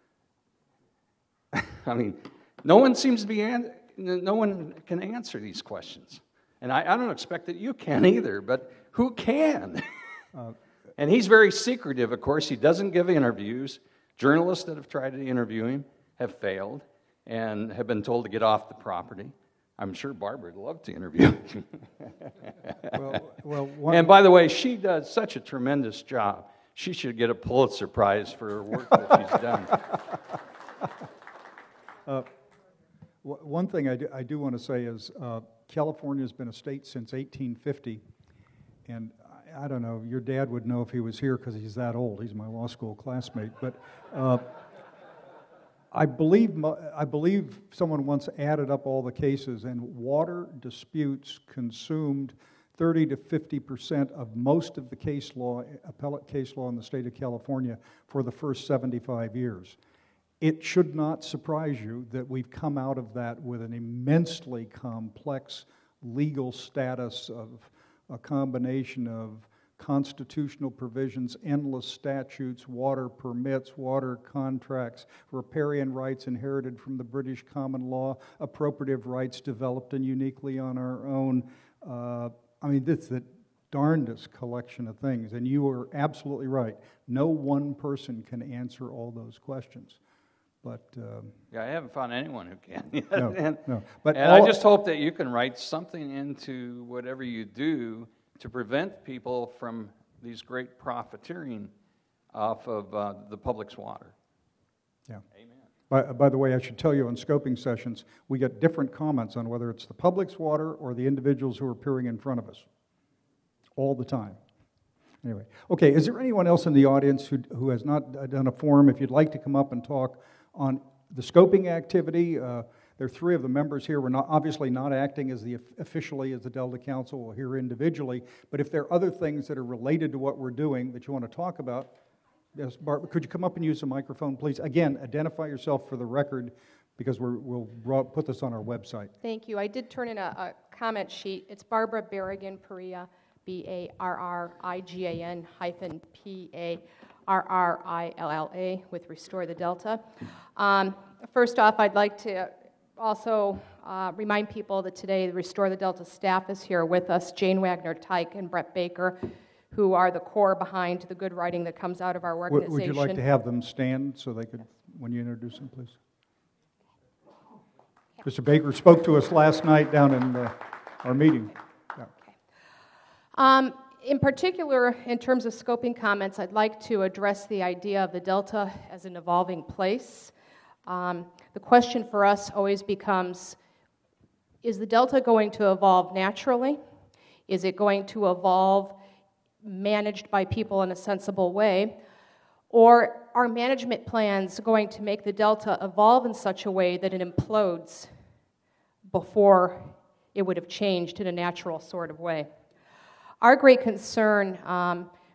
I mean, no one seems to be, an, no one can answer these questions. And I, I don't expect that you can either, but who can? uh, and he's very secretive, of course. He doesn't give interviews. Journalists that have tried to interview him have failed and have been told to get off the property. I'm sure Barbara would love to interview him. well, well, one, and by the way, she does such a tremendous job. She should get a Pulitzer Prize for her work that she's done. Uh, w- one thing I do, I do want to say is uh, California has been a state since eighteen fifty, and I, I don't know, your dad would know if he was here because he's that old. He's my law school classmate. But uh, I believe I believe someone once added up all the cases, and water disputes consumed thirty to fifty percent of most of the case law, appellate case law in the state of California for the first seventy-five years. It should not surprise you that we've come out of that with an immensely complex legal status of a combination of constitutional provisions, endless statutes, water permits, water contracts, riparian rights inherited from the British common law, appropriative rights developed and uniquely on our own. Uh, I mean, this is the darndest collection of things, and you are absolutely right. No one person can answer all those questions. But um, yeah, I haven't found anyone who can yet. No, and no. But and all, I just hope that you can write something into whatever you do to prevent people from these great profiteering off of uh, the public's water. Yeah. Amen. By, by the way, I should tell you, on scoping sessions, we get different comments on whether it's the public's water or the individuals who are appearing in front of us, all the time. Anyway, okay, is there anyone else in the audience who, who has not done a forum? If you'd like to come up and talk on the scoping activity, uh, there are three of the members here. We're not obviously not acting as the officially as the Delta Council. We'll hear individually. But if there are other things that are related to what we're doing that you want to talk about, yes, Barbara, could you come up and use the microphone, please? Again, identify yourself for the record, because we're, we'll put this on our website. Thank you. I did turn in a, a comment sheet. It's Barbara Berrigan Perea, B A R R I G A N hyphen P A R R I L L A, with Restore the Delta. Um, first off, I'd like to also uh, remind people that today the Restore the Delta staff is here with us, Jane Wagner-Tyke and Brett Baker, who are the core behind the good writing that comes out of our organization. Would you like to have them stand so they could, when you introduce them, please? Mister Baker spoke to us last night down in uh, our meeting. Yeah. Okay. Um, in particular, in terms of scoping comments, I'd like to address the idea of the Delta as an evolving place. Um, the question for us always becomes, is the Delta going to evolve naturally? Is it going to evolve managed by people in a sensible way? Or are management plans going to make the Delta evolve in such a way that it implodes before it would have changed in a natural sort of way? Our great concern um,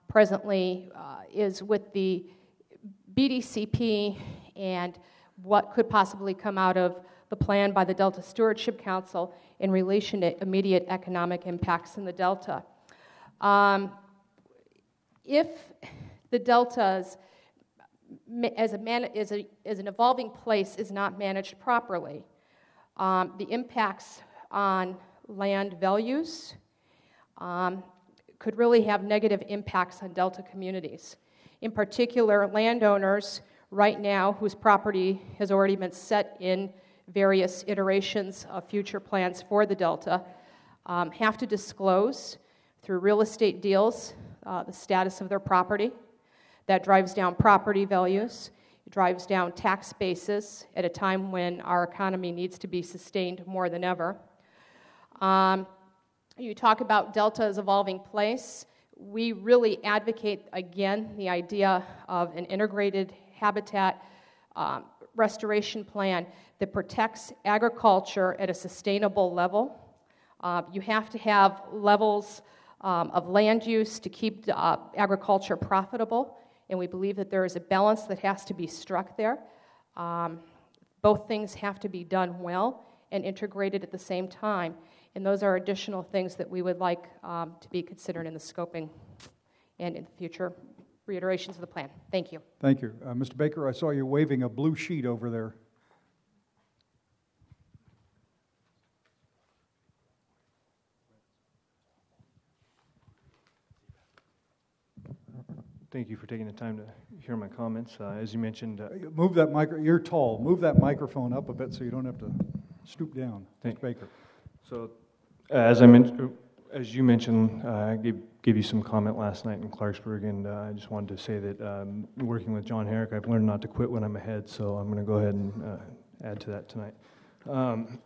presently uh, is with the B D C P and what could possibly come out of the plan by the Delta Stewardship Council in relation to immediate economic impacts in the Delta. Um, if the Delta's as, a man, as, a, as an evolving place is not managed properly, um, the impacts on land values um, could really have negative impacts on Delta communities. In particular, landowners right now whose property has already been set in various iterations of future plans for the Delta um, have to disclose through real estate deals uh, the status of their property. That drives down property values, it drives down tax bases at a time when our economy needs to be sustained more than ever. Um, you talk about Delta as evolving place. We really advocate, again, the idea of an integrated habitat um, restoration plan that protects agriculture at a sustainable level. Uh, you have to have levels um, of land use to keep uh, agriculture profitable, and we believe that there is a balance that has to be struck there. Um, both things have to be done well and integrated at the same time, and those are additional things that we would like um, to be considered in the scoping and in the future reiterations of the plan. Thank you. Thank you. Uh, Mister Baker, I saw you waving a blue sheet over there. Thank you for taking the time to hear my comments. Uh, as you mentioned, uh, move that micro. You're tall. Move that microphone up a bit so you don't have to stoop down. Thank Mister Baker. So, uh, as I mentioned, as you mentioned, uh, I gave, gave you some comment last night in Clarksburg, and uh, I just wanted to say that um, working with John Herrick, I've learned not to quit when I'm ahead. So I'm going to go ahead and uh, add to that tonight. Um,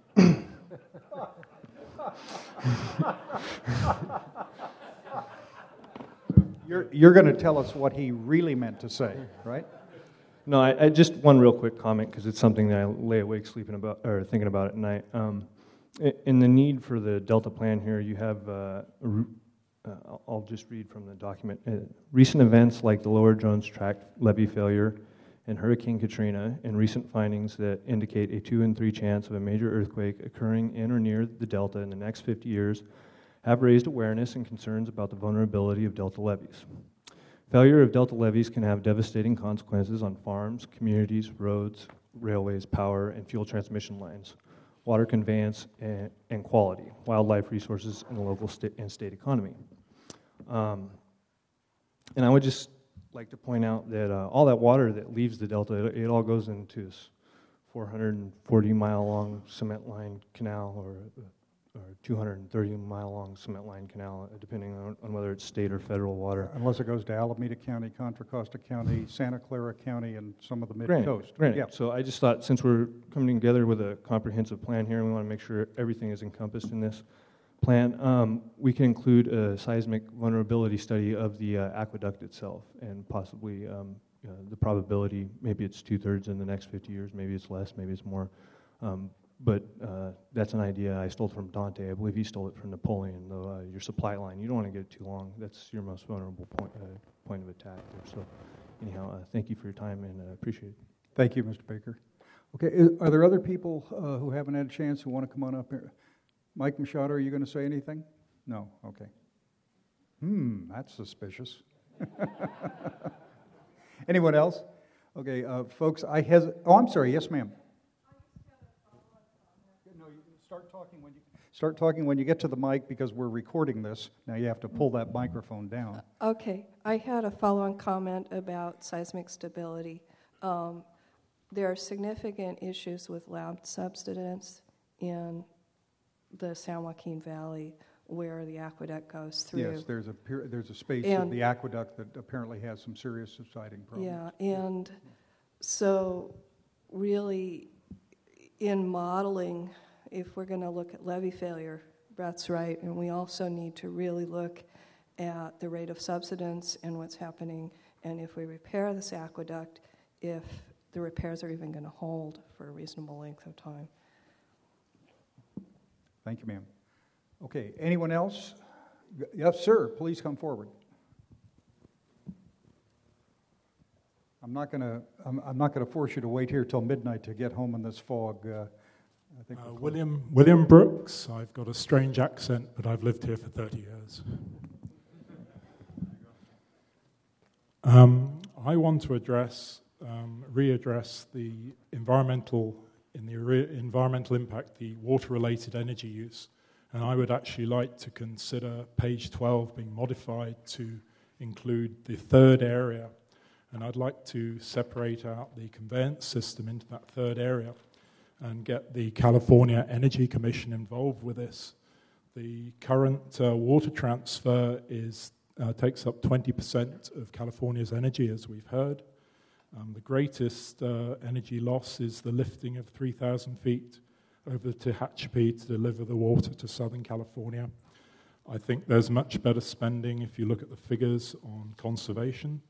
You're, you're going to tell us what he really meant to say, right? No, I, I just one real quick comment because it's something that I lay awake sleeping about or thinking about at night. Um, in the need for the Delta plan here, you have. Uh, uh, I'll just read from the document. Uh, recent events like the Lower Jones Tract levee failure and Hurricane Katrina, and recent findings that indicate a two in three chance of a major earthquake occurring in or near the Delta in the next fifty years. Have raised awareness and concerns about the vulnerability of Delta levees. Failure of Delta levees can have devastating consequences on farms, communities, roads, railways, power, and fuel transmission lines, water conveyance and, and quality, wildlife resources, and the local sta- and state economy. Um, and I would just like to point out that uh, all that water that leaves the Delta, it, it all goes into this four hundred forty mile long cement lined canal or uh, or two hundred thirty mile long cement line canal, depending on, on whether it's state or federal water. Unless it goes to Alameda County, Contra Costa County, Santa Clara County, and some of the Granted, mid-coast. granted. Yeah. So I just thought since we're coming together with a comprehensive plan here, and we want to make sure everything is encompassed in this plan, um, we can include a seismic vulnerability study of the uh, aqueduct itself and possibly um, uh, the probability, maybe it's two-thirds in the next fifty years, maybe it's less, maybe it's more. Um, But uh, that's an idea I stole from Dante. I believe he stole it from Napoleon, though, uh, your supply line. You don't want to get it too long. That's your most vulnerable point, uh, point of attack there. So anyhow, uh, thank you for your time, and uh, appreciate it. Thank you, Mister Baker. Okay, is, are there other people uh, who haven't had a chance who want to come on up here? Mike Machado, are you going to say anything? No? Okay. Hmm, that's suspicious. Anyone else? Okay, uh, folks, I hesitate. Oh, I'm sorry. Yes, ma'am. Start talking when you start talking when you get to the mic because we're recording this. Now you have to pull that microphone down. Okay, I had a follow-on comment about seismic stability. Um, there are significant issues with lab subsidence in the San Joaquin Valley where the aqueduct goes through. Yes, there's a per- there's a space and, of the aqueduct that apparently has some serious subsiding problems. Yeah, and so really in modeling, if we're going to look at levee failure, that's right, and we also need to really look at the rate of subsidence and what's happening, and if we repair this aqueduct, if the repairs are even going to hold for a reasonable length of time. Thank you, ma'am. Okay, anyone else? Yes, sir, please come forward. I'm not going to. I'm, I'm not going to force you to wait here till midnight to get home in this fog. Uh, I think uh, William William Brooks. I've got a strange accent, but I've lived here for thirty years. Um, I want to address, um, readdress the environmental in the re- environmental impact, the water-related energy use, and I would actually like to consider page twelve being modified to include the third area. And I'd like to separate out the conveyance system into that third area and get the California Energy Commission involved with this. The current uh, water transfer is uh, takes up twenty percent of California's energy, as we've heard. Um, the greatest uh, energy loss is the lifting of three thousand feet over the Tehachapi to deliver the water to Southern California. I think there's much better spending if you look at the figures on conservation.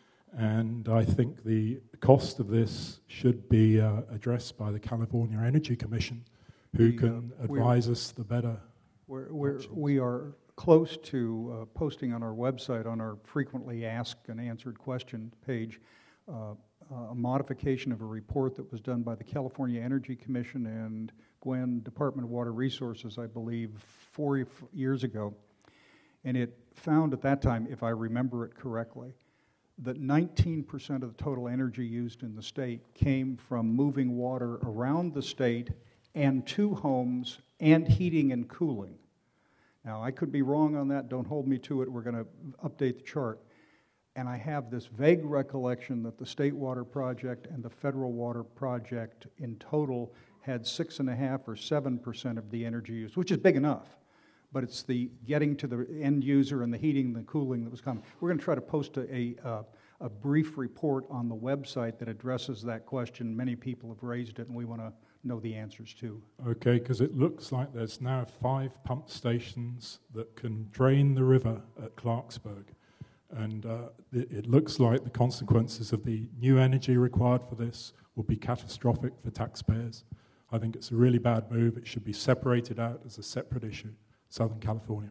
And I think the cost of this should be uh, addressed by the California Energy Commission, who The, uh, can advise us the better. We're, we're, we are close to uh, posting on our website, on our frequently asked and answered question page, uh, a modification of a report that was done by the California Energy Commission and Gwen Department of Water Resources, I believe, four years ago. And it found at that time, if I remember it correctly, that nineteen percent of the total energy used in the state came from moving water around the state and to homes and heating and cooling. Now, I could be wrong on that. Don't hold me to it. We're going to update the chart. And I have this vague recollection that the State Water Project and the Federal Water Project in total had six and a half or seven percent of the energy used, which is big enough. But it's the getting to the end user and the heating and the cooling that was coming. We're going to try to post a, a, uh, a brief report on the website that addresses that question. Many people have raised it, and we want to know the answers too. Okay, because it looks like there's now five pump stations that can drain the river at Clarksburg. And uh, it, it looks like the consequences of the new energy required for this will be catastrophic for taxpayers. I think it's a really bad move. It should be separated out as a separate issue. Southern California.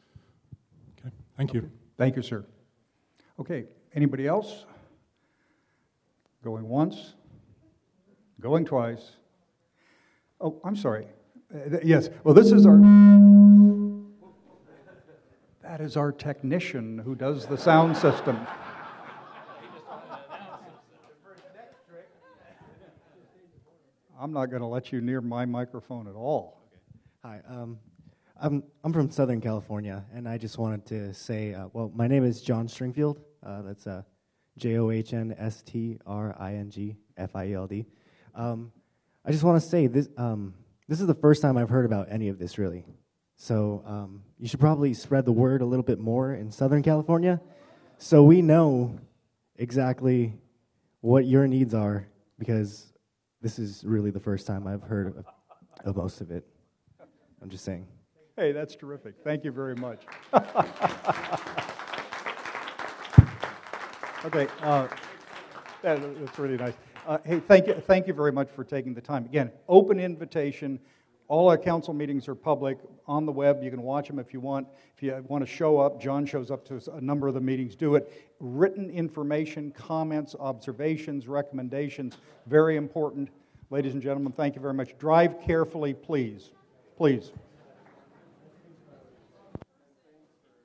Okay, thank you. Okay. Thank you, sir. Okay, anybody else? Going once? Going twice? Oh, I'm sorry. Uh, th- yes, well, this is our... That is our technician who does the sound system. I'm not going to let you near my microphone at all. Hi, um, I'm I'm from Southern California, and I just wanted to say, uh, well, my name is John Stringfield. Uh, that's uh, J O H N S T R I N G F I E L D. Um, I just want to say this. Um, this is the first time I've heard about any of this, really. So um, you should probably spread the word a little bit more in Southern California, so we know exactly what your needs are, because this is really the first time I've heard of, of most of it. I'm just saying. Hey, that's terrific. Thank you very much. Okay, uh, that, that's really nice. Uh, hey, thank you, thank you very much for taking the time. Again, open invitation. All our council meetings are public on the web. You can watch them if you want. If you want to show up, John shows up to a number of the meetings. Do it. Written information, comments, observations, recommendations, very important. Ladies and gentlemen, thank you very much. Drive carefully, please. Please.